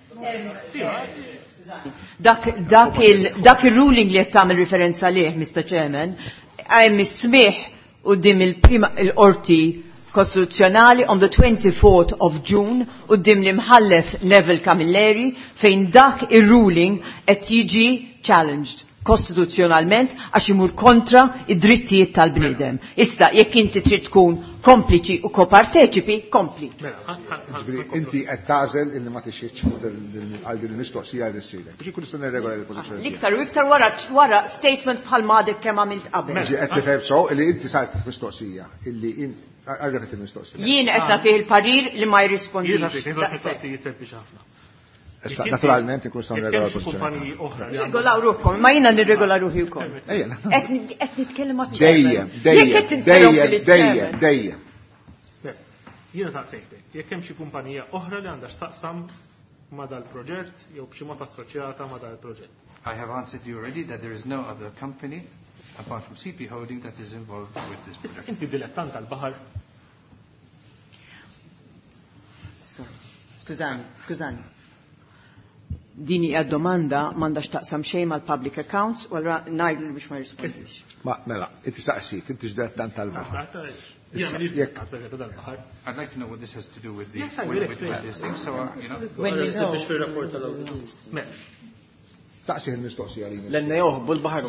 Dak ir-ruling li qed tagħmel referenza lih, Mister Chairman, hemm ismih quddiem il-prima l-qorti kostituzzjonali on the twenty-fourth of June quddiem l-imħallef Neville Camilleri fejn dak ir-ruling qed jiġi challenged kostituzzjonalment għax imur kontra id-drittijiet tal-bniedem. Issa jekk inti trid tkun kompliċi u koparteċipi, kompli. Inti qed tażel illi ma tixitx għal din il-mistoqsija li ssirek. Biex ikun nistgħu nirregola l-pożizzjoni. L-iktar u iktar wara wara statement bħal m'għadek kemm għamilt qabel. Qed tifhem so illi inti sart mistoqsija illi għarrefet il-mistoqsija. Jien qed nagħtih il-parir li ma jirrispondix. Jien nagħtih mistoqsijiet sempliċi ħafna. Issa, naturalment, ikun sa' nirregola l-pożizzjoni. Regolaw ruhkom, ma jiena nirregola ruħi wkoll. Qed nitkellem ma' dejjem, dejjem, dejjem, dejjem, dejjem. Jiena taqsejtek, jekk hemm xi kumpanija oħra li għandha x'taqsam ma' dal-proġett jew b'xi mod assoċjata ma' dal-proġett. I have answered you already that there is no other company apart from C P Holding that is involved with this project. Inti dilettant tal-baħar. Skużani, skużani. Dini għad domanda m'għandax taqsam xejn mal-public accounts u għallra ngħidlu biex ma jirrispondix. Ma mela, inti saqsik, inti x'dilettant tal-baħar. I'd like to know what this has to do with the with, with, with this thing, so uh, you know. When you know. Saqsih il-mistoqsija li. L-enna joħbu l-baħar.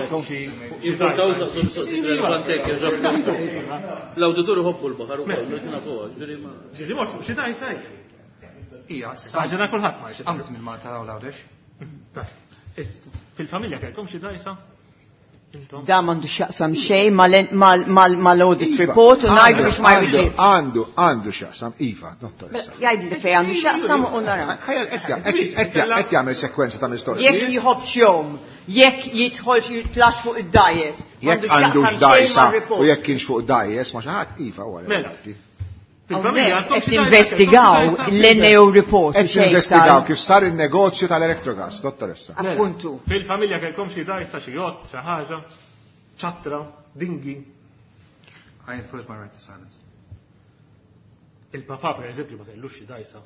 L-awditur ħobbu l-baħar u ġiri morfu, xidaj saj. Ija, saġena kulħadd ma jisib. Għamt minn Malta u l-għawdex. Fil-familja kelkom xidaj sa? Da mandu xaqsam xej mal-audit report u najdu biex ma jħuġi. Għandu, għandu xaqsam, Iva, dottoressa. Jgħid li fej għandu xaqsam u nara. Għet jgħamil sekwenza ta' mistoqsija. Jek jħob xjom, jek jitħol jitlax fuq id-dajes. Jek għandu x'dajsa u jek kienx fuq id-dajes, ma xaħat Iva u għalli. Qed investigaw l-N A O report. Qed investigaw kif sar il-negozju tal-Electrogas, dottoressa. Appuntu. Fil-familja kelkom xi dajsa xi jott, xi ħaġa, ċatra, dingi. I impose my right to silence. Il-papa per eżempju ma kellux xi dajsa.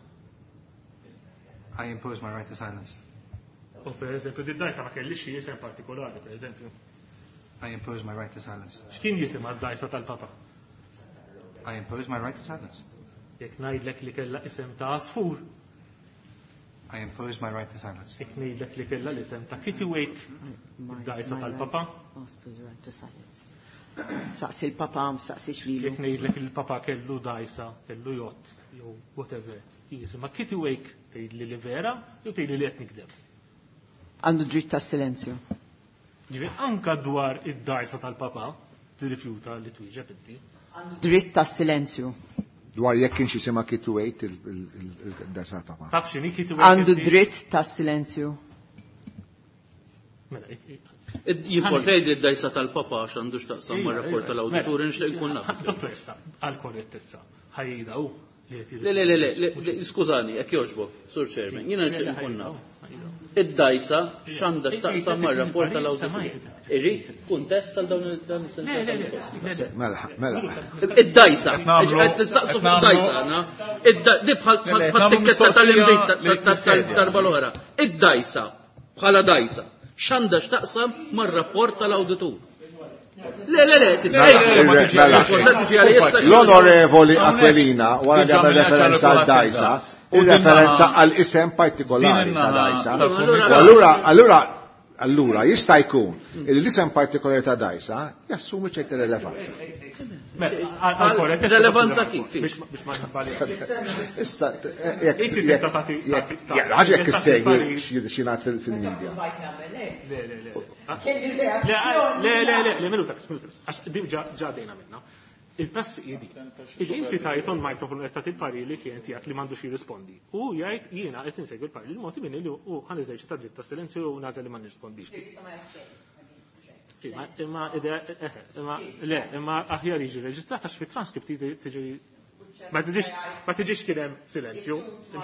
I impose my right to silence. U per eżempju di dajsa ma kellix xi jisem partikolari, per eżempju. I impose my right to silence. X'kien jisem għad-dajsa tal-papa? I impose my right to silence. Jek ngħidlek li kellha isem ta' Asfur. I impose my right to silence. Jek ngħidlek li kellha l-isem ta' Kittiwake, dajsa tal-papa. Saqsi l-papa, saqsix lilu. Jek ngħidlek il-papa kellu dajsa, kellu jott, jew whatever. Jisima Kittiwake tgħidli li vera, jew tgħidli li qed nikdeb. Għandu dritt ta' silenzju. Ġifier anka dwar id-dajsa tal-papa tirrifjuta li twieġeb inti. Dritt ta' silenzju. Dwar jekk kienx jisimha Kittiwake il-dajsa tal-papa. Taf x'inhi Kittiwake? Għandu dritt ta' silenzju. Jimportaj id-dajsa tal-papa għax għandu x'taqsam ma' rapport tal-awditur nixtieq nkun naf. Dottoressa, għal korrettezza. Ħajjida hu. Le le le le, skużani, jekk jogħġbok, Sur Chairman, jiena nixtieq nkun naf. Id-dajsa x'għandha x'taqsam ma' rapport tal-awditur. Irrid kuntest tal dawn il-dan Mela, mela. Id-dajsa, nistaqsu fuq id-dajsa, na? Di bħal tikketta tal-invit tal-darba l-oħra. Id-dajsa, bħala dajsa. x'għandha x'taqsam mar-rapport tal-awditur. Le, le, le, l-onorevoli Aquilina, wara li għamel referenza għal Dajsa, il-referenza għal isem partikolari ta' Dajsa. Allura, allura, allura, jista' jkun il-isem partikolari ta' Dajsa jassumi ċerta relevanza. Relevanza kif? Ħaġek issegwi xinat fil-medja. Le, le, le. Le, le, le, le, minuta, minuta. Għax dim ġadejna minna. Il-prassi jidi. Il-inti tajt on microphone għettat il-pari li klient jgħat li mandu xie rispondi. U jgħajt jiena għet insegwi il-pari li l-moti minni li u għan eżerċi ta' dritta silenzju u nazel li man nirrispondix. Imma, imma, le, imma aħjar jiġi reġistrata xfi transkripti tiġi. Ma tiġix kienem silenzju.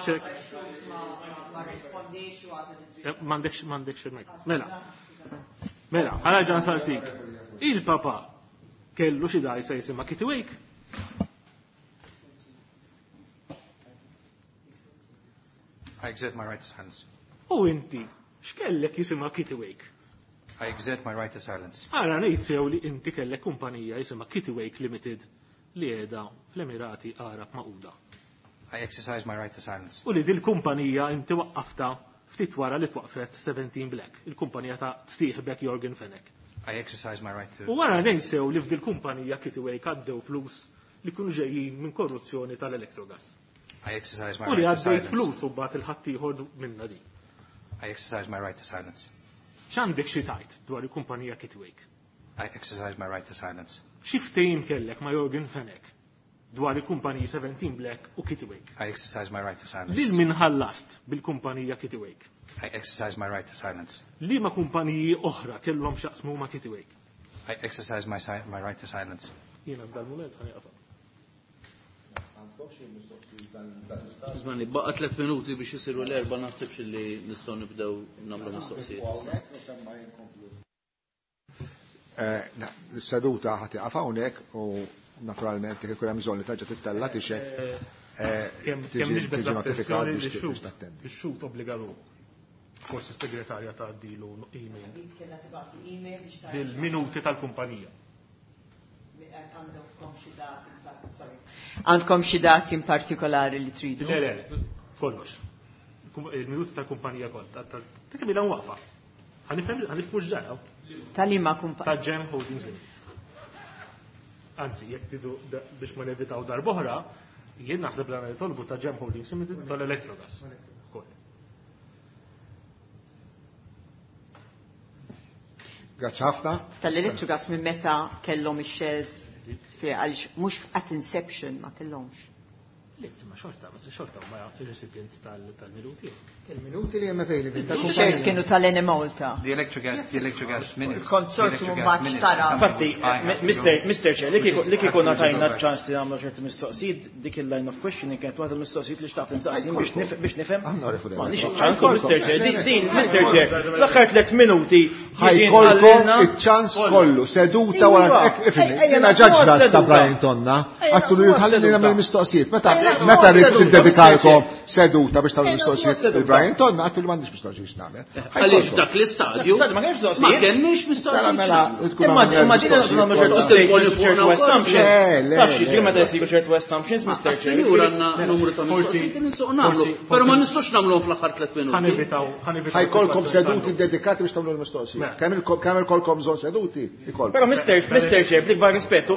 Mandekx, mandekx il-mek. Mela. Mela, għala ġan salsik. Il-papa kellu xi dajsa jisimha Kitty Wake. I exert my right to silence. U inti, x'kellek jisimha Kitty Wake? I exert my right to silence. Ara ngħid sew li inti kellek kumpanija jisimha Kitty Wake Limited li qiegħda fl-Emirati Arab Magħquda. I exercise my right to silence. U li dil kumpanija inti waqqafta ftit wara li twaqfet seventeen Black, il-kumpanija ta' stieħbek Jorgen Fenech. I exercise my right to. U wara ninsew li f'dil kumpanija Kitty Wake għaddew flus li kienu ġejjin minn korruzzjoni tal-Electrogas. I exercise my right to silence. U li għaddejt flus u bat il-ħaddieħor minna di. I exercise my right to silence. X'għandek xi tajt dwar il-kumpanija Kitty Wake? I exercise my right to silence. Xi ftehim kellek ma' Jorgen Fenech dwar il-kumpanija seventeen Black u Kitty Wake? I exercise my right to silence. Lil min ħallast bil-kumpanija Kitty Wake? I exercise my right to silence. Li ma' kumpaniji oħra kellhom x'jaqsmu ma' Kitty Wake? I exercise my, si my right to silence. Jiena f'dal-mument ħaniqafa. Żmani, baqa' tliet minuti biex isiru l-erba' naħsibx li nistgħu nibdew nagħmlu mistoqsijiet. Is-seduta ħatiqaf hawnhekk u naturalment kif ikun hemm bżonn li terġa' tittella tixek kemm nixbet l-attenzjoni li xut ix-xut obbligaru. Forsi s-segretarja tgħaddilu email. Bil-minuti tal-kumpanija. Għandkom xi dati in partikolari li tridu? Le, le, kollox. Il-minuti tal-kumpanija kont. Ta' kemm ilha waqfa. Ħanifhmu x'ġaraw. Tal-ima kumpanija. Ta' Gem Holdings Limited. Anzi, jekk tidu biex ma nevitaw darb'oħra, jien naħseb l-għana jitolbu ta' Gem Holdings Limited tal-Electrogas. Grazie ħafna. Tal-Electrogas minn meta kellhom ix-shares fi għaliex mhux at inception ma kellhomx. Le, ma xorta, xorta ma il-recipients tal-minuti. Il-minuti li hemm available. Shares kienu tal-Ene Malta. The Electrogas, the Electrogas minutes. Il-konsorzju mbagħad xtara. Infatti, mister Chair, li kieku ngħatajna ċans li nagħmlu ċerti mistoqsijiet, dik il-line of questioning kienet waħda mistoqsijiet li xtaqt insaqsim biex nifhem. M'għandix ċans mister Chair, din mister Chair, fl-aħħar tliet minuti ħajkolkom iċ-ċans kollu seduta wara jiena ġaġġ ta' Brian Tonna għattu li jħallini nagħmel mistoqsijiet. Meta rrid tiddedikalkom seduta biex tagħmlu mistoqsijiet il-Brian Tonna għattu li m'għandix mistoqsijiet nagħmel. Għaliex dak l-istadju ma kenniex mistoqsijiet. Imma din nagħmlu ċertu assumptions. Tafx jiġri meta jsiru ċertu assumptions mister Chair. Sinjur għandna numru ta' mistoqsijiet li nistgħu nagħmlu, però ma nistgħux nagħmluhom fl-aħħar tliet minuti. Ħajkolkom seduti dedikati biex tagħmlu l-mistoqsijiet. Kemm kolkom żon seduti? Però mister Chair, b'ikbar rispett u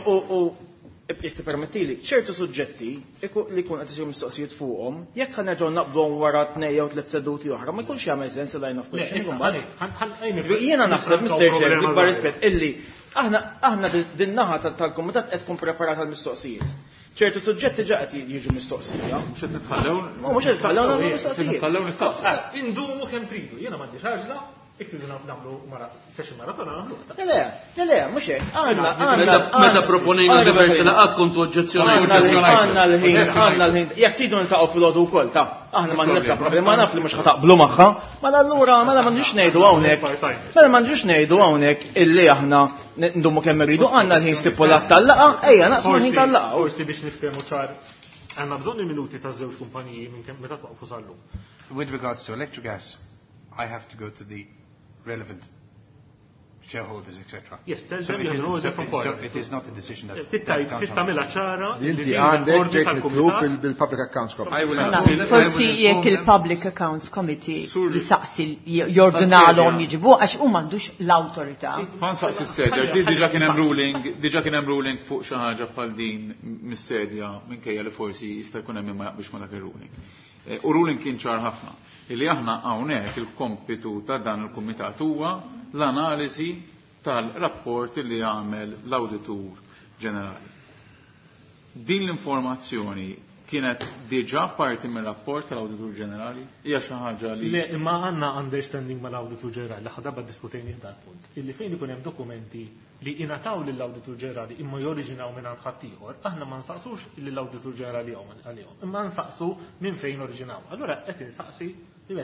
jekk tippermettili, ċertu suġġetti li jkun qed isir mistoqsijiet fuqhom, jekk ħanerġgħu naqbduhom wara tnejn jew tliet seduti oħra, ma jkunx jagħmel sens line of questioning imbagħad. Jiena naħseb mister Chair, b'ikbar rispett illi aħna din-naħa tal-kumitat qed tkun preparata l-mistoqsijiet. ċertu suġġetti ġa qed jiġu mistoqsija. Mhux qed nitħallew. Mhux qed nitħallew nagħmlu mistoqsijiet. Nitħallew mistoqsijiet. Indumu kemm tridu. Jiena m'għandix ħaġla. Iktidu nagħmlu session maratona nagħmlu. Le le, le mhux hekk. Għandna meta proponejna diversi laqgħat kontu oġġezzjoni. Għandna l-ħin, għandna l-ħin. Jekk tridu niltaqgħu fil-għodu wkoll ta' aħna ma nibda problema naf li mhux ħataqblu magħha, mela allura mela m'għandux ngħidu hawnhekk. Mela m'għandux ngħidu hawnhekk illi aħna ndumu kemm irridu għandna l-ħin stipulat tal-laqgħa, ejja naqsmu l-ħin tal-laqgħa. Forsi biex niftehmu ċar għandna bżonn il-minuti ta' żewġ kumpaniji minn kemm meta twaqfu sallu. With regards to Electrogas, I have to go to the relevant shareholders, et cetera. Yes, tell so them it, is, so so it is not a decision that... Tittamela ċara. Inti għandek ġek mitlub bil-Public Accounts Committee. Forsi jekk il-Public Accounts Committee jisaqsi jordinalhom jiġibu għax u m'għandux l-awtorità. Ma nsaqsi s-sedja, diġà kien hemm ruling, diġà kien hemm ruling fuq xi ħaġa bħal din mis-sedja minkejja li forsi jista' jkun hemm ma jaqbix ma dak ir-ruling. U ruling kien ċar ħafna. Illi aħna hawnhekk il-kompitu ta' dan il-kumitat huwa l-analiżi tal-rapport li jagħmel l-Awditur Ġenerali. Din l-informazzjoni kienet diġà parti mir-rapport tal-Awditur Ġenerali? Hija xi ħaġa li Le, imma għandna understanding mal-Awditur Ġenerali li ħadabba diskutejni dal punt. Illi fejn ikun hemm dokumenti li ingħataw lill-Awditur Ġenerali imma joriġinaw minn għand ħadd ieħor, aħna ma nsaqsux illi l-Awditur Ġenerali għalihom, imma nsaqsu minn fejn oriġinaw. Allura qed insaqsi Le,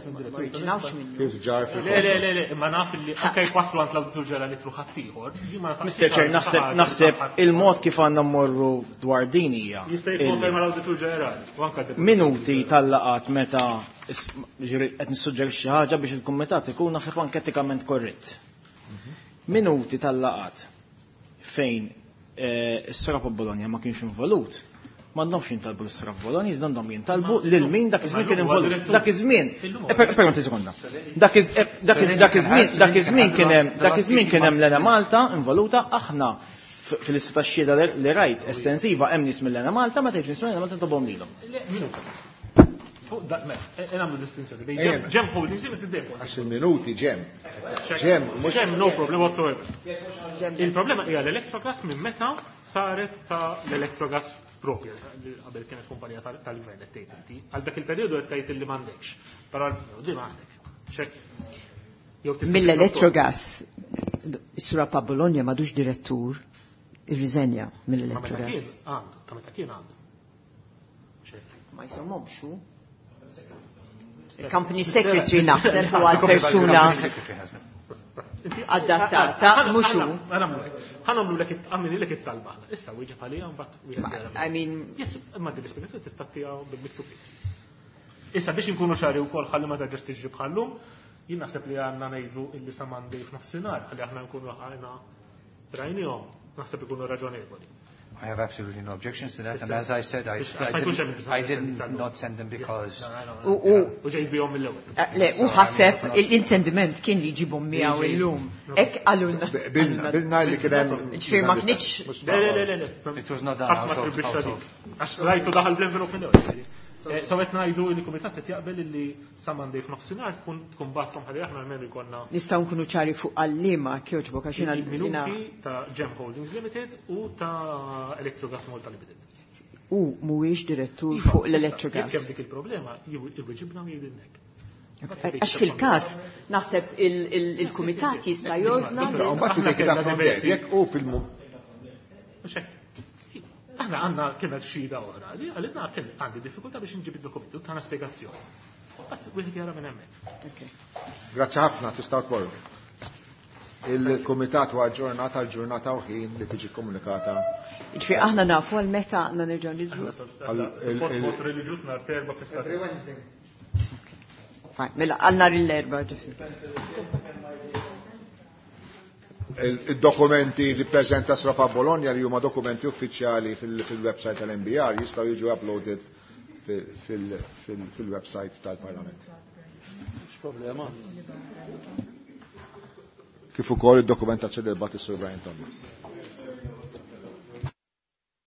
le, le, le, imma naf li anke jwaslu għand l-Awditur Ġenerali tru ħadd ieħor. mister Chair, naħseb il-mod kif għandna mmorru dwar din hija. Jista' jkun mal-Awditur Ġenerali. Minuti tal-laqat meta qed nissuġġeri xi ħaġa biex il-kumitat ikun naħseb anke etikament korrett. Minuti tal-laqat fejn is-Sora Bologna ma kienx involut. M'għandhomx jintalbu l-Sora Bologna, iżda għandhom jintalbu lil min dak iż-żmien kien involut. Dak iż-żmien. Permetti sekonda. Dak iż-żmien dak iż-żmien kien hemm dak iż-żmien kien hemm Lena Malta involuta aħna fil-lista tax-xhieda li rajt estensiva hemm nies mill-Lena Malta ma tgħidx nies mill-Lena Malta tobhom lilhom. Fuq dak me, nagħmlu distinzjoni bejn ġem holdings li tiddejfu. Għax il-minuti ġem. Ġem, mhux hemm no problem whatsoever. Il-problema hija l-Electrogas minn meta saret ta' l-Electrogas propja, qabel kienet kumpanija tal-gvern qed tgħid inti, għal dak il-perjodu qed tgħid illi m'għandekx. Però di m'għandek. Xek. Mill-Electrogas, is-Sura pa' Bologna m'għadux direttur irriżenja mill-Electrogas. Għandu, ta' meta kien għandu. Ma jsemmhomx hu. Il-Company Secretary naħseb huwa l-persuna adattata, mhux hu. Ħanamlu lek għamili lek it-talba. Issa wieġeb għalija mbagħad. I mean, yes, imma din l-ispjegazzjoni tista' tiegħu bil-miktub. Issa biex inkunu ċari wkoll ħalli ma terġax tiġi bħallum, jien naħseb li għandna ngħidu illi sa Monday f'nofsinhar ħalli aħna nkunu ħajna rajnihom, naħseb ikunu raġonevoli. I have absolutely no objections to that, and as I said, I, I, didn't, I did not send them because... U ġejbihom mill-ewwel. Le, u ħasseb l-intendiment kien li jġibhom miegħu illum. Hekk għalulna. Bilna li kien hemm. Ġifier ma kienx. Le, le, le, le. It was not done. Għax rajtu daħal bl-envelop mill-ewwel. So qed ngħidu li kumitat qed jaqbel li sa Monday f'nofsinhar tkun tkun battom ħalli aħna almenu jkollna. Nistgħu nkunu ċari fuq għallima kjoġbok għax jiena minuti ta' Gem Holdings Limited u ta' Electrogas Malta Limited. U mhuwiex direttur fuq l-Electrogas. Kemm dik il-problema jwiġibna jgħidilnek. Għax fil-każ naħseb il-kumitat jista' jordna. Mbagħad dik dak jekk u fil-mu. Aħna għandna kienet xhieda oħra li għalina kien għandi diffikultà biex nġib id-dokumenti u tagħna spjegazzjoni. Qatt wieħed jara minn hemmhekk. Grazzi ħafna tistgħu tmorru. Il-kumitat huwa ġurnata l-ġurnata u ħin li tiġi komunikata. Ġifier aħna nafu għal meta għandna nerġgħu nidru. Il-vot reliġjuż nhar terba fis-Saturday. Mela għal nhar l-erba' ġifier. Il-dokumenti li prezenta Srapa Bologna li huma dokumenti uffiċjali fil-website tal-N B R jistgħu jiġu uploaded fil-website tal-Parlament. Problema. Kif ukoll id-dokumentazzjoni li bat is-Sur Brian Thomas.